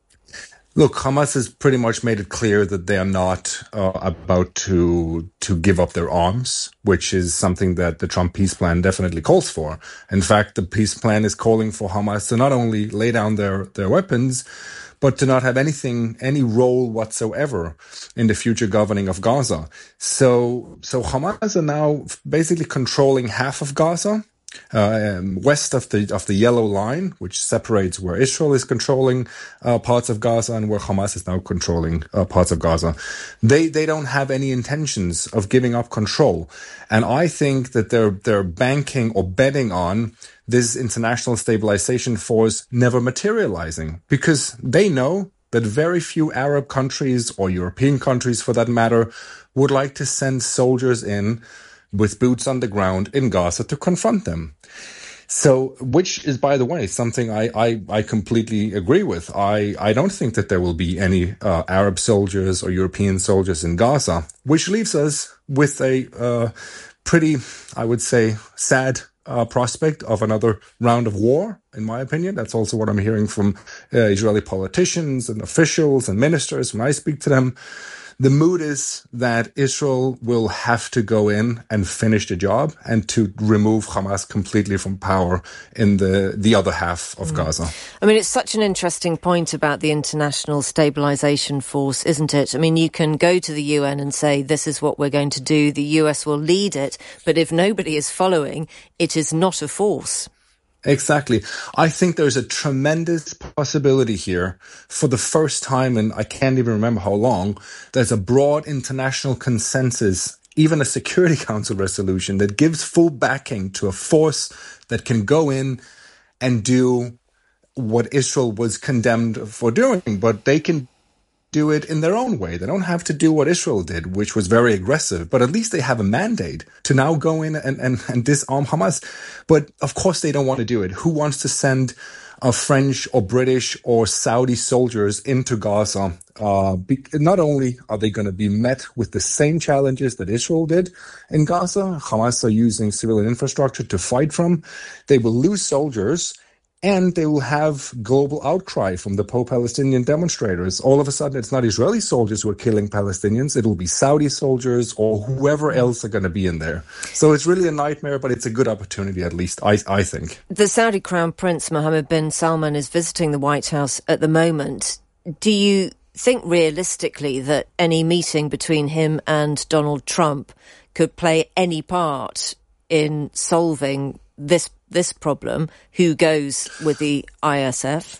Look, Hamas has pretty much made it clear that they are not uh, about to to give up their arms, which is something that the Trump peace plan definitely calls for. In fact, the peace plan is calling for Hamas to not only lay down their, their weapons, but to not have anything, any role whatsoever in the future governing of Gaza. So, so Hamas are now basically controlling half of Gaza. Uh, um, west of the of the yellow line, which separates where Israel is controlling uh, parts of Gaza and where Hamas is now controlling uh, parts of Gaza. They they don't have any intentions of giving up control, and I think that they're they're banking or betting on this international stabilization force never materializing, because they know that very few Arab countries or European countries, for that matter, would like to send soldiers in with boots on the ground in Gaza to confront them. So, which is, by the way, something I, I, I completely agree with. I, I don't think that there will be any uh, Arab soldiers or European soldiers in Gaza, which leaves us with a uh, pretty, I would say, sad uh, prospect of another round of war, in my opinion. That's also what I'm hearing from uh, Israeli politicians and officials and ministers when I speak to them. The mood is that Israel will have to go in and finish the job and to remove Hamas completely from power in the, the other half of mm. Gaza. I mean, it's such an interesting point about the International Stabilization Force, isn't it? I mean, you can go to the U N and say, this is what we're going to do. The U S will lead it. But if nobody is following, it is not a force. Exactly. I think there's a tremendous possibility here for the first time in I can't even remember how long. There's a broad international consensus, even a Security Council resolution that gives full backing to a force that can go in and do what Israel was condemned for doing, but they can do it in their own way. They don't have to do what Israel did, which was very aggressive, but at least they have a mandate to now go in and, and, and disarm Hamas. But of course they don't want to do it. Who wants to send uh, French or British or Saudi soldiers into Gaza? Uh, be, not only are they going to be met with the same challenges that Israel did in Gaza, Hamas are using civilian infrastructure to fight from, they will lose soldiers. And they will have global outcry from the pro-Palestinian demonstrators. All of a sudden, it's not Israeli soldiers who are killing Palestinians. It will be Saudi soldiers or whoever else are going to be in there. So it's really a nightmare, but it's a good opportunity, at least, I, I think. The Saudi Crown Prince Mohammed bin Salman is visiting the White House at the moment. Do you think realistically that any meeting between him and Donald Trump could play any part in solving this this problem? Who goes with the I S F?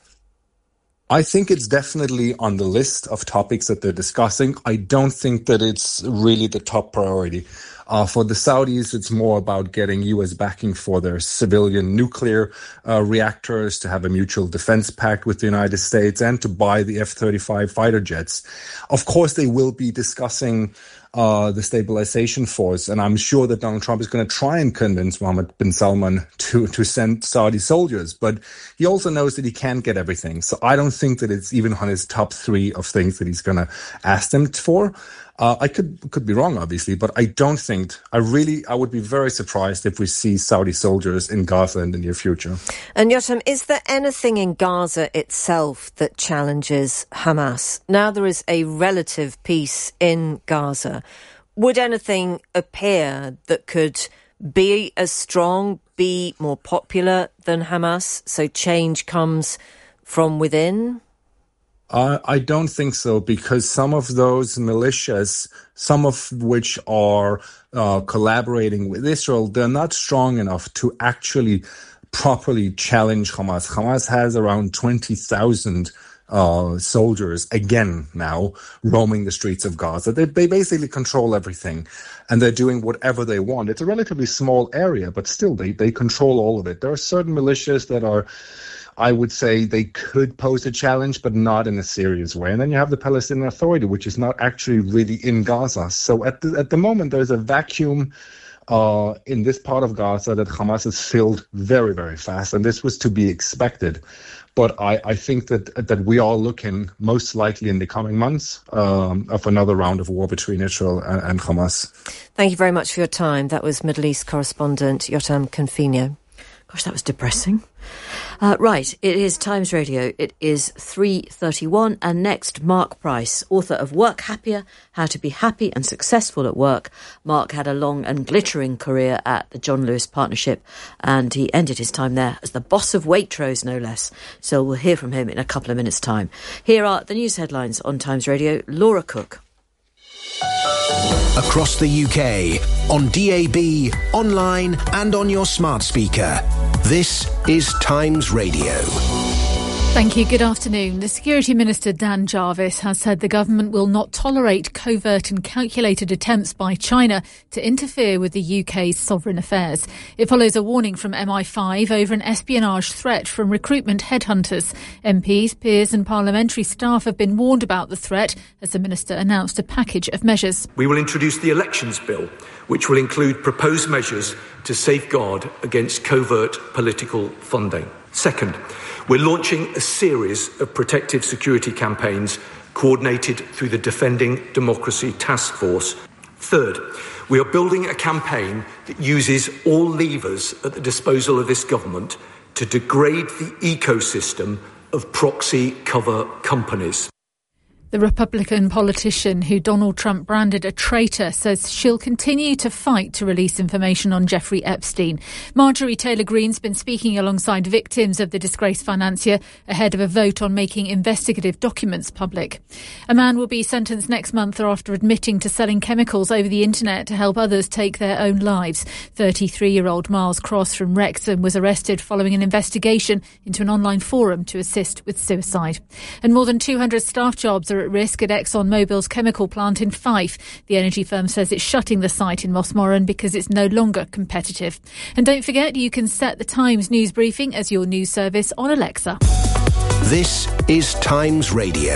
I think it's definitely on the list of topics that they're discussing. I don't think that it's really the top priority. Uh, for the Saudis, it's more about getting U S backing for their civilian nuclear uh, reactors, to have a mutual defense pact with the United States, and to buy the F thirty-five fighter jets. Of course, they will be discussing Uh, the stabilization force. And I'm sure that Donald Trump is going to try and convince Mohammed bin Salman to, to send Saudi soldiers. But he also knows that he can't get everything. So I don't think that it's even on his top three of things that he's going to ask them for. Uh, I could could be wrong, obviously, but I don't think, I really, I would be very surprised if we see Saudi soldiers in Gaza in the near future. And Yotam, is there anything in Gaza itself that challenges Hamas? Now there is a relative peace in Gaza. Would anything appear that could be as strong, be more popular than Hamas? So change comes from within? Uh, I don't think so, because some of those militias, some of which are uh, collaborating with Israel, they're not strong enough to actually properly challenge Hamas. Hamas has around twenty thousand uh, soldiers, again now, roaming the streets of Gaza. They, they basically control everything, and they're doing whatever they want. It's a relatively small area, but still, they, they control all of it. There are certain militias that are, I would say, they could pose a challenge, but not in a serious way. And then you have the Palestinian Authority, which is not actually really in Gaza. So at the, at the moment, there's a vacuum uh, in this part of Gaza that Hamas has filled very, very fast. And this was to be expected. But I, I think that that we are looking most likely in the coming months um, of another round of war between Israel and, and Hamas. Thank you very much for your time. That was Middle East correspondent Yotam Confino. Gosh, that was depressing. Uh, right, it is Times Radio. It is three thirty-one, and next, Mark Price, author of Work Happier, How to Be Happy and Successful at Work. Mark had a long and glittering career at the John Lewis Partnership, and he ended his time there as the boss of Waitrose, no less. So we'll hear from him in a couple of minutes' time. Here are the news headlines on Times Radio. Laura Cook. Across the U K, on D A B, online and on your smart speaker. This is Times Radio. Thank you. Good afternoon. The Security Minister, Dan Jarvis, has said the government will not tolerate covert and calculated attempts by China to interfere with the U K's sovereign affairs. It follows a warning from M I five over an espionage threat from recruitment headhunters. M Ps, peers and parliamentary staff have been warned about the threat as the minister announced a package of measures. We will introduce the Elections Bill, which will include proposed measures to safeguard against covert political funding. Second, we're launching a series of protective security campaigns coordinated through the Defending Democracy Task Force. Third, we are building a campaign that uses all levers at the disposal of this government to degrade the ecosystem of proxy cover companies. The Republican politician who Donald Trump branded a traitor says she'll continue to fight to release information on Jeffrey Epstein. Marjorie Taylor Greene's been speaking alongside victims of the disgraced financier ahead of a vote on making investigative documents public. A man will be sentenced next month after admitting to selling chemicals over the internet to help others take their own lives. thirty-three-year-old Miles Cross from Wrexham was arrested following an investigation into an online forum to assist with suicide. And more than two hundred staff jobs are at risk at ExxonMobil's chemical plant in Fife. The energy firm says it's shutting the site in Mossmorran because it's no longer competitive. And don't forget, you can set the Times news briefing as your news service on Alexa. This is Times Radio.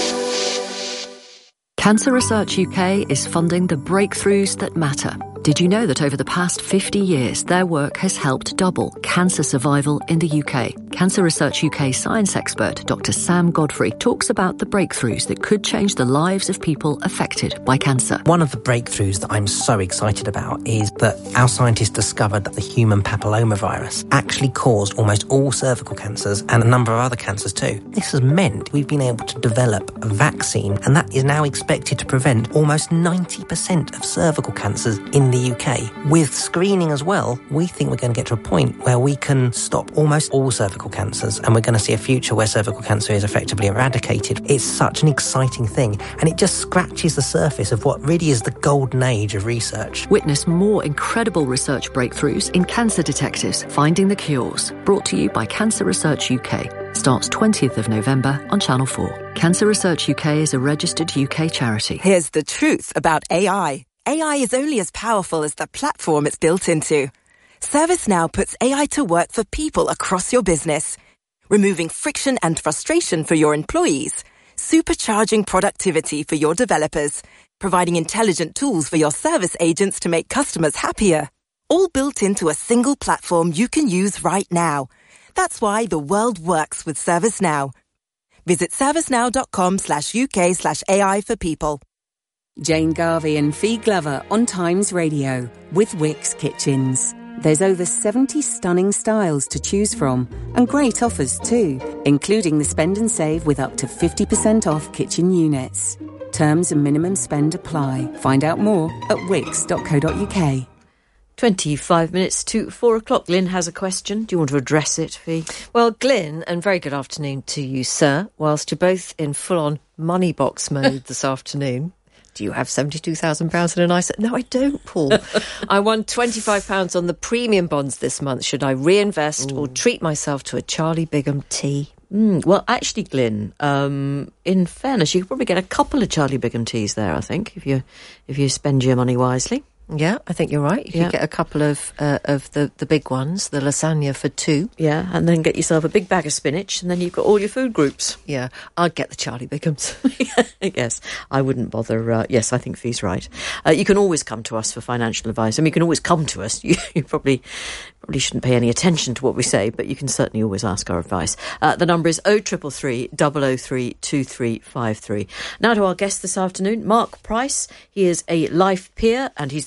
Cancer Research U K is funding the breakthroughs that matter. Did you know that over the past fifty years, their work has helped double cancer survival in the U K? Cancer Research U K science expert Doctor Sam Godfrey talks about the breakthroughs that could change the lives of people affected by cancer. One of the breakthroughs that I'm so excited about is that our scientists discovered that the human papillomavirus actually caused almost all cervical cancers and a number of other cancers too. This has meant we've been able to develop a vaccine, and that is now expected to prevent almost ninety percent of cervical cancers in the U K. With screening as well, we think we're going to get to a point where we can stop almost all cervical cancers, and we're going to see a future where cervical cancer is effectively eradicated. It's such an exciting thing, and it just scratches the surface of what really is the golden age of research. Witness more incredible research breakthroughs in Cancer Detectives, Finding the Cures, brought to you by Cancer Research U K. Starts twentieth of November on Channel four. Cancer Research U K is a registered U K charity. Here's the truth about A I. A I is only as powerful as the platform it's built into. ServiceNow puts A I to work for people across your business, removing friction and frustration for your employees, supercharging productivity for your developers, providing intelligent tools for your service agents to make customers happier. All built into a single platform you can use right now. That's why the world works with ServiceNow. Visit servicenow.com slash UK slash AI for people. Jane Garvey and Fee Glover on Times Radio with Wickes Kitchens. There's over seventy stunning styles to choose from and great offers too, including the spend and save with up to fifty percent off kitchen units. Terms and minimum spend apply. Find out more at wicks dot co dot uk. twenty-five minutes to four o'clock. Lynn has a question. Do you want to address it, Fee? Well, Glyn, and very good afternoon to you, sir. Whilst you're both in full-on money box mode this afternoon, do you have seventy-two thousand pounds in an I S A? No, I don't, Paul. I won twenty-five pounds on the premium bonds this month. Should I reinvest Ooh. or treat myself to a Charlie Bigham tea? Mm, well, actually, Glyn, um, in fairness, you could probably get a couple of Charlie Bigham teas there, I think, if you if you spend your money wisely. Yeah, I think you're right. You yeah. could get a couple of uh, of the, the big ones, the lasagna for two. Yeah, and then get yourself a big bag of spinach, and then you've got all your food groups. Yeah, I'd get the Charlie Bighams. Yes, I wouldn't bother. Uh, yes, I think Fee's right. Uh, you can always come to us for financial advice. I mean, you can always come to us. You, you probably probably shouldn't pay any attention to what we say, but you can certainly always ask our advice. Uh, the number is oh triple three, double oh three, two three five three. Now to our guest this afternoon, Mark Price. He is a life peer, and he's the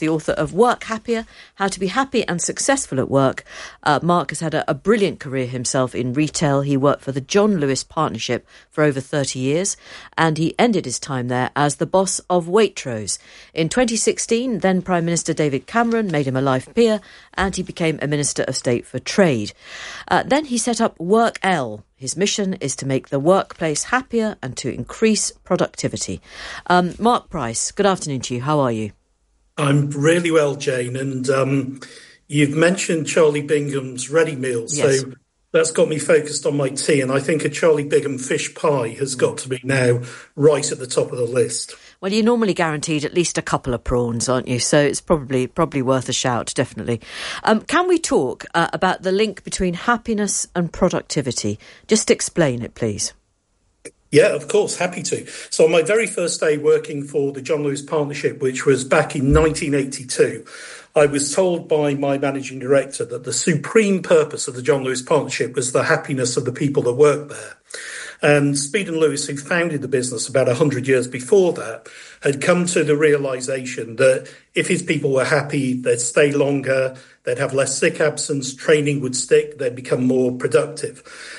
the author of Work Happier, How to be Happy and Successful at Work. Uh, Mark has had a, a brilliant career himself in retail. He worked for the John Lewis Partnership for over thirty years, and he ended his time there as the boss of Waitrose. In twenty sixteen, then Prime Minister David Cameron made him a life peer, and he became a Minister of State for Trade. Uh, then he set up Work L. His mission is to make the workplace happier and to increase productivity. Um, Mark Price, good afternoon to you. How are you? I'm really well, Jane. And um, you've mentioned Charlie Bingham's ready meals. Yes. So that's got me focused on my tea. And I think a Charlie Bingham fish pie has got to be now right at the top of the list. Well, you're normally guaranteed at least a couple of prawns, aren't you? So it's probably probably worth a shout, definitely. Um, can we talk uh, about the link between happiness and productivity? Just explain it, please. Yeah, of course, happy to. So on my very first day working for the John Lewis Partnership, which was back in nineteen eighty-two, I was told by my managing director that the supreme purpose of the John Lewis Partnership was the happiness of the people that work there. And Speed and Lewis, who founded the business about one hundred years before that, had come to the realisation that if his people were happy, they'd stay longer, they'd have less sick absence, training would stick, they'd become more productive.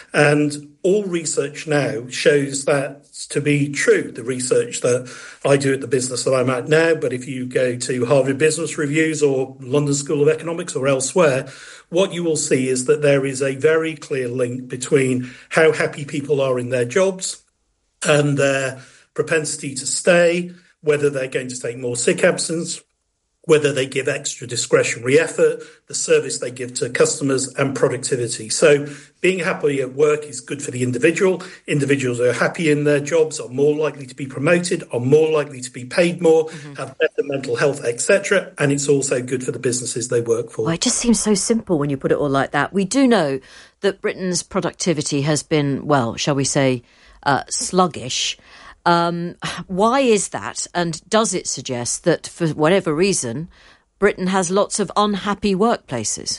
And all research now shows that to be true, the research that I do at the business that I'm at now. But if you go to Harvard Business Reviews or London School of Economics or elsewhere, what you will see is that there is a very clear link between how happy people are in their jobs and their propensity to stay, whether they're going to take more sick absence, whether they give extra discretionary effort, the service they give to customers, and productivity. So being happy at work is good for the individual. Individuals who are happy in their jobs are more likely to be promoted, are more likely to be paid more, mm-hmm. have better mental health, et cetera. And it's also good for the businesses they work for. Well, it just seems so simple when you put it all like that. We do know that Britain's productivity has been, well, shall we say, uh, sluggish. Um, why is that? And does it suggest that for whatever reason, Britain has lots of unhappy workplaces?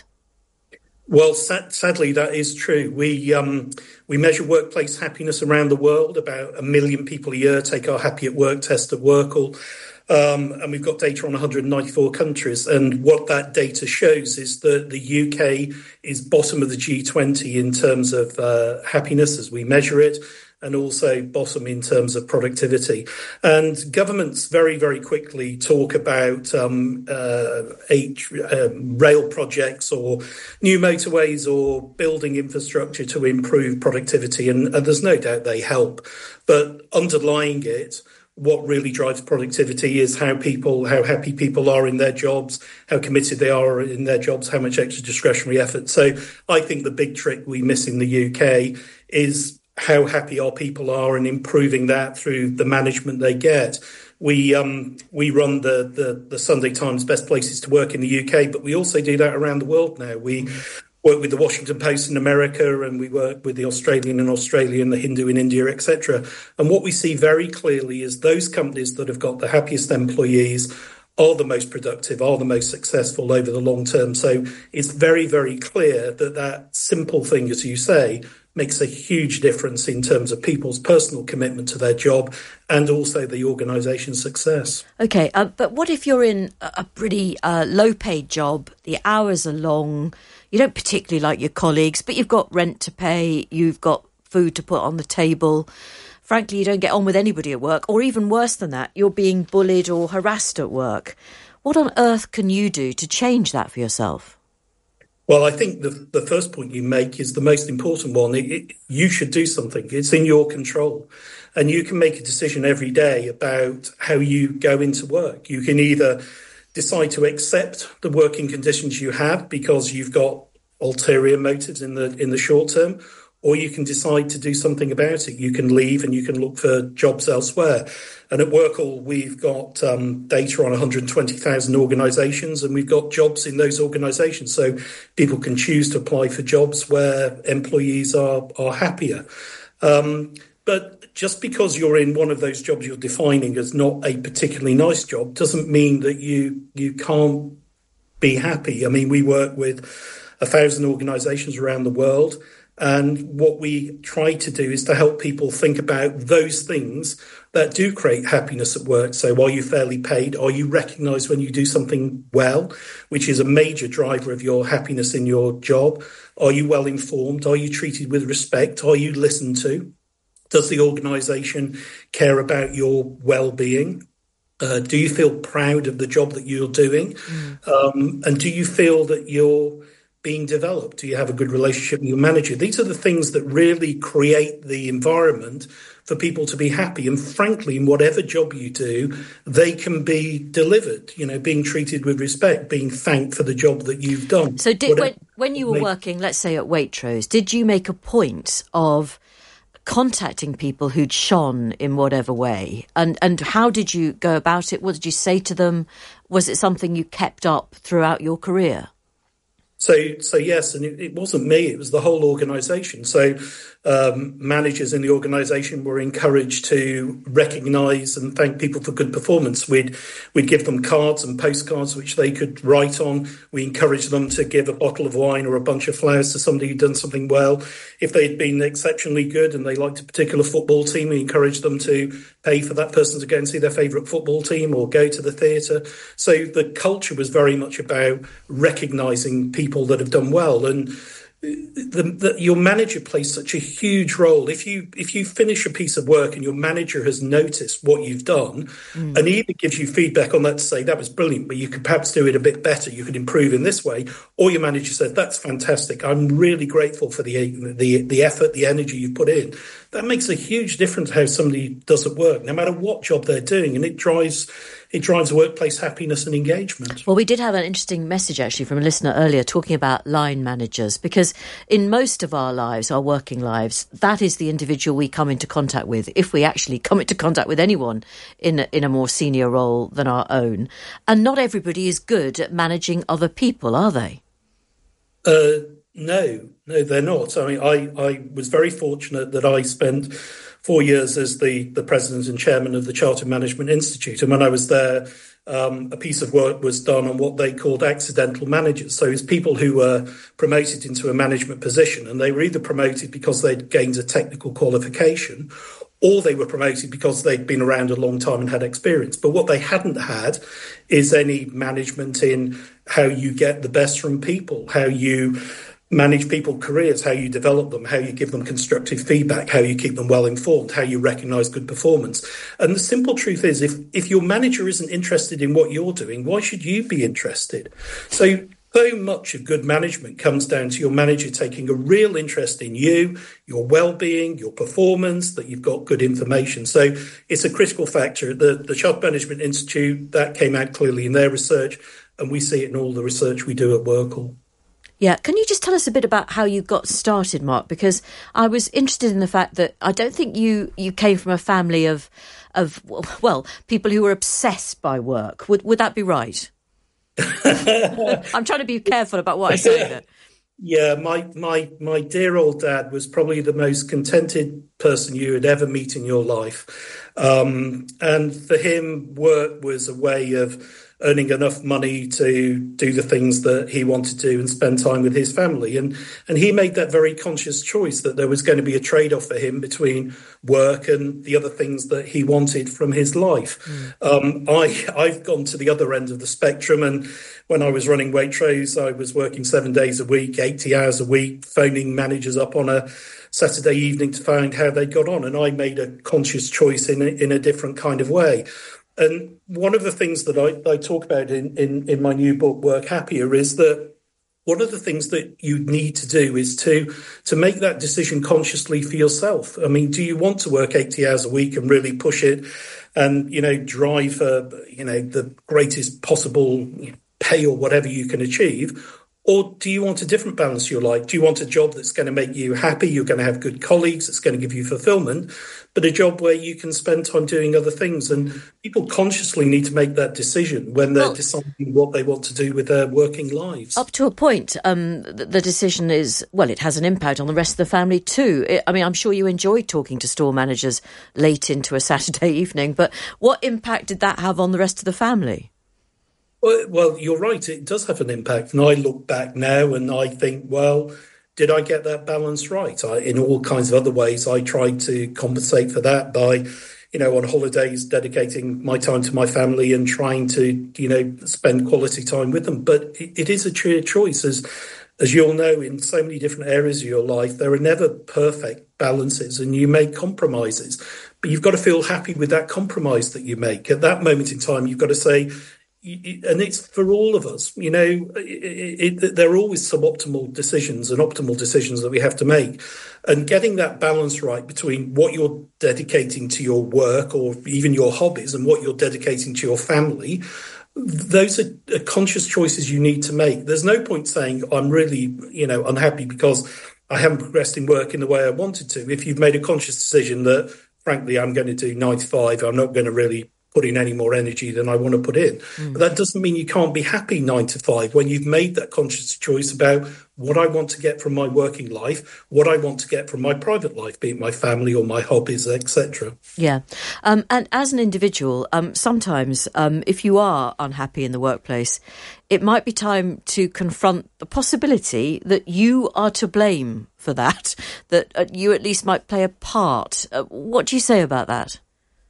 Well, sad, sadly, that is true. We um, we measure workplace happiness around the world. About a million people a year take our Happy at Work test at Workle. Um, and we've got data on one hundred ninety-four countries. And what that data shows is that the U K is bottom of the G twenty in terms of uh, happiness as we measure it, and also bottom in terms of productivity. And governments very, very quickly talk about um, uh, H, uh, rail projects or new motorways or building infrastructure to improve productivity. And, and there's no doubt they help. But underlying it, what really drives productivity is how people, how happy people are in their jobs, how committed they are in their jobs, how much extra discretionary effort. So I think the big trick we miss in the U K is how happy our people are and improving that through the management they get. We um, we run the, the, the Sunday Times Best Places to Work in the U K, but we also do that around the world now. We work with the Washington Post in America, and we work with the Australian in Australia and the Hindu in India, et cetera. And what we see very clearly is those companies that have got the happiest employees are the most productive, are the most successful over the long term. So it's very, very clear that that simple thing, as you say, makes a huge difference in terms of people's personal commitment to their job and also the organisation's success. OK, uh, but what if you're in a pretty uh, low-paid job, the hours are long, you don't particularly like your colleagues, but you've got rent to pay, you've got food to put on the table. Frankly, you don't get on with anybody at work, or even worse than that, you're being bullied or harassed at work. What on earth can you do to change that for yourself? Well, I think the the first point you make is the most important one. It, it, you should do something. It's in your control. And you can make a decision every day about how you go into work. You can either decide to accept the working conditions you have because you've got ulterior motives in the in the short term, or you can decide to do something about it. You can leave and you can look for jobs elsewhere. And at Workle, we've got um, data on one hundred twenty thousand organisations, and we've got jobs in those organisations. So people can choose to apply for jobs where employees are, are happier. Um, but just because you're in one of those jobs you're defining as not a particularly nice job doesn't mean that you you can't be happy. I mean, we work with a thousand organisations around the world. And what we try to do is to help people think about those things that do create happiness at work. So are you fairly paid? Are you recognised when you do something well, which is a major driver of your happiness in your job? Are you well informed? Are you treated with respect? Are you listened to? Does the organisation care about your well-being? Uh, do you feel proud of the job that you're doing? Mm. Um, and do you feel that you're being developed? Do you have a good relationship with your manager? These are the things that really create the environment for people to be happy. And frankly, in whatever job you do, they can be delivered, you know, being treated with respect, being thanked for the job that you've done. So did, when, when you were working, let's say at Waitrose, did you make a point of contacting people who'd shone in whatever way? And and how did you go about it? What did you say to them? Was it something you kept up throughout your career? So, so yes, and it, it wasn't me, it was the whole organisation. So um, managers in the organisation were encouraged to recognise and thank people for good performance. We'd, we'd give them cards and postcards which they could write on. We encouraged them to give a bottle of wine or a bunch of flowers to somebody who'd done something well. If they'd been exceptionally good and they liked a particular football team, we encouraged them to pay for that person to go and see their favourite football team or go to the theatre. So the culture was very much about recognising people people that have done well, and the, the, your manager plays such a huge role. If you if you finish a piece of work and your manager has noticed what you've done mm. and either gives you feedback on that to say that was brilliant, but you could perhaps do it a bit better, you could improve in this way, or your manager said that's fantastic, I'm really grateful for the the the effort, the energy you put in, that makes a huge difference how somebody does at work, no matter what job they're doing, and it drives It drives workplace happiness and engagement. Well, we did have an interesting message, actually, from a listener earlier talking about line managers, because in most of our lives, our working lives, that is the individual we come into contact with, if we actually come into contact with anyone in a, in a more senior role than our own. And not everybody is good at managing other people, are they? Uh, no, no, they're not. I mean, I, I was very fortunate that I spent four years as the, the president and chairman of the Chartered Management Institute. And when I was there, um, a piece of work was done on what they called accidental managers. So it's people who were promoted into a management position, and they were either promoted because they'd gained a technical qualification, or they were promoted because they'd been around a long time and had experience. But what they hadn't had is any management in how you get the best from people, how you manage people's careers, how you develop them, how you give them constructive feedback, how you keep them well informed, how you recognise good performance. And the simple truth is, if, if your manager isn't interested in what you're doing, why should you be interested? So, so much of good management comes down to your manager taking a real interest in you, your well-being, your performance, that you've got good information. So it's a critical factor. The, the Chartered Management Institute, that came out clearly in their research, and we see it in all the research we do at Workall. Yeah, can you just tell us a bit about how you got started, Mark? Because I was interested in the fact that I don't think you, you came from a family of, of well, people who were obsessed by work. Would would that be right? I'm trying to be careful about what I say there. Yeah, my, my, my dear old dad was probably the most contented person you would ever meet in your life. Um, and for him, work was a way of earning enough money to do the things that he wanted to do and spend time with his family. And and he made that very conscious choice that there was going to be a trade-off for him between work and the other things that he wanted from his life. Mm. Um, I, I've gone to the other end of the spectrum, and when I was running Waitrose, I was working seven days a week, eighty hours a week, phoning managers up on a Saturday evening to find how they got on. And I made a conscious choice in a, in a different kind of way. And one of the things that I, I talk about in, in, in my new book, Work Happier, is that one of the things that you need to do is to to make that decision consciously for yourself. I mean, do you want to work eighty hours a week and really push it and, you know, drive for, you know, the greatest possible pay or whatever you can achieve? Or do you want a different balance to your life? Do you want a job that's going to make you happy, you're going to have good colleagues, it's going to give you fulfillment, but a job where you can spend time doing other things? And people consciously need to make that decision when they're well, deciding what they want to do with their working lives. Up to a point, um, the, the decision is, well, it has an impact on the rest of the family too. It, I mean, I'm sure you enjoyed talking to store managers late into a Saturday evening, but what impact did that have on the rest of the family? Well, well, you're right. It does have an impact. And I look back now and I think, well, did I get that balance right? I, in all kinds of other ways, I tried to compensate for that by, you know, on holidays, dedicating my time to my family and trying to, you know, spend quality time with them. But it, it is a true choice. As, as you all know, in so many different areas of your life, there are never perfect balances and you make compromises. But you've got to feel happy with that compromise that you make. At that moment in time, you've got to say, and it's for all of us, you know, it, it, there are always suboptimal decisions and optimal decisions that we have to make. And getting that balance right between what you're dedicating to your work or even your hobbies and what you're dedicating to your family, those are, are conscious choices you need to make. There's no point saying, I'm really, you know, unhappy because I haven't progressed in work in the way I wanted to. If you've made a conscious decision that, frankly, I'm going to do nine to five, I'm not going to really put in any more energy than I want to put in. Mm. But that doesn't mean you can't be happy nine to five when you've made that conscious choice about what I want to get from my working life, what I want to get from my private life, be it my family or my hobbies, et cetera. Yeah. Um, and as an individual, um, sometimes um, if you are unhappy in the workplace, it might be time to confront the possibility that you are to blame for that, that uh, you at least might play a part. Uh, what do you say about that?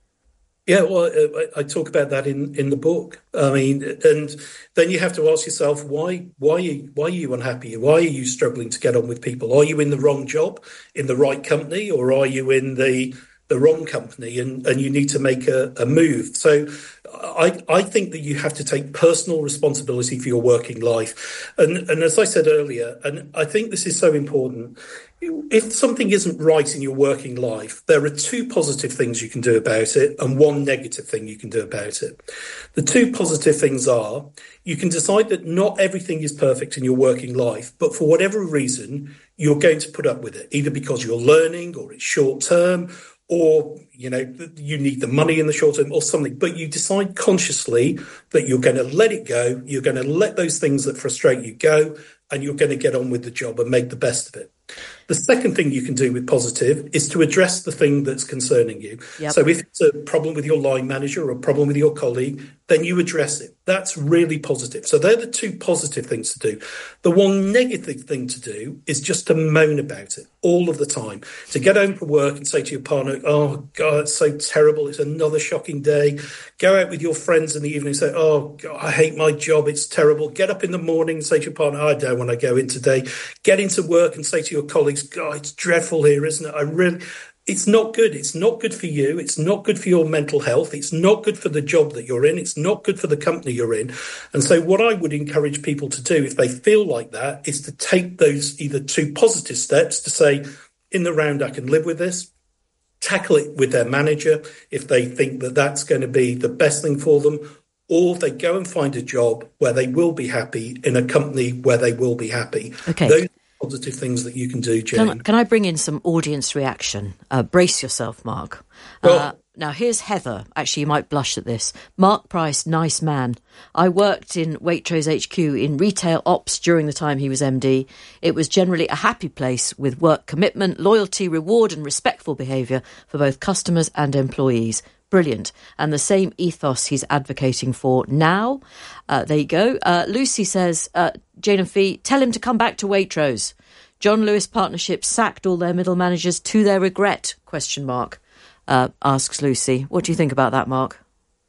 Yeah, well, I, I talk about that in, in the book. I mean, and then you have to ask yourself, why why are you, why are you unhappy? Why are you struggling to get on with people? Are you in the wrong job, in the right company, or are you in the the wrong company and, and you need to make a, a move? So I, I think that you have to take personal responsibility for your working life. And, and as I said earlier, and I think this is so important, if something isn't right in your working life, there are two positive things you can do about it and one negative thing you can do about it. The two positive things are you can decide that not everything is perfect in your working life, but for whatever reason, you're going to put up with it, either because you're learning or it's short term, or, you know, you need the money in the short term or something, but you decide consciously that you're going to let it go. You're going to let those things that frustrate you go, and you're going to get on with the job and make the best of it. The second thing you can do with positive is to address the thing that's concerning you. Yep. So if it's a problem with your line manager or a problem with your colleague, then you address it. That's really positive. So they're the two positive things to do. The one negative thing to do is just to moan about it all of the time. To get home from work and say to your partner, oh, God, it's so terrible. It's another shocking day. Go out with your friends in the evening and say, oh, God, I hate my job. It's terrible. Get up in the morning and say to your partner, I don't want to go in today. Get into work and say to your colleagues, God, it's dreadful here, isn't it? I really... It's not good. It's not good for you. It's not good for your mental health. It's not good for the job that you're in. It's not good for the company you're in. And so what I would encourage people to do if they feel like that is to take those either two positive steps to say, in the round, I can live with this, tackle it with their manager if they think that that's going to be the best thing for them, or they go and find a job where they will be happy in a company where they will be happy. Okay. Those positive things that you can do, Jane. Can, can I bring in some audience reaction? Uh, brace yourself, Mark. Well, uh, now, here's Heather. Actually, you might blush at this. Mark Price, nice man. I worked in Waitrose H Q in retail ops during the time he was M D. It was generally a happy place with work commitment, loyalty, reward and respectful behaviour for both customers and employees. Brilliant. And the same ethos he's advocating for now. Uh, there you go. Uh, Lucy says, uh, Jane and Fee, tell him to come back to Waitrose. John Lewis Partnership sacked all their middle managers to their regret, question mark, uh, asks Lucy. What do you think about that, Mark?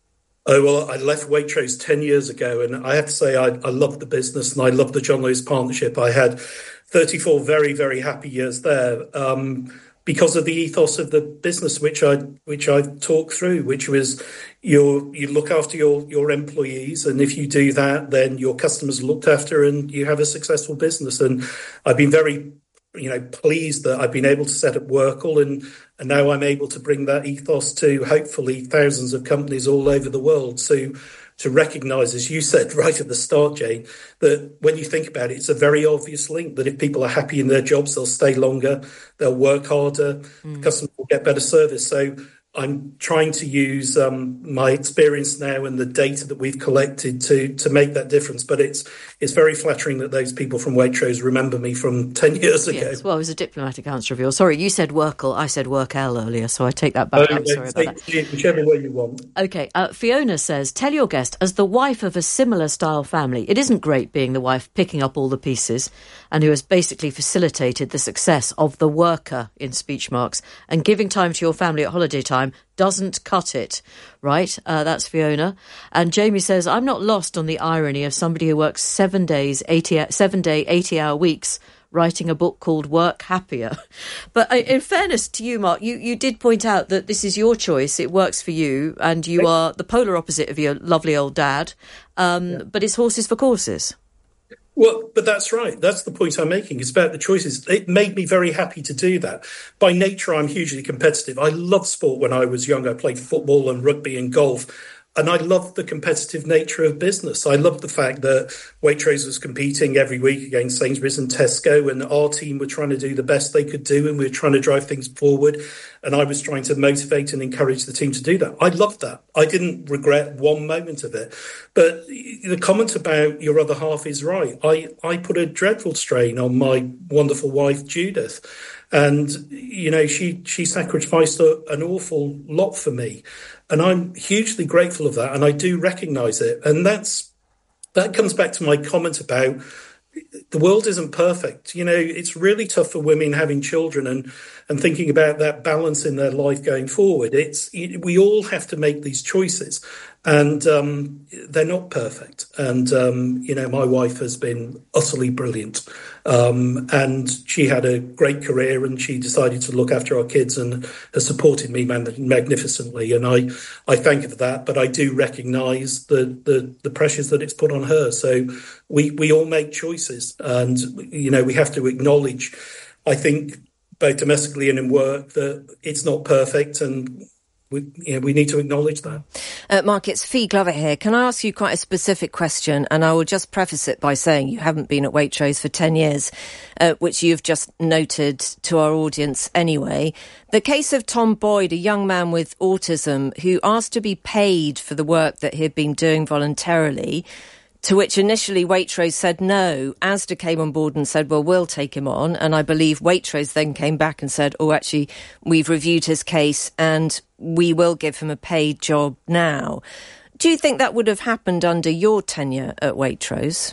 Oh, well, I left Waitrose ten years ago, and I have to say I, I love the business and I love the John Lewis Partnership. I had thirty-four very, very happy years there. Um because of the ethos of the business, which I which I talked through, which was you you look after your, your employees, and if you do that, then your customers are looked after and you have a successful business. And I've been very, you know, pleased that I've been able to set up Workle, and, and now I'm able to bring that ethos to hopefully thousands of companies all over the world. So to recognise, as you said right at the start, Jane, that when you think about it, it's a very obvious link that if people are happy in their jobs, they'll stay longer, they'll work harder, mm. customers will get better service. So I'm trying to use um, my experience now and the data that we've collected to to make that difference. But it's it's very flattering that those people from Waitrose remember me from ten years ago. Yes, well, it was a diplomatic answer of yours. Sorry, you said Workle, I said Workell earlier, so I take that back. Oh, I'm sorry about that. Whichever way you want. OK, uh, Fiona says, tell your guest, as the wife of a similar style family, it isn't great being the wife picking up all the pieces and who has basically facilitated the success of the worker, in speech marks, and giving time to your family at holiday time doesn't cut it, right? Uh, that's Fiona. And Jamie says, I'm not lost on the irony of somebody who works seven days, eighty, seven day, eighty-hour weeks writing a book called Work Happier. But in fairness to you, Mark, you, you did point out that this is your choice. It works for you, and you are the polar opposite of your lovely old dad. Um, yeah. But it's horses for courses. Well, but that's right. That's the point I'm making. It's about the choices. It made me very happy to do that. By nature, I'm hugely competitive. I loved sport when I was young. I played football and rugby and golf. And I loved the competitive nature of business. I loved the fact that Waitrose was competing every week against Sainsbury's and Tesco, and our team were trying to do the best they could do, and we were trying to drive things forward. And I was trying to motivate and encourage the team to do that. I loved that. I didn't regret one moment of it. But the comment about your other half is right. I, I put a dreadful strain on my wonderful wife, Judith. And, you know, she, she sacrificed a, an awful lot for me. And I'm hugely grateful of that. And I do recognise it. And that's that comes back to my comment about the world isn't perfect. You know, it's really tough for women having children and, and thinking about that balance in their life going forward. It's we all have to make these choices. And um, they're not perfect. And, um, you know, my wife has been utterly brilliant. Um, and she had a great career and she decided to look after our kids and has supported me man- magnificently. And I, I thank her for that. But I do recognise the, the, the pressures that it's put on her. So we, we all make choices. And, you know, we have to acknowledge, I think, both domestically and in work, that it's not perfect. And We, yeah, we need to acknowledge that. Uh, Mark, it's Fee Glover here. Can I ask you quite a specific question? And I will just preface it by saying you haven't been at Waitrose for ten years, uh, which you've just noted to our audience anyway. The case of Tom Boyd, a young man with autism who asked to be paid for the work that he'd been doing voluntarily, to which initially Waitrose said no. Asda came on board and said, well, we'll take him on. And I believe Waitrose then came back and said, oh, actually, we've reviewed his case and we will give him a paid job now. Do you think that would have happened under your tenure at Waitrose?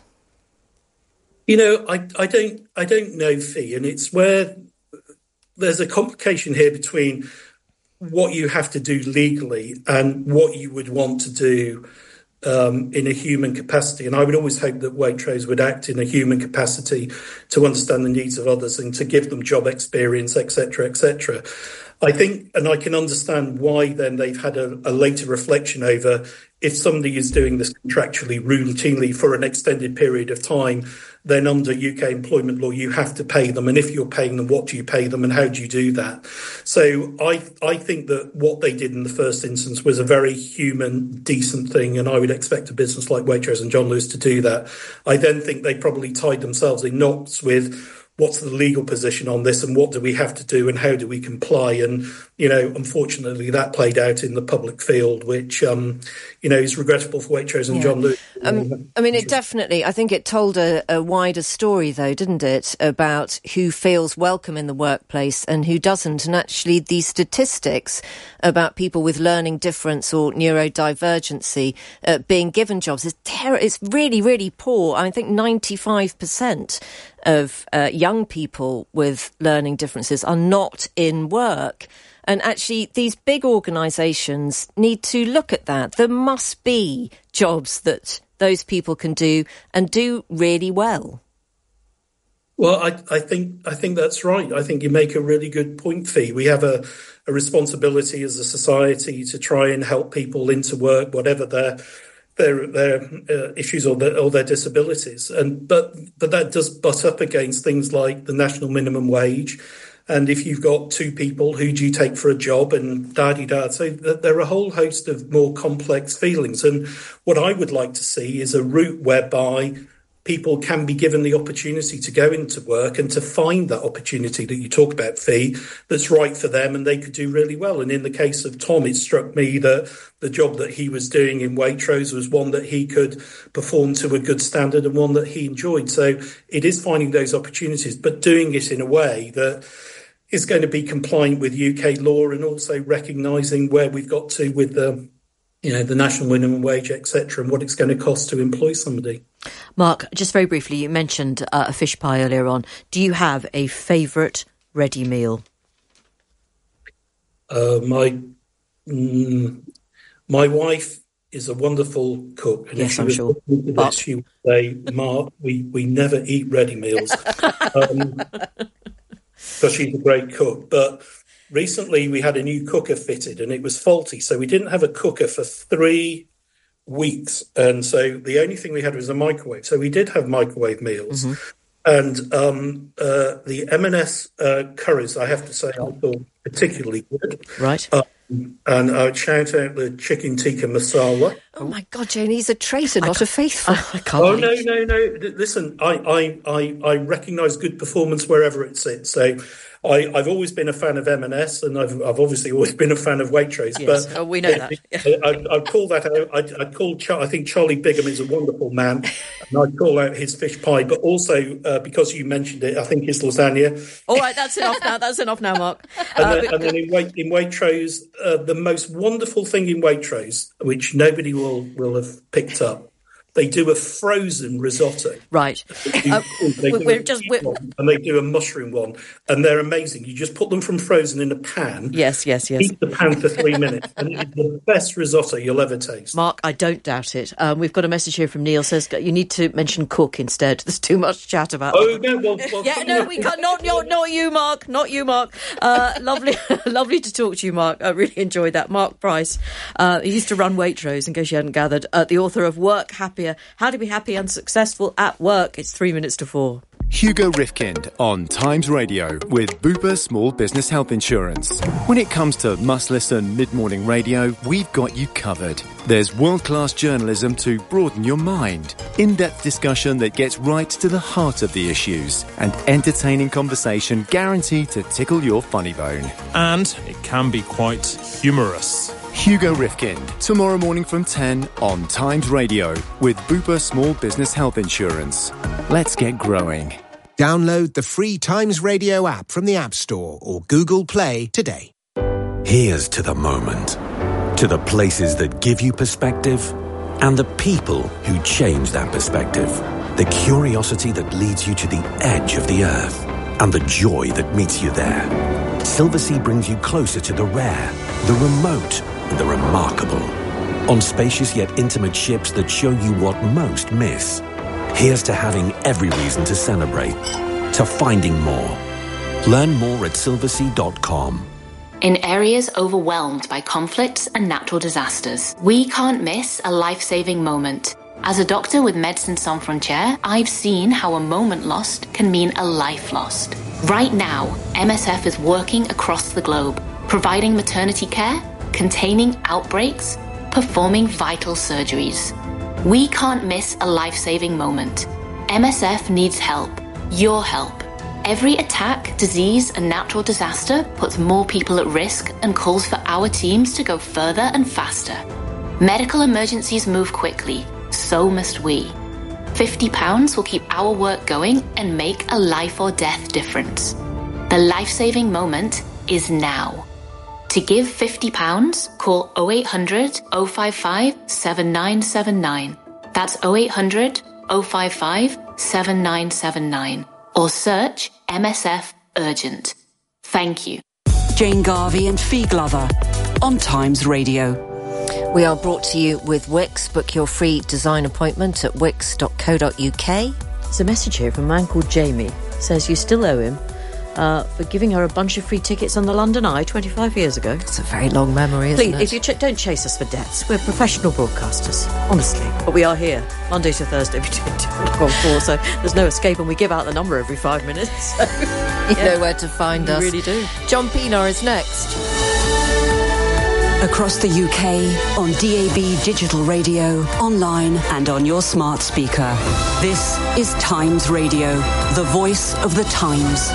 You know, I, I don't I don't know, Fee, and it's where there's a complication here between what you have to do legally and what you would want to do Um, in a human capacity. And I would always hope that Waitrose would act in a human capacity to understand the needs of others and to give them job experience, et cetera, et cetera. I think, and I can understand why then they've had a, a later reflection over if somebody is doing this contractually, routinely for an extended period of time, then under U K employment law, you have to pay them. And if you're paying them, what do you pay them and how do you do that? So I I think that what they did in the first instance was a very human, decent thing. And I would expect a business like Waitrose and John Lewis to do that. I then think they probably tied themselves in knots with what's the legal position on this and what do we have to do and how do we comply? And, you know, unfortunately, that played out in the public field, which, um, you know, is regrettable for Waitrose and yeah. John Lewis. Um, I mean, it definitely, I think it told a, a wider story, though, didn't it, about who feels welcome in the workplace and who doesn't. And actually, these statistics about people with learning difference or neurodivergency uh, being given jobs is ter- it's really, really poor. I think ninety-five percent of uh, young people with learning differences are not in work. And actually, these big organisations need to look at that. There must be jobs that those people can do and do really well. Well, I, I think I think that's right. I think you make a really good point, Fee. We have a, a responsibility as a society to try and help people into work, whatever their their their uh, issues or their, or their disabilities. And but but that does butt up against things like the national minimum wage. And if you've got two people, who do you take for a job and da-di-da? So there are a whole host of more complex feelings. And what I would like to see is a route whereby people can be given the opportunity to go into work and to find that opportunity that you talk about, Fee, that's right for them, and they could do really well. And in the case of Tom, it struck me that the job that he was doing in Waitrose was one that he could perform to a good standard and one that he enjoyed. So it is finding those opportunities, but doing it in a way that is going to be compliant with U K law, and also recognising where we've got to with the, you know, the national minimum wage, et cetera, and what it's going to cost to employ somebody. Mark, just very briefly, you mentioned uh, a fish pie earlier on. Do you have a favourite ready meal? Uh, my mm, my wife is a wonderful cook, and yes, if she I'm was sure. This, she would say, "Mark, we, we never eat ready meals," um, because she's a great cook. But recently, we had a new cooker fitted, and it was faulty, so we didn't have a cooker for three weeks, and so the only thing we had was a microwave. So we did have microwave meals. Mm-hmm. And um, uh, the M and S uh, curries, I have to say, I thought particularly good. Right. Um, and I would shout out the chicken tikka masala. Oh, my God, Jane, he's a traitor, not a faithful. I, I can't oh, believe. no, no, no. Listen, I, I, I, I recognise good performance wherever it sits. So I, I've always been a fan of M and S, and I've, I've obviously always been a fan of Waitrose. Yes, but oh, we know that. I, I'd call that out. I'd, I'd call. Char- I think Charlie Bigham is a wonderful man, and I'd call out his fish pie. But also, uh, because you mentioned it, I think his lasagna. All right, that's enough now. That's enough now, Mark. And Uh, then, and then in, Wait, in Waitrose, uh, the most wonderful thing in Waitrose, which nobody will, will have picked up, they do a frozen risotto. Right. They do, Uh, they do we're a just- cheese we're- one, and they do a mushroom one, and they're amazing. You just put them from frozen in a pan. Yes, yes, yes. Heat the pan for three minutes, and it's the best risotto you'll ever taste. Mark, I don't doubt it. Um, we've got a message here from Neil. Says you need to mention cook instead. There's too much chat about. Oh no! Well, well, yeah, no, we can't. Not, not, not you, Mark. Not you, Mark. Uh, lovely, lovely to talk to you, Mark. I really enjoyed that. Mark Price. Uh, he used to run Waitrose, in case you hadn't gathered. Uh, the author of Work Happier: How to Be Happy and Successful at Work. It's three minutes to four. Hugo Rifkind on Times Radio with Bupa Small Business Health Insurance. When it comes to must-listen mid-morning radio, we've got you covered. There's world-class journalism to broaden your mind, in-depth discussion that gets right to the heart of the issues, and entertaining conversation guaranteed to tickle your funny bone. And it can be quite humorous. Hugo Rifkind, tomorrow morning from ten on Times Radio with Bupa Small Business Health Insurance. Let's get growing. Download the free Times Radio app from the App Store or Google Play today. Here's to the moment, to the places that give you perspective, and the people who change that perspective. The curiosity that leads you to the edge of the earth, and the joy that meets you there. Silversea brings you closer to the rare, the remote, and the remarkable. On spacious yet intimate ships that show you what most miss. Here's to having every reason to celebrate, to finding more. Learn more at silversea dot com. In areas overwhelmed by conflicts and natural disasters, we can't miss a life-saving moment. As a doctor with Médecins Sans Frontières, I've seen how a moment lost can mean a life lost. Right now, M S F is working across the globe, providing maternity care, containing outbreaks, performing vital surgeries. We can't miss a life-saving moment. M S F needs help. Your help. Every attack, disease, and natural disaster puts more people at risk and calls for our teams to go further and faster. Medical emergencies move quickly, so must we. fifty pounds will keep our work going and make a life or death difference. The life-saving moment is now. To give fifty pounds, call oh eight hundred, oh five five, seven nine seven nine. That's oh eight hundred, oh five five, seven nine seven nine. Or search M S F Urgent. Thank you. Jane Garvey and Fee Glover on Times Radio. We are brought to you with Wix. Book your free design appointment at wix dot co dot uk. There's a message here from a man called Jamie. Says you still owe him uh, for giving her a bunch of free tickets on the London Eye twenty-five years ago. It's a very long memory, isn't Please, it? if you ch- don't chase us for debts, we're professional broadcasters, honestly. But we are here Monday to Thursday between two and four, so there's no escape, and we give out the number every five minutes. So, you yeah, know where to find we us. really do. John Pienaar is next. Across the U K, on D A B digital radio, online and on your smart speaker. This is Times Radio, the voice of the times.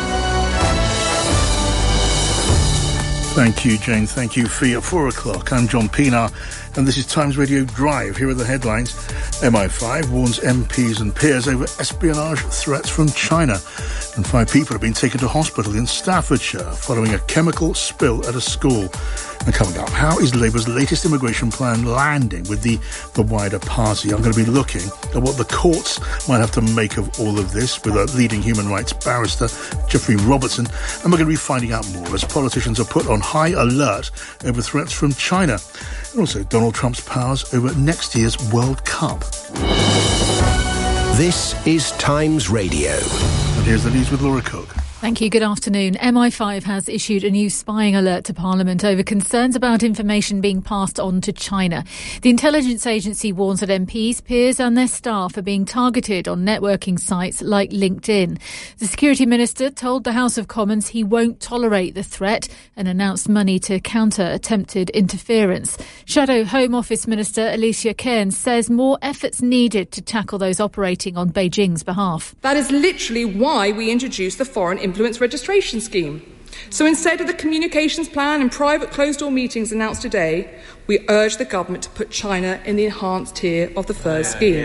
Thank you, Jane. Thank you, Fee. At four o'clock, I'm John Pienaar, and this is Times Radio Drive. Here are the headlines. M I five warns M Ps and peers over espionage threats from China. And five people have been taken to hospital in Staffordshire following a chemical spill at a school. And coming up, how is Labour's latest immigration plan landing with the, the wider party? I'm going to be looking at what the courts might have to make of all of this with a leading human rights barrister, Geoffrey Robertson. And we're going to be finding out more as politicians are put on high alert over threats from China. And also Donald Trump's powers over next year's World Cup. This is Times Radio. And here's the news with Laura Cook. Thank you. Good afternoon. M I five has issued a new spying alert to Parliament over concerns about information being passed on to China. The intelligence agency warns that M Ps, peers and their staff are being targeted on networking sites like LinkedIn. The Security Minister told the House of Commons he won't tolerate the threat and announced money to counter attempted interference. Shadow Home Office Minister Alicia Cairns says more efforts needed to tackle those operating on Beijing's behalf. That is literally why we introduced the Foreign Influence Registration Scheme. So instead of the communications plan and private closed-door meetings announced today, we urge the government to put China in the enhanced tier of the first scheme.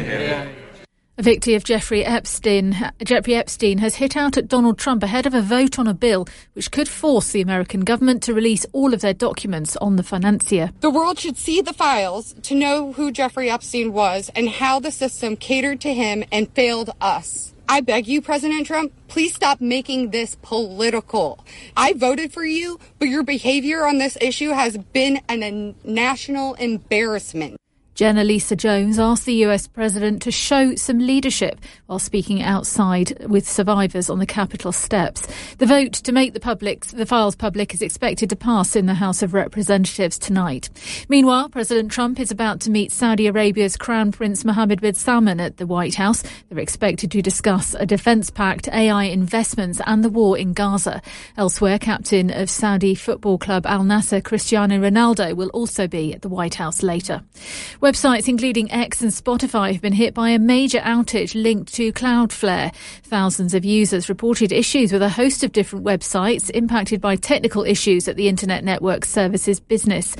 A victim of Jeffrey Epstein, Jeffrey Epstein has hit out at Donald Trump ahead of a vote on a bill which could force the American government to release all of their documents on the financier. The world should see the files to know who Jeffrey Epstein was and how the system catered to him and failed us. I beg you, President Trump, please stop making this political. I voted for you, but your behavior on this issue has been a national embarrassment. Jenna Lisa Jones asked the U S president to show some leadership while speaking outside with survivors on the Capitol steps. The vote to make the public, the files public is expected to pass in the House of Representatives tonight. Meanwhile, President Trump is about to meet Saudi Arabia's Crown Prince Mohammed bin Salman at the White House. They're expected to discuss a defence pact, A I investments and the war in Gaza. Elsewhere, captain of Saudi football club Al Nassr, Cristiano Ronaldo, will also be at the White House later. Websites including X and Spotify have been hit by a major outage linked to Cloudflare. Thousands of users reported issues with a host of different websites impacted by technical issues at the Internet Network Services business.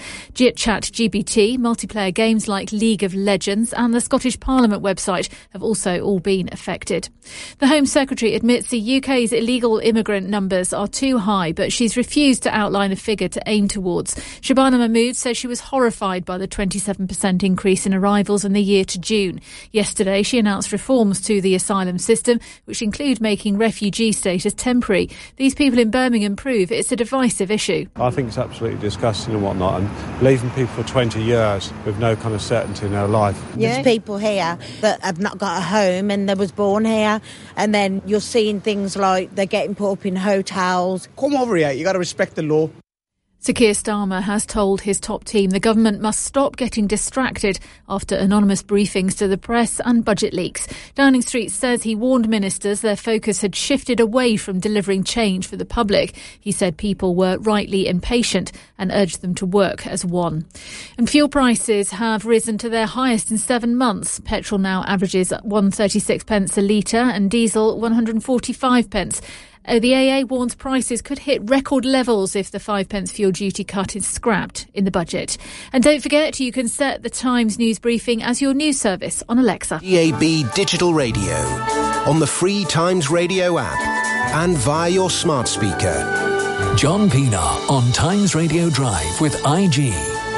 ChatGPT, multiplayer games like League of Legends and the Scottish Parliament website have also all been affected. The Home Secretary admits the U K's illegal immigrant numbers are too high, but she's refused to outline a figure to aim towards. Shabana Mahmood says she was horrified by the twenty-seven percent increase increase in arrivals in the year to June. Yesterday, she announced reforms to the asylum system, which include making refugee status temporary. These people in Birmingham prove it's a divisive issue. I think it's absolutely disgusting and whatnot, and leaving people for twenty years with no kind of certainty in their life. Yeah. There's people here that have not got a home and they was born here, and then you're seeing things like they're getting put up in hotels. Come over here, you got to respect the law. Sir Keir Starmer has told his top team the government must stop getting distracted after anonymous briefings to the press and budget leaks. Downing Street says he warned ministers their focus had shifted away from delivering change for the public. He said people were rightly impatient and urged them to work as one. And fuel prices have risen to their highest in seven months. Petrol now averages one hundred thirty-six pence a litre and diesel one hundred forty-five pence. The A A warns prices could hit record levels if the five pence fuel duty cut is scrapped in the budget. And don't forget, you can set the Times news briefing as your news service on Alexa. D A B Digital Radio, on the free Times Radio app and via your smart speaker. John Pienaar on Times Radio Drive with I G.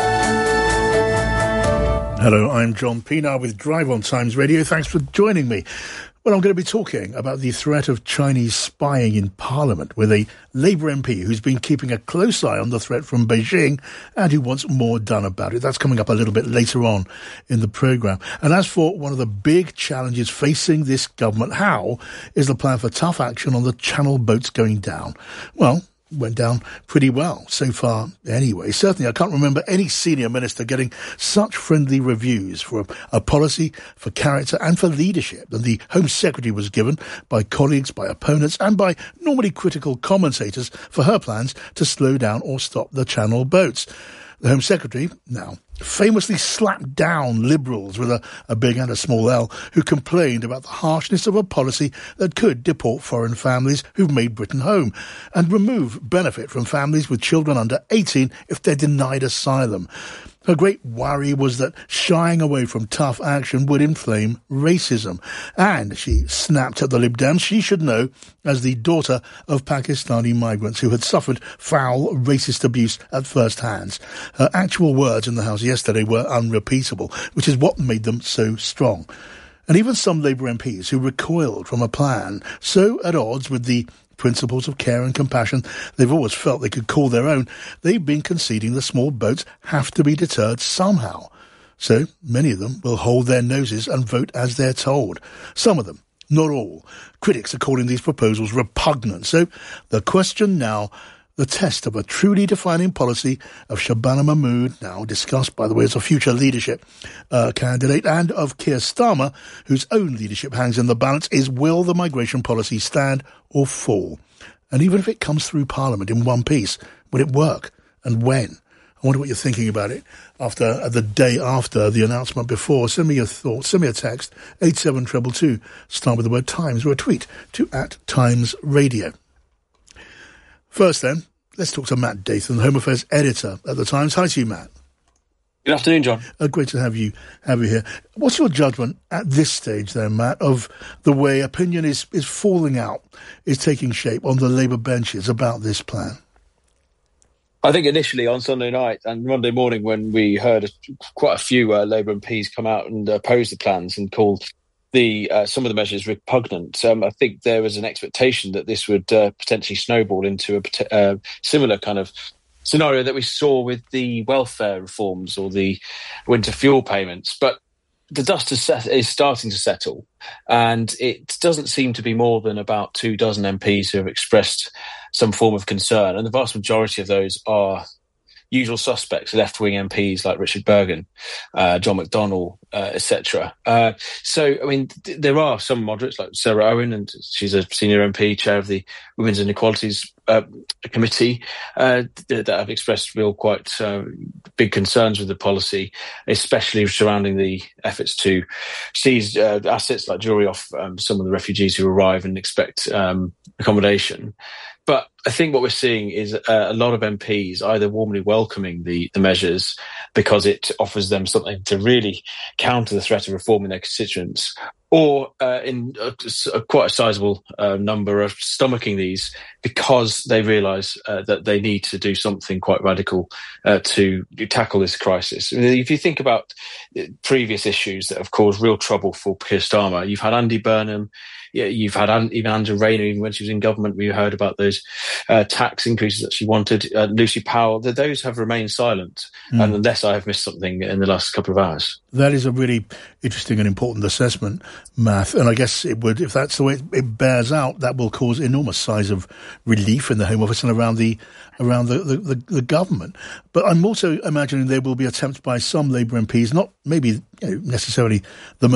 Hello, I'm John Pienaar with Drive on Times Radio. Thanks for joining me. Well, I'm going to be talking about the threat of Chinese spying in Parliament with a Labour M P who's been keeping a close eye on the threat from Beijing and who wants more done about it. That's coming up a little bit later on in the programme. And as for one of the big challenges facing this government, how is the plan for tough action on the Channel boats going down? Well, went down pretty well so far anyway. Certainly, I can't remember any senior minister getting such friendly reviews for a, a policy, for character and for leadership than the Home Secretary was given by colleagues, by opponents and by normally critical commentators for her plans to slow down or stop the Channel boats. The Home Secretary now famously slapped down Liberals with a, a big and a small L who complained about the harshness of a policy that could deport foreign families who've made Britain home and remove benefit from families with children under eighteen if they're denied asylum. Her great worry was that shying away from tough action would inflame racism. And she snapped at the Lib Dems. She should know, as the daughter of Pakistani migrants who had suffered foul racist abuse at first hands. Her actual words in the House yesterday were unrepeatable, which is what made them so strong. And even some Labour M Ps who recoiled from a plan so at odds with the principles of care and compassion they've always felt they could call their own, they've been conceding the small boats have to be deterred somehow. So many of them will hold their noses and vote as they're told. Some of them, not all. Critics are calling these proposals repugnant. So the question now, the test of a truly defining policy of Shabana Mahmood, now discussed, by the way, as a future leadership uh, candidate, and of Keir Starmer, whose own leadership hangs in the balance, is will the migration policy stand or fall? And even if it comes through Parliament in one piece, will it work? And when? I wonder what you're thinking about it after uh, the day after the announcement before. Send me your thoughts. Send me a text, eight seven two two two. Start with the word Times, or a tweet to at Times Radio. First then, let's talk to Matt Dathan, Home Affairs editor at the Times. Hi to you, Matt. Good afternoon, John. Uh, great to have you have you here. What's your judgment at this stage then, Matt, of the way opinion is, is falling out, is taking shape on the Labour benches about this plan? I think initially on Sunday night and Monday morning when we heard quite a few uh, Labour M Ps come out and oppose the plans and called the uh, some of the measures repugnant, um, I think there was an expectation that this would uh, potentially snowball into a uh, similar kind of scenario that we saw with the welfare reforms or the winter fuel payments. But the dust is, set, is starting to settle, and it doesn't seem to be more than about two dozen M Ps who have expressed some form of concern, and the vast majority of those are usual suspects, left-wing M Ps like Richard Bergen, uh, John McDonnell, uh, et cetera. Uh, so, I mean, th- there are some moderates like Sarah Owen, and she's a senior M P, chair of the Women's Inequalities uh, Committee, uh, th- that have expressed real quite uh, big concerns with the policy, especially surrounding the efforts to seize uh, assets like jewellery off um, some of the refugees who arrive and expect um, accommodation. But I think what we're seeing is uh, a lot of M Ps either warmly welcoming the, the measures because it offers them something to really counter the threat of reforming their constituents, or uh, in a, a, quite a sizable uh, number of stomaching these because they realise uh, that they need to do something quite radical uh, to tackle this crisis. I mean, if you think about previous issues that have caused real trouble for Keir Starmer, you've had Andy Burnham, yeah, you've had even Andrew Rayner, even when she was in government, we heard about those uh, tax increases that she wanted. Uh, Lucy Powell, that those have remained silent, mm. and unless I have missed something in the last couple of hours. That is a really interesting and important assessment, Matt. And I guess it would, if that's the way it, it bears out, that will cause enormous size of relief in the Home Office and around the around the, the, the, the government. But I'm also imagining there will be attempts by some Labour M Ps, not maybe you know, necessarily the most